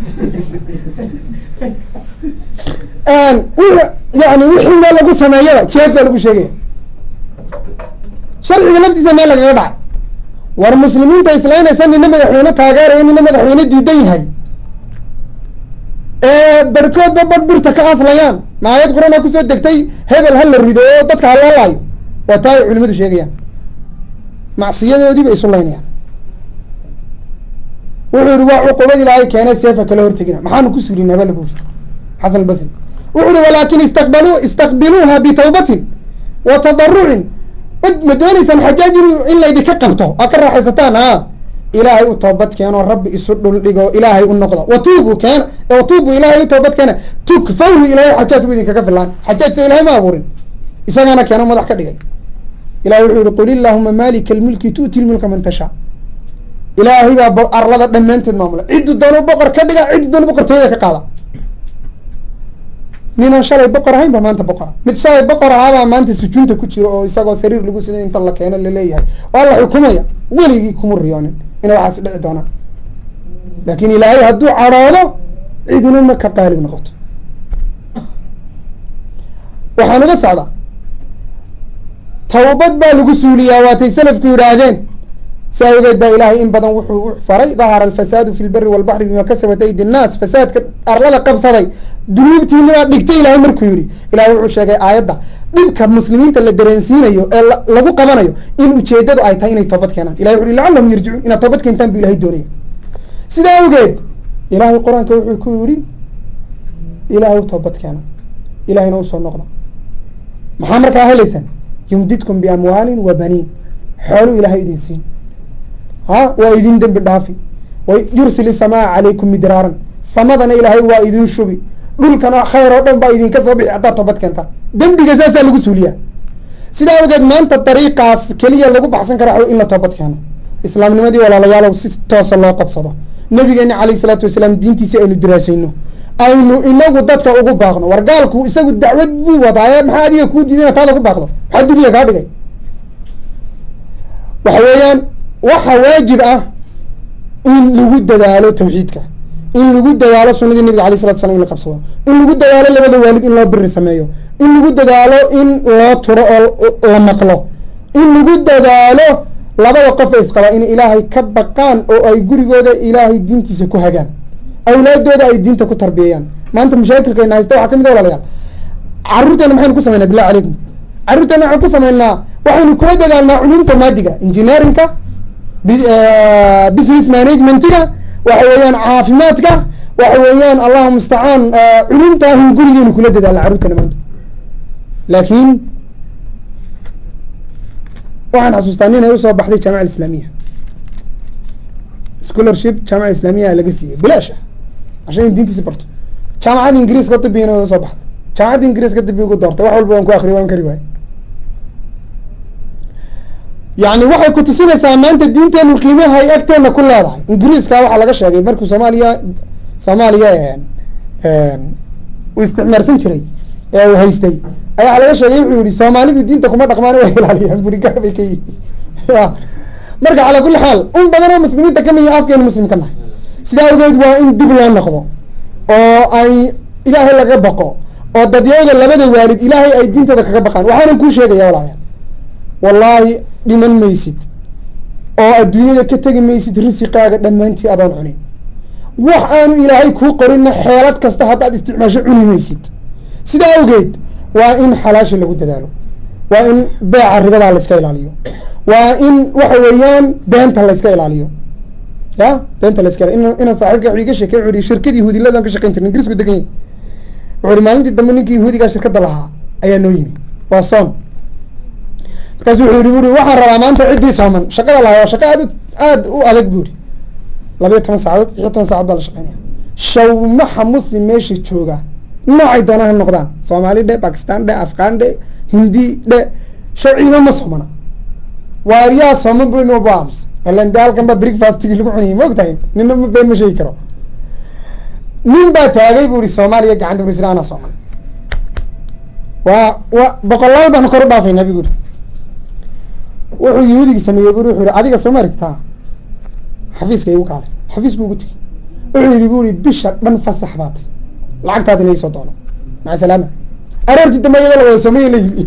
yani wixii meel lagu sameeyaba jeed baa lagu sheegaya sharciga laftiisa meel lagaga dhacay war muslimiinta islaynaysa nina madaxweyne taageeraya nina madaxweyne diidan yahay barkoodba badh birta ka aslayaan maayad qurana kusoo degtay hebel ha la rido oo dadka halaalaayo waa taa ay culimadu sheegayaan macsiyadoodii bay isu laynayaan wuxuu yihi waa cuqubad ilaahay keenay seefa kala hortegina maxaanu ku suulinaa ba lagu uri xasan albasri wuxuu yihi walaakin istaqbiluuha bitawbatin wa tadarucin ma doonaysaan xajaaj in laydinka qabto aa ka raaxaysataan ilaahay u toobad keeno rabbi isu dhul dhigo ilaahay u noqdo watuubu keena watuubu ilaahay u toobad keena tukfawhu ilaahay xajaaj bu idinkaga filaan xajaaj so ilahay ma abuurin isagaana keeno madax ka dhigay ilahay wuxuu yihi qul illahuma malika almulki tu'ti lmulka man tashaa ilaahay baa arlada dhammaanteed maamula ciddu doonu boqor ka dhiga ciddu doonu boqortooyada ka qaada ninaan shalay boqor ahayn ba maanta boqora mid shalay boqor ahaabaa maanta sujuunta ku jiro oo isagoo sariir lagu siday inta la keeno laleeyahay waa la xukumaya weligii kuma riyoonin ina waxaas dhici doonaan laakin ilaahay hadduu cadhoodo ciduna ma ka qaalib noqoto waxaan uga socdaa tawbad baa lagu suuliyaa waatay salafku yidhaahdeen si awgeed baa ilaahay in badan wuxuu u faray dahara alfasaadu fi lberi walbaxri bima kasabat aydi nnaas fasaadka arlada qabsaday dunuubtiina baa dhigtay ilahay markuu yihi ilahay wuxuu sheegay aayadda dhibka muslimiinta la dareensiinayo ee lagu qabanayo in ujeedadu ay tahay inay toobad keenaan ilahay wuxu lacallahum yarjicuun inaad toobad keentaan bu ilahay doonaya sidaa awgeed ilahay qur-aanka wuxuu ku yihi ilahay u toobad keena ilahayna usoo noqda maxaa markaa helaysaan yumdidkum biamwaalin wa baniin xooluu ilahay idin siin waa idin dembi dhaafi yursil isamaa calaykum midraaran samadana ilaahay waa idin shubi dhulkana khayr oo dhan baa idinka soo bixi haddaad toobad keentaan dembiga saasaa lagu suuliyaa sidaa awgeed maanta dariiqaas keliya lagu baxsan kara in la toobad keeno islaamnimadii walaalayaalow si toosa loo qabsado nabigeena calayhi salaatu wasalaam diintiisa aynu diraasayno aynu inagu dadka ugu baaqno war gaalku isagu dacwad buu wadaaye maxaa adiga kuu diiday inaad taada ku baaqdo maxaa duniya kaa dhigay waxa weeyaan waxa waajib ah in lagu dadaalo tawxiidka in lagu dadaalo sunadii nabiga alayh salatu salam in la qabsado in lagu dadaalo labada waalid in loo biri sameeyo in lagu dadaalo in loo turo oo la maqlo in lagu dadaalo labada qof isqaba in ilaahay ka baqaan oo ay gurigooda ilaahay diintiisa ku hagaan awlaadooda ay diinta ku tarbiyayaan maanta mashaakilkeena haysta waxaa kamid a walaalayaal carruurteena maxaynu ku sameynaa billahi calaykum carruurteena waxaan ku sameynaa waxaynu kula dadaalnaa culumta maadiga engineerinka business managementiga waxa weeyaan caafimaadka waxa weeyaan allahu mustacaan culumtaahin gurigeenu kula dadaalna carruurteena maanta laakiin waxaan xasuustaa nin ay usoo baxday jaamaca islaamiya scholarship jaamaca islaamiya laga siiyey bilaasha عشان diintiisa barto jaamacadda ingiriiska dibina soo baxday jaamacadda ingiriiska dib ugu doortay wax walba waan ku akhriyo waan kari waay yani waxay ku tusinaysaa maanta diinteenu qiimaha ay agteena ku leedahay ingiriiska waxaa laga sheegay markuu soomaaliya uu isticmaarsan jiray ee uu haystay ayaa laga sheegay wuxuu yihi soomaalidu diinta kuma dhaqmaan way ilaaliyaan burigaar bay ka yihiin marka calaa kulli xaal un badan oo muslimiinta kamid yahay afkeenu muslim ka nahay sidaa awgeed waa in dib loo noqdo oo ay ilaahay laga baqo oo dadyooda labada waalid ilaahay ay diintooda kaga baqaan waxaanan kuu sheegaya walaalayaal wallaahi dhiman maysid oo adduunyada ka tegi maysid risiqaaga dhammaantii adoon cunin wax aanu ilaahay kuu qorinna xeelad kasta haddaad isticmaasho cuni maysid sidaa awgeed waa in xalaasha lagu dadaalo waa in beeca ribadaa layska ilaaliyo waa in waxa weeyaan beenta layska ilaaliyo ya beenta layska ilaaliyo inaan saaxiibka wuxuu iga sheekay wuxuu shirkad yahuudiladan ka shaqayn jirnay ingiriisku degan yahay wuxuu maalintii dambe ninkii yahuudigaa shirkadda lahaa ayaa noo yimi waa soon markaasu wuxuu yihi waxaan rabaa maanta ciddii sooman shaqada lahaa shaqa aad u adag bu ihi 12 saacadood 10 saacadood baa la shaqeynaya shawmaxa muslim meesha jooga noocay doonaan ha noqdaan soomaali dhe bakistan dhe afghan dhe hindi dhe shawciima ma soomana waariyaa sooman bu no bams ilan daalkan ba breakfastigi lagu cuniyay ma ogtahay nina ma been ma sheegi karo nin baa taagay bu ihi soomaaliya gacanta burisira ana sooman waa boqolaal baan kor u dhaafay nabigu wuxuu yahuudigi sameeyey buri wuxuu yihi adiga soo maarigtaa xafiiska igu kaalay xafiisku ugu tegi wuxuu yihi buri bisha dhan fasax baatay lacagtaadina iisoo doono maca salaama aroortii dambe iyadoo la wada soomaya la yimi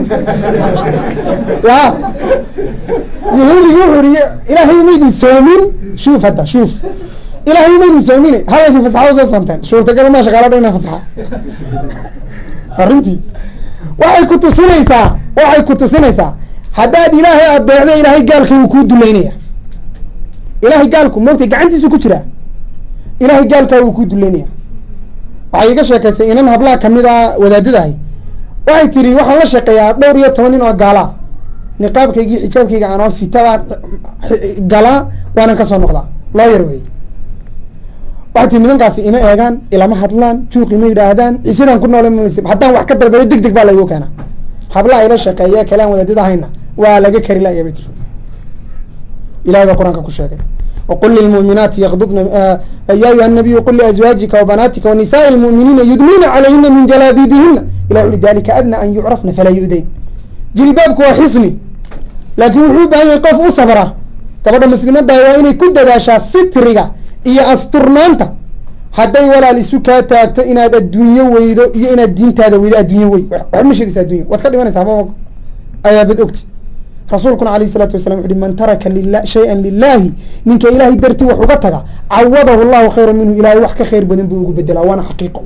ya yahuudigi wuxuu yihi ilaahay maydin soomin shuuf hadda shuuf ilaahay maydin soomine hadalkii fasaxa usoo soomteen suurtagal maa shaqaalo dhan inaa fasaxa arrintii waxay ku tusinaysaa haddaad ilaahay adeecda ilaahay gaalka wuu kuu duleynaya ilaahay gaalku moogtay gacantiisu ku jiraa ilaahay gaalkaa wuu kuu duleynaya waxay iga sheekaysay inan hablaha kamid a wadaadadahay waxay tiri waxaan la shaqeeyaa 12 nin oo gaalaa niqaabkaygii xijaabkayga anoo sitabaan galaa waanan kasoo noqdaa loo yar wey waxay tiri nimankaasi ima eegaan ilama hadlaan juuqi ma yidhaahdaan cisidaan ku noole haddaan wax ka dalbado deg deg baa laygu keenaa hablaha ila shaqeeya kalaan wadaadada hayna waa laga kari laaya bay tiri ilahay baa qur-aanka ku sheegay وقل للمؤمنات يغضضن يا أيها النبي قل لأزواجك وبناتك ونساء المؤمنين يدنين عليهن من جلابيبهن إلى ذلك أدنى أن يعرفن فلا يؤذين جلبابك وحصني لكن وحوب أن يقف صبرا تبدا المسلمات دايواني كد داشا سترقا إيا أسترنانتا حتى ولا لسكاتا إن هذا الدنيا ويدو إيا إن الدين تادا ويدا الدنيا وي وحب مش يقصى الدنيا واتكلم أنا صحابه أيا بدأكتي رسولكم عليه الصلاة والسلام يقول من ترك لله شيئا لله منك إلهي درتي وحقتك عوضه الله خيرا منه إلهي وحك خير بدن بيقول بدلا وانا حقيقه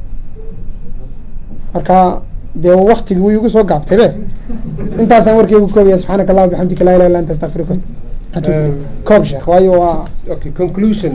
أركا ده وقت يقول سوى قاب تبه انت أصلا ورك يقول يا سبحانك الله وبحمدك لا إله إلا أنت استغفرك كوب شيخ وايو okay conclusion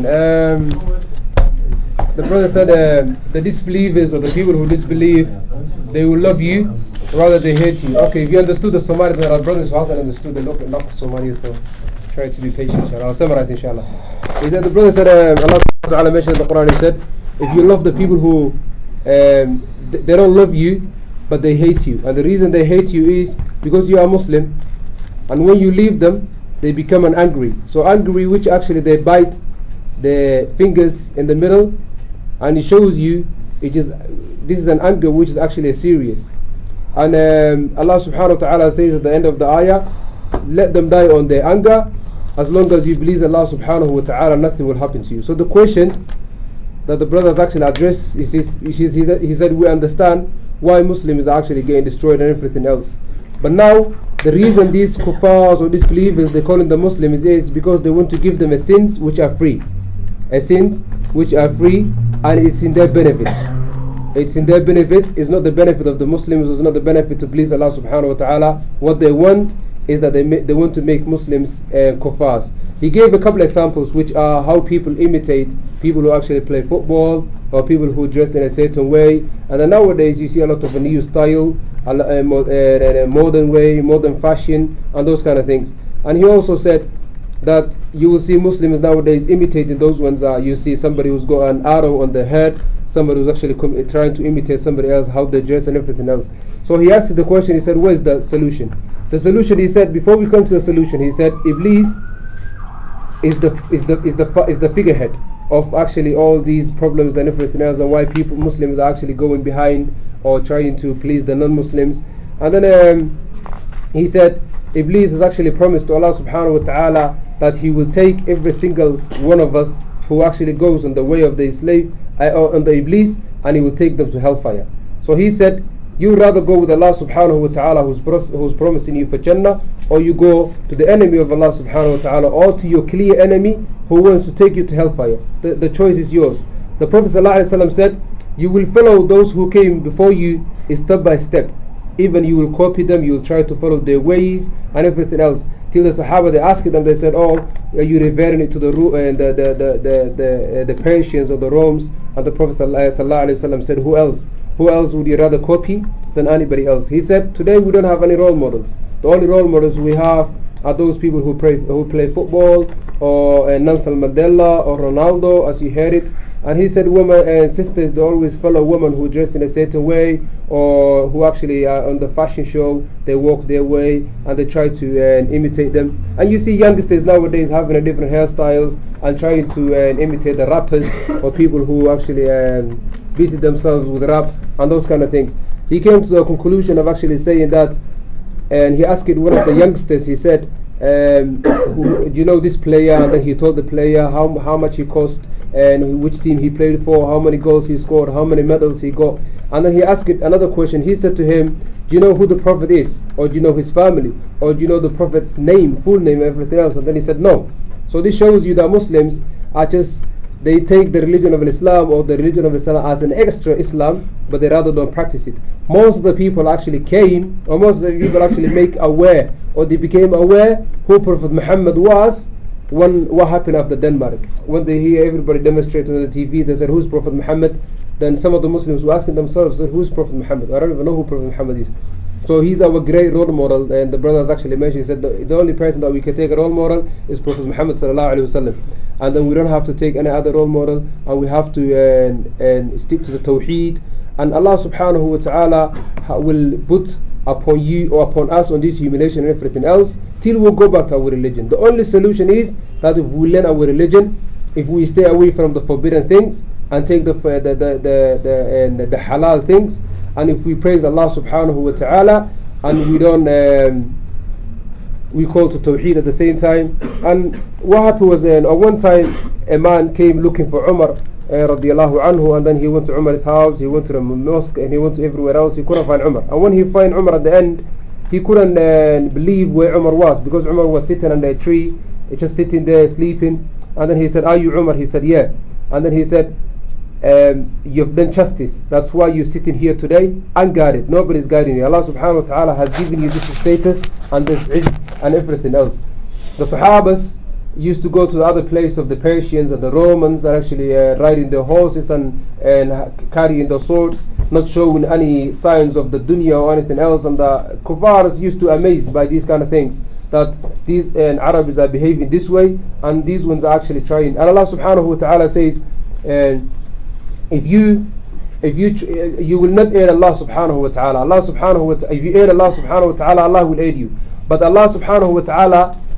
the brother said the disbelievers or the people who disbelieve they will love you rather they hate you. Okay, if you understood the Somali, but our brothers who haven't understood the local Somali, so try to be patient, inshallah. I'll summarize, inshallah. He said, the brother said, Allah Ta'ala mentioned in the Quran, he said, if you love the people who, they don't love you, but they hate you. And the reason they hate you is because you are Muslim, and when you leave them, they become angry. So angry, which actually they bite the fingers in the middle, and it shows you this is an anger which is actually serious. And Allah subhanahu wa ta'ala says at the end of the ayah, let them die on their anger, as long as you believe Allah subhanahu wa ta'ala, nothing will happen to you. So the question that the brothers actually addressed is he said we understand why Muslims are actually getting destroyed and everything else, but now the reason these kuffars or disbelievers, they call them the Muslims, is because they want to give them a sins which are free, and it's in their benefit. It's in their benefit. It's not the benefit of the Muslims. It's not the benefit to please Allah subhanahu wa ta'ala. What they want is that they want to make Muslims kuffars. He gave a couple examples which are how people imitate people who actually play football, or people who dress in a certain way. And then nowadays you see a lot of a new style, a modern way, modern fashion, and those kind of things. And he also said that you will see Muslims nowadays imitating those ones. You see somebody who's got an arrow on their head, somebody who's actually trying to imitate somebody else, how they dress and everything else. So he asked the question, he said, where's the solution? The solution, he said, before we come to the solution, he said, Iblis is the figurehead of actually all these problems and everything else, and why Muslims are actually going behind or trying to please the non-Muslims. And then he said, Iblis has actually promised to Allah subhanahu wa ta'ala that he will take every single one of us who actually goes on the way of the slave, on the Iblis, and he will take them to hellfire. So he said, you rather go with Allah subhanahu wa ta'ala who's promising you for Jannah, or you go to the enemy of Allah subhanahu wa ta'ala, or to your clear enemy who wants to take you to hellfire. The choice is yours. The Prophet ﷺ said, you will follow those who came before you step by step. Even you will copy them, you will try to follow their ways and everything else. Till the Sahaba, they asked them, they said, oh, are you referring it to the Persians or the Romans? And the Prophet ﷺ said, who else? Who else would you rather copy than anybody else? He said, today we don't have any role models. The only role models we have are those people who play football, or Nelson Mandela or Ronaldo, as you heard it. And he said, women and sisters, they always follow women who dress in a certain way, or who actually are on the fashion show, they walk their way and they try to imitate them. And you see youngsters nowadays having a different hairstyles and trying to imitate the rappers, or people who actually visit themselves with rap and those kind of things. He came to the conclusion of actually saying that, and he asked one of the youngsters, he said, do you know this player? And then he told the player how much he cost, and which team he played for, how many goals he scored, how many medals he got. And then he asked another question. He said to him, do you know who the Prophet is? Or do you know his family? Or do you know the Prophet's name, full name, everything else? And then he said no. So this shows you that Muslims are they take the religion of Islam or the religion of Islam as an extra Islam, but they rather don't practice it. Most of the people actually came, or most of the people actually make aware, or they became aware who Prophet Muhammad was when what happened after Denmark. When they hear everybody demonstrate on the TV, they said, who's Prophet Muhammad? Then some of the Muslims were asking themselves, who's Prophet Muhammad? I don't even know who Prophet Muhammad is. So he's our great role model, and the brothers actually mentioned, he said the only person that we can take a role model is Prophet Muhammad sallallahu alaihi wasallam, and then we don't have to take any other role model, and we have to stick to the Tawheed, and Allah subhanahu wa ta'ala will put upon you or upon us on this humiliation and everything else till we go back to our religion. The only solution is that if we learn our religion, if we stay away from the forbidden things and take the halal things, and if we praise Allah subhanahu wa ta'ala and we don't we call to Tawheed at the same time. And what happened was one time a man came looking for Umar radiallahu anhu, and then he went to Umar's house, he went to the mosque, and he went to everywhere else. He couldn't find Umar, and when he found Umar at the end, he couldn't believe where Umar was, because Umar was sitting under a tree, just sitting there sleeping. And then he said, are you Umar? He said, yeah. And then he said, you've done justice, that's why you're sitting here today unguarded, nobody's guiding you. Allah subhanahu wa ta'ala has given you this status and this izz and everything else. The Sahabas used to go to the other place of the Persians and the Romans, that actually riding their horses and carrying their swords, not showing any signs of the dunya or anything else. And the kuffars used to amazed by these kind of things, that these Arabs are behaving this way, and these ones are actually trying. And Allah subhanahu wa ta'ala says, if you will not aid Allah subhanahu wa ta'ala, Allah subhanahu wa ta'ala, if you aid Allah subhanahu wa ta'ala, Allah will aid you. But Allah subhanahu wa ta'ala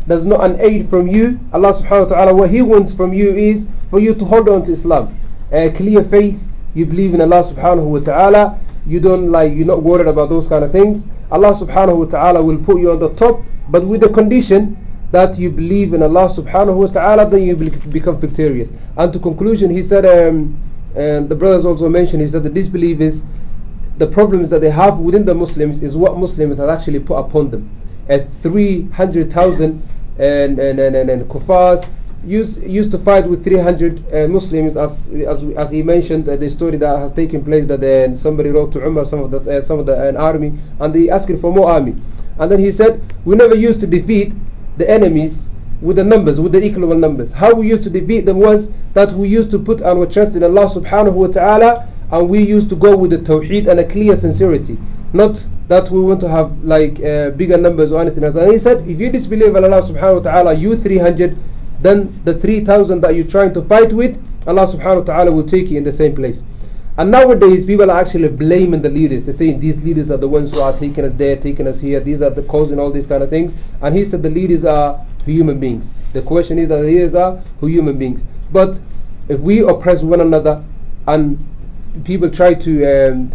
there's not an aid from you. Allah subhanahu wa ta'ala, what He wants from you is for you to hold on to Islam. Clear faith, you believe in Allah subhanahu wa ta'ala, you're not worried about those kind of things. Allah subhanahu wa ta'ala will put you on the top, but with the condition that you believe in Allah subhanahu wa ta'ala, then you become victorious. And to conclusion, he said, and the brothers also mentioned, he said that disbelievers, the problems that they have within the Muslims is what Muslims have actually put upon them. 300,000 and kuffars used to fight with 300 Muslims, as he mentioned the story that has taken place, that somebody wrote to Umar, some of the army, and they asked for more army. And then he said, we never used to defeat the enemies with the numbers, with the equal numbers. How we used to defeat them was that we used to put our trust in Allah subhanahu wa ta'ala, and we used to go with the tawheed and a clear sincerity, not that we want to have bigger numbers or anything else. And he said, if you disbelieve in Allah subhanahu wa ta'ala, you 300, then the 3,000 that you're trying to fight with, Allah subhanahu wa ta'ala will take you in the same place. And nowadays people are actually blaming the leaders. They're saying these leaders are the ones who are taking us there, taking us here, these are the causing all these kind of things. And he said the leaders are human beings. The question is that the leaders are human beings. But if we oppress one another and people try to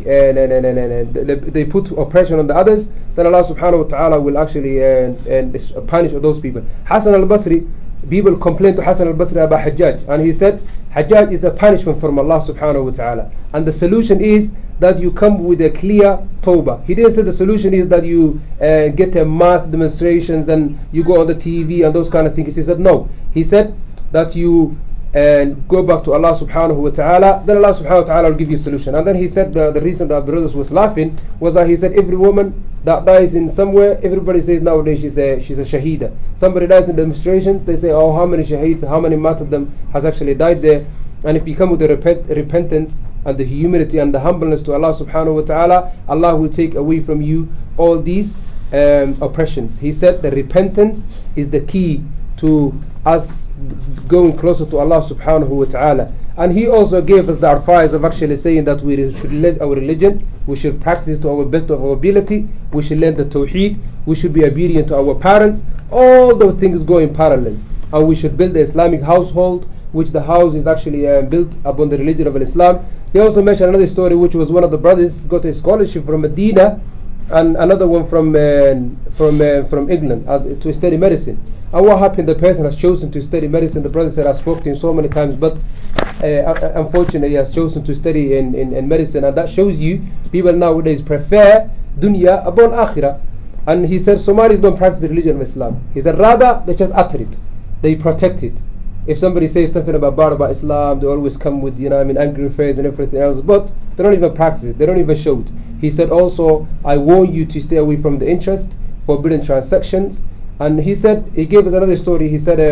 they put oppression on the others, then Allah subhanahu wa ta'ala will actually punish those people. Hassan al-Basri, people complained to Hassan al-Basri about Hajjaj, and he said Hajjaj is a punishment from Allah subhanahu wa ta'ala, and the solution is that you come with a clear tawbah. He didn't say the solution is that you get a mass demonstrations and you go on the TV and those kind of things. He said no. He said that you go back to Allah subhanahu wa ta'ala, then Allah subhanahu wa ta'ala will give you a solution. And then he said the reason that brothers was laughing was that he said every woman that dies in somewhere, everybody says nowadays she's a shaheeda. Somebody dies in demonstrations, they say, oh, how many shaheeds, how many martyrdom has actually died there. And if you come with the repentance and the humility and the humbleness to Allah subhanahu wa ta'ala, Allah will take away from you all these oppressions. He said the repentance is the key to us going closer to Allah subhanahu wa ta'ala. And he also gave us the advice of actually saying that we should learn our religion, we should practice to our best of our ability, we should learn the tawheed, we should be obedient to our parents. All those things go in parallel, and we should build the Islamic household, which the house is actually built upon the religion of Islam. He also mentioned another story, which was one of the brothers got a scholarship from Medina and another one from England to study medicine. And what happened, the person has chosen to study medicine. The brother said, I spoke to him so many times, but unfortunately he has chosen to study in medicine. And that shows you people nowadays prefer dunya upon akhirah. And he said Somalis don't practice the religion of Islam. He said rather they just utter it, they protect it. If somebody says something bad about Islam, they always come with angry phrase and everything else, but they don't even practice it, they don't even show it. He said also, I warn you to stay away from the interest, forbidden transactions. And he said, he gave us another story. He said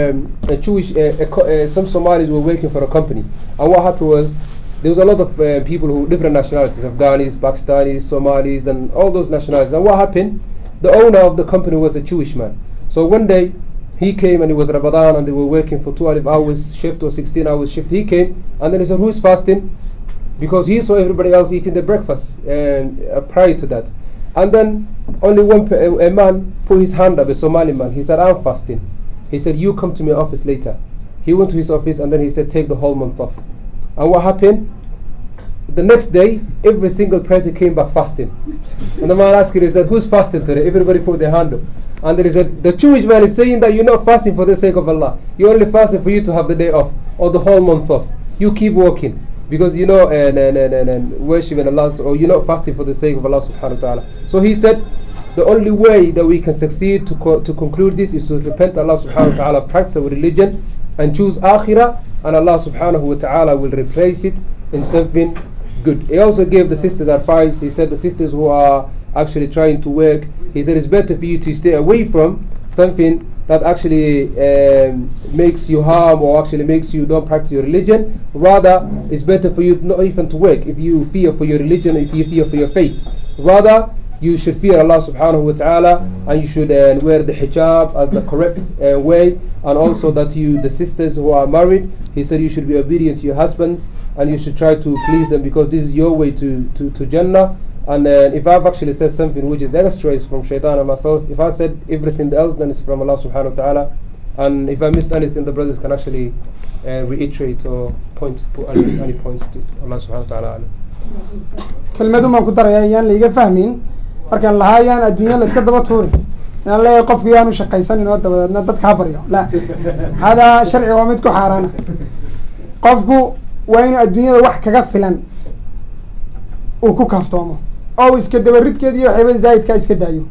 some Somalis were working for a company, and what happened was there was a lot of people who different nationalities, Afghanis, Pakistanis, Somalis, and all those nationalities. And what happened, the owner of the company was a Jewish man. So one day he came, and it was Ramadan, and they were working for 12 hours shift or 16 hours shift. He came, and then he said, who's fasting? Because he saw everybody else eating their breakfast prior to that. And then only a man put his hand up, a Somali man. He said, I'm fasting. He said, you come to my office later. He went to his office, and then he said, take the whole month off. And what happened? The next day, every single person came back fasting. And the man asked him, he said, who's fasting today? Everybody put their hand up. And then he said, the Jewish man is saying that you're not fasting for the sake of Allah. You're only fasting for you to have the day off, or the whole month off. You keep working, because you know and worshiping Allah, or you're not fasting for the sake of Allah subhanahu wa ta'ala. So he said, the only way that we can succeed to conclude this is to repent Allah subhanahu wa ta'ala, practice our religion, and choose akhirah, and Allah subhanahu wa ta'ala will replace it in something good. He also gave the sisters advice. He said the sisters who are actually trying to work, he said it's better for you to stay away from something that actually makes you harm, or actually makes you don't practice your religion. Rather, it's better for you not even to work if you fear for your religion, if you fear for your faith. Rather, you should fear Allah subhanahu wa ta'ala, and you should wear the hijab as the correct way, and also that the sisters who are married, he said you should be obedient to your husbands, and you should try to please them, because this is your way to Jannah. And if I've actually said something which is extra is from shaitan and myself, if I said everything else, then it's from Allah subhanahu wa ta'ala. And if I missed anything, the brothers can actually reiterate or put any points to Allah subhanahu wa ta'ala. kelmadu ma ku daraya ayaan la iga fahmin markaan lahaayaan adduunya la iska daba tuuri inaan leeyahay qofku yaanu shaqaysanin oo dabadeedna dadka ha baryo la hada sharci waa mid ku xaaraana qofku waa inuu adduunyada wax kaga filan uu ku kaaftoomo oo iska dabaridkeeda iyo waxyaba zaa'idka iska daayo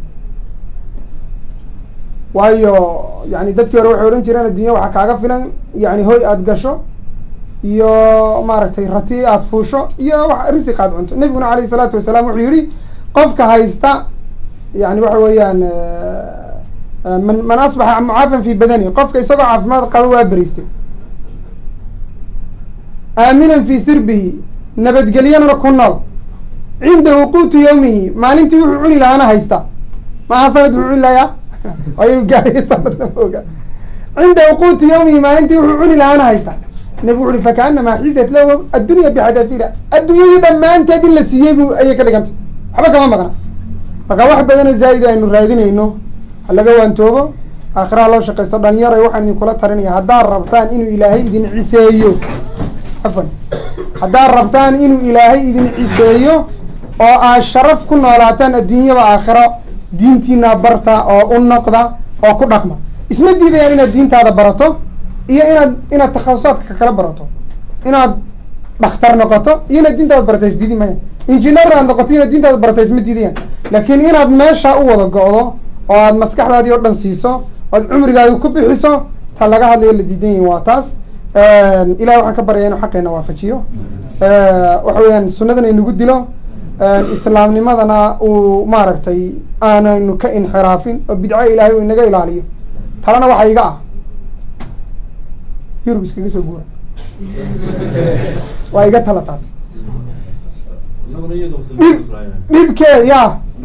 waayo yani dadkii hore waxay odhan jireen adduunya waxaa kaaga filan yani hoy aada gasho iyo maaragtay rati aada fuusho iyo wax risiq aad cunto nebiguna alayhi salaatu wasalaam wuxuu yihi qofka haysta yani waxa weeyaan man asbaxa mucaafan fi badani qofka isagoo caafimaad qaba waa beriistay aaminan fi sirbihi nabadgelyana ku nool cindahu quutu yawmihi maalintii wuxuu cuni lahaana haysta maaha sanad wuxuu cuni lahayaa ayuu gaaraya sanadna mooga cindahu quutu yawmihi maalintii wuxuu cuni lahaana haysta nebigu wuxu uhi fakaanamaa xisat lahu addunya bixadafira adduunyadii dhammaanteed in la siiyey bu ayay ka dhigantay waxba kama maqna marka wax badanoo zaa'id aynu raadinayno ha laga waantoobo aakhiraha loo shaqaysto dhalinyaro waxaan idinkula tarinaya haddaad rabtaan inuu ilaahay idin ciseeyo afan haddaad rabtaan inuu ilaahay idin ciseeyo oo aad sharaf ku noolaataan adduunyaba aakhiro diintiina barta oo u noqda oo ku dhaqma isma diidayaan inaad diintaada barato iyo inaad takhasusaadka kala barato inaad dhakhtar noqoto iyo inaad diintaada barata isdiidi maya engineer aad noqoto inaad diintaada barata isma diidayaan laakiin inaad meesha u wada go-do oo aad maskaxdaadii oo dhan siiso oad cumrigaadi ku bixiso ta laga hadlayo la diidan yahin waa taas ilahi waxaan ka baryaya inu xaqeena waafajiyo waxa weeyaan sunnadan inagu dilo islaamnimadana uu maaragtay aanaynu ka inxiraafin oo bidco ilaahay uu inaga ilaaliyo talana waxaa iga ah yurub iskaga soo guura waa iga tala taas dhibkeed ya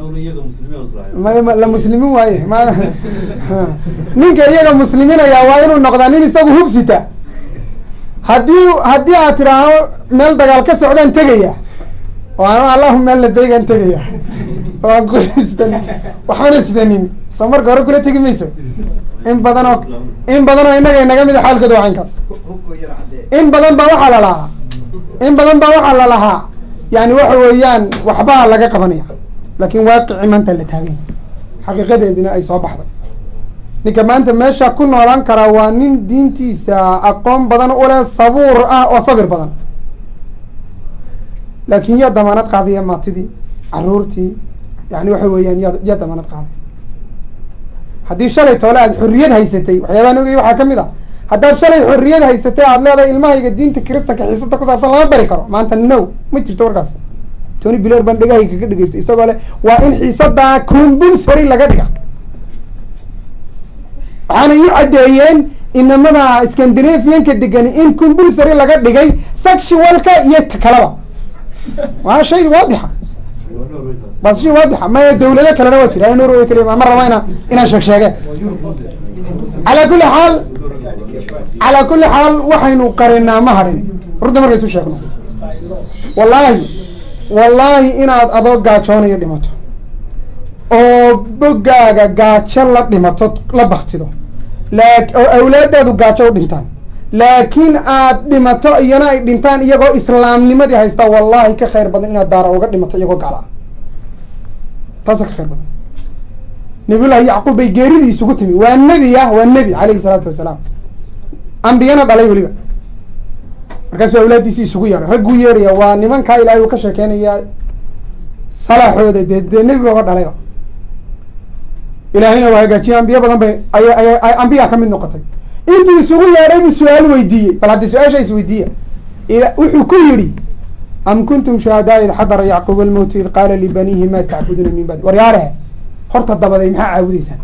la muslimiin waaye ninka iyaga musliminaya waa inuu noqdaa nin isagu hubsita haddii aad tidhaahdo meel dagaal ka socdaan tegaya oo allahu meel la daygaan tegaya oo aan qoristanin waxbana sidanin soo marka hore kula tegi mayso in badan oo innaga inaga mida xaalkooda waa caynkaas in badan baa waxaa la lahaa yani waxa weeyaan waxbaa laga qabanaya laakin waaqici maanta la taaganya xaqiiqadeedina ay soo baxday ninka maanta meesha ku noolaan karaa waa nin diintiisa aqoon badan u leh sabuur ah oo sabir badan laakin yaa damaanad qaadaya maatidii caruurtii yani waxa weeyaan yaa damaanad qaaday haddii shalay toole aad xorriyad haysatay waxyaabaan ogay waxaa kamid a haddaad shalay xorriyad haysatay aad leedahay ilmahayga diinta kiristanka xiisada ku saabsan lama bari karo maanta no ma jirto warkaas tony blair baan dhegahayga kaga dhegaystay isagoo leh waa in xiisadaa compulsory laga dhiga waxaana ii caddeeyeen inamada scandinavianka degani in compulsory laga dhigay sexualka iyo kalaba waa shay waadixa bas shay waadixa maya dawlado kalena waa jira norway kaliya ma raba inaan sheege calaa kulli xaal waxaynu qarinaa ma harin rudda marka isu sheegno wallahi inaad adoo gaajoonayo dhimato oo boggaaga gaajo la dhimato la baktido oo awlaadaadu gaajo u dhintaan laakiin aad dhimato iyana ay dhintaan iyagoo islaamnimadii haystaa wallahi ka khayr badan inaad daara uga dhimato iyagoo gaala taasa ka khayr badan nabiyullahi yacquub bay geeridii isugu timi waa nebi calayhi salaatu wasalaam ambiyana dhalay weliba markaasuu awlaaddiisi isugu yeedhay ragguu yeedhaya waa nimankaa ilaahay uu ka sheekeynayaa salaaxooda dee nebiga oga dhalayba ilaahayna waa hagaajiye ambiyo badan bay ambiyaa kamid noqotay intuu isugu yeedhay buu su-aal weydiiyey bal haddii su-aasha isweydiiya wuxuu ku yidhi am kuntum shuhadaa id xadara yacquub almowt id qaala libaniihi ma tacbuduuna min bacdi waryaare horta dabaday maxaa caabudeysaan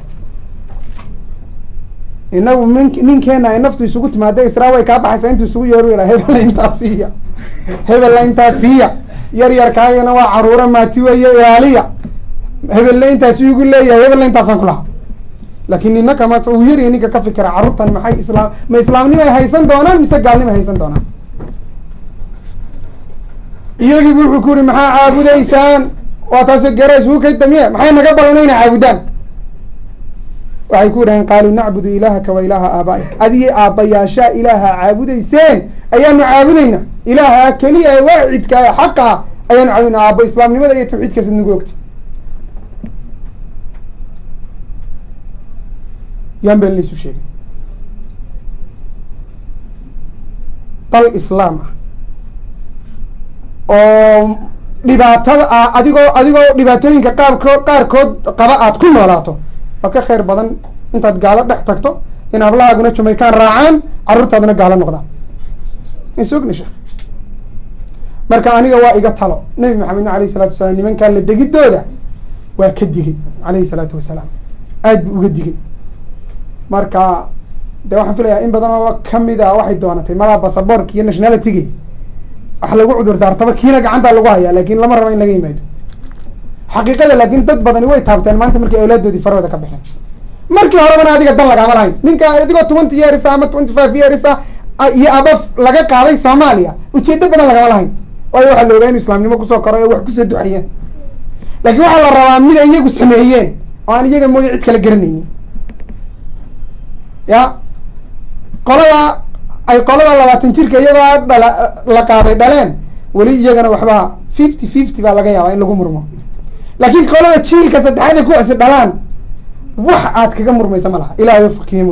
inagu ninkeena ay naftu isugu timaada israa way kaa baxaysaa intuu isugu yeeru ila hebella intaa siiya yaryarkaagana waa caruura maati weeye ilaaliya hebelle intaas igu leeyahay hebella intaasaan ku lahaa laakin ninaka ma uu yariya ninka ka fikira carruurtan maxay ma islaamnimo ay haysan doonaan mise gaalnimo ay haysan doonaan iyagiibu wuxuu ku yihi maxaa caabudeysaan waa taasoo geera isugu kayda miya maxay naga ballanay inay caabudaan waxay ku yidhaheen qaaluu nacbudu ilaahaka wa ilaaha aaba'ik adigii aabbayaashaa ilaaha caabudayseen ayaanu caabudayna ilaaha keliya ee waacidka ee xaqa ayaanu caabudayna aabba islaamnimada iyo tawxiidkaas ad nagu ogtay yaan been laysu sheegay dal islaam ah oo dhibaatada adigoo dhibaatooyinka qaarkood qaba aad ku noolaato waa ka khayr badan intaad gaalo dhex tagto in hablahaaguna jumaykaan raacaan carruurtaaduna gaalo noqdaan insogni sheekh marka aniga waa iga talo nabi maxamedna alayhi salatu wasalaam nimankaa la degidooda waa ka digay alayhi salaatu wasalaam aad bu uga digay marka de waxaan filayaa in badan oo kamida waxay doonatay malaa basabork iyo nationality-gi wax lagu cudur daartaba kiina gacantaa lagu hayaa lakin lama rabo in laga yimaado xaqiiqada laakin dad badani way taabteen maanta markay awlaadoodii farooda ka baxeen markii horebana adiga dan lagama lahayn ninka adigoo 20 years ama 25 years iyo abaf laga qaaday Soomaaliya ujeedo badan lagama lahayn waayo waxaa la ogaa in islaamnimo kusoo koray oo wax kusoo duxayeen laakiin waxaa la rabaa mid iyagu sameeyeen oo aan iyaga mooy cid kala garanaynin ya qolada 20 jirka iyagoo la qaaday dhaleen weli iyagana waxba 50-50 baa laga yaabaa in lagu murmo laakiin qolada jiilka saddexaad ku cusub dhalaan wax aad kaga murmaysa ma laha ilaahay fakiye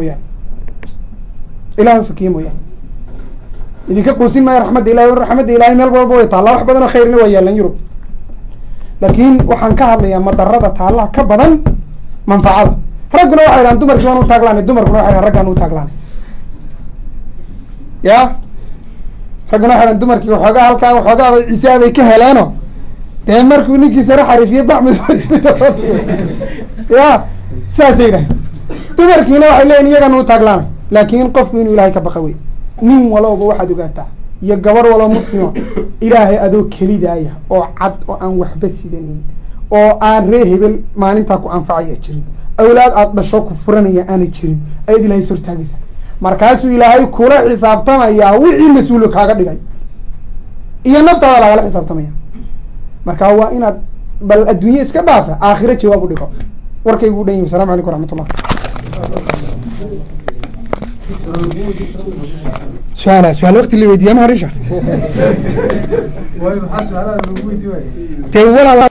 mooyaan idinka quusin maayo raxmadda ilaahay meel walba way taallaa wax badan oo khayrna waa yaalan yurub laakiin waxaan ka hadlayaa madarada taallaa ka badan manfacada ragguna waxay dhahan dumarkii waan u taaglaanay dumarkuna waxay dhahan raggaan u taaglaanay ya ragguna waxay dhahan dumarkii waxoogaa bay cisaabay ka heleeno dee markuu ninkii sare xariifiye baxmed ya saasay dhahay dumarkiina waxay leeyihin iyagaan u taaglaanay laakin qofku inuu ilaahay ka baqa wey nin walowba waxaad ogaataa iyo gabar walo muslimo ilaahay adoo kelidaaya oo cad oo aan waxba sidanin oo aan ree hebel maalintaa ku anfacaya jirin awlaad aad dhasho ku furanaya aanay jirin ayaad ilaahay sortaagaysa markaasuu ilaahay kula xisaabtamayaa wixii mas-uul kaaga dhigay iyo naftaada lagala xisaabtamaya marka waa inaad bal adduunye iska dhaafa aakhiro jawaab u dhigo warkaygu dhan yahay asalamu calaykum waraxmatullah سؤال وقت اللي ودي أنا هرجع.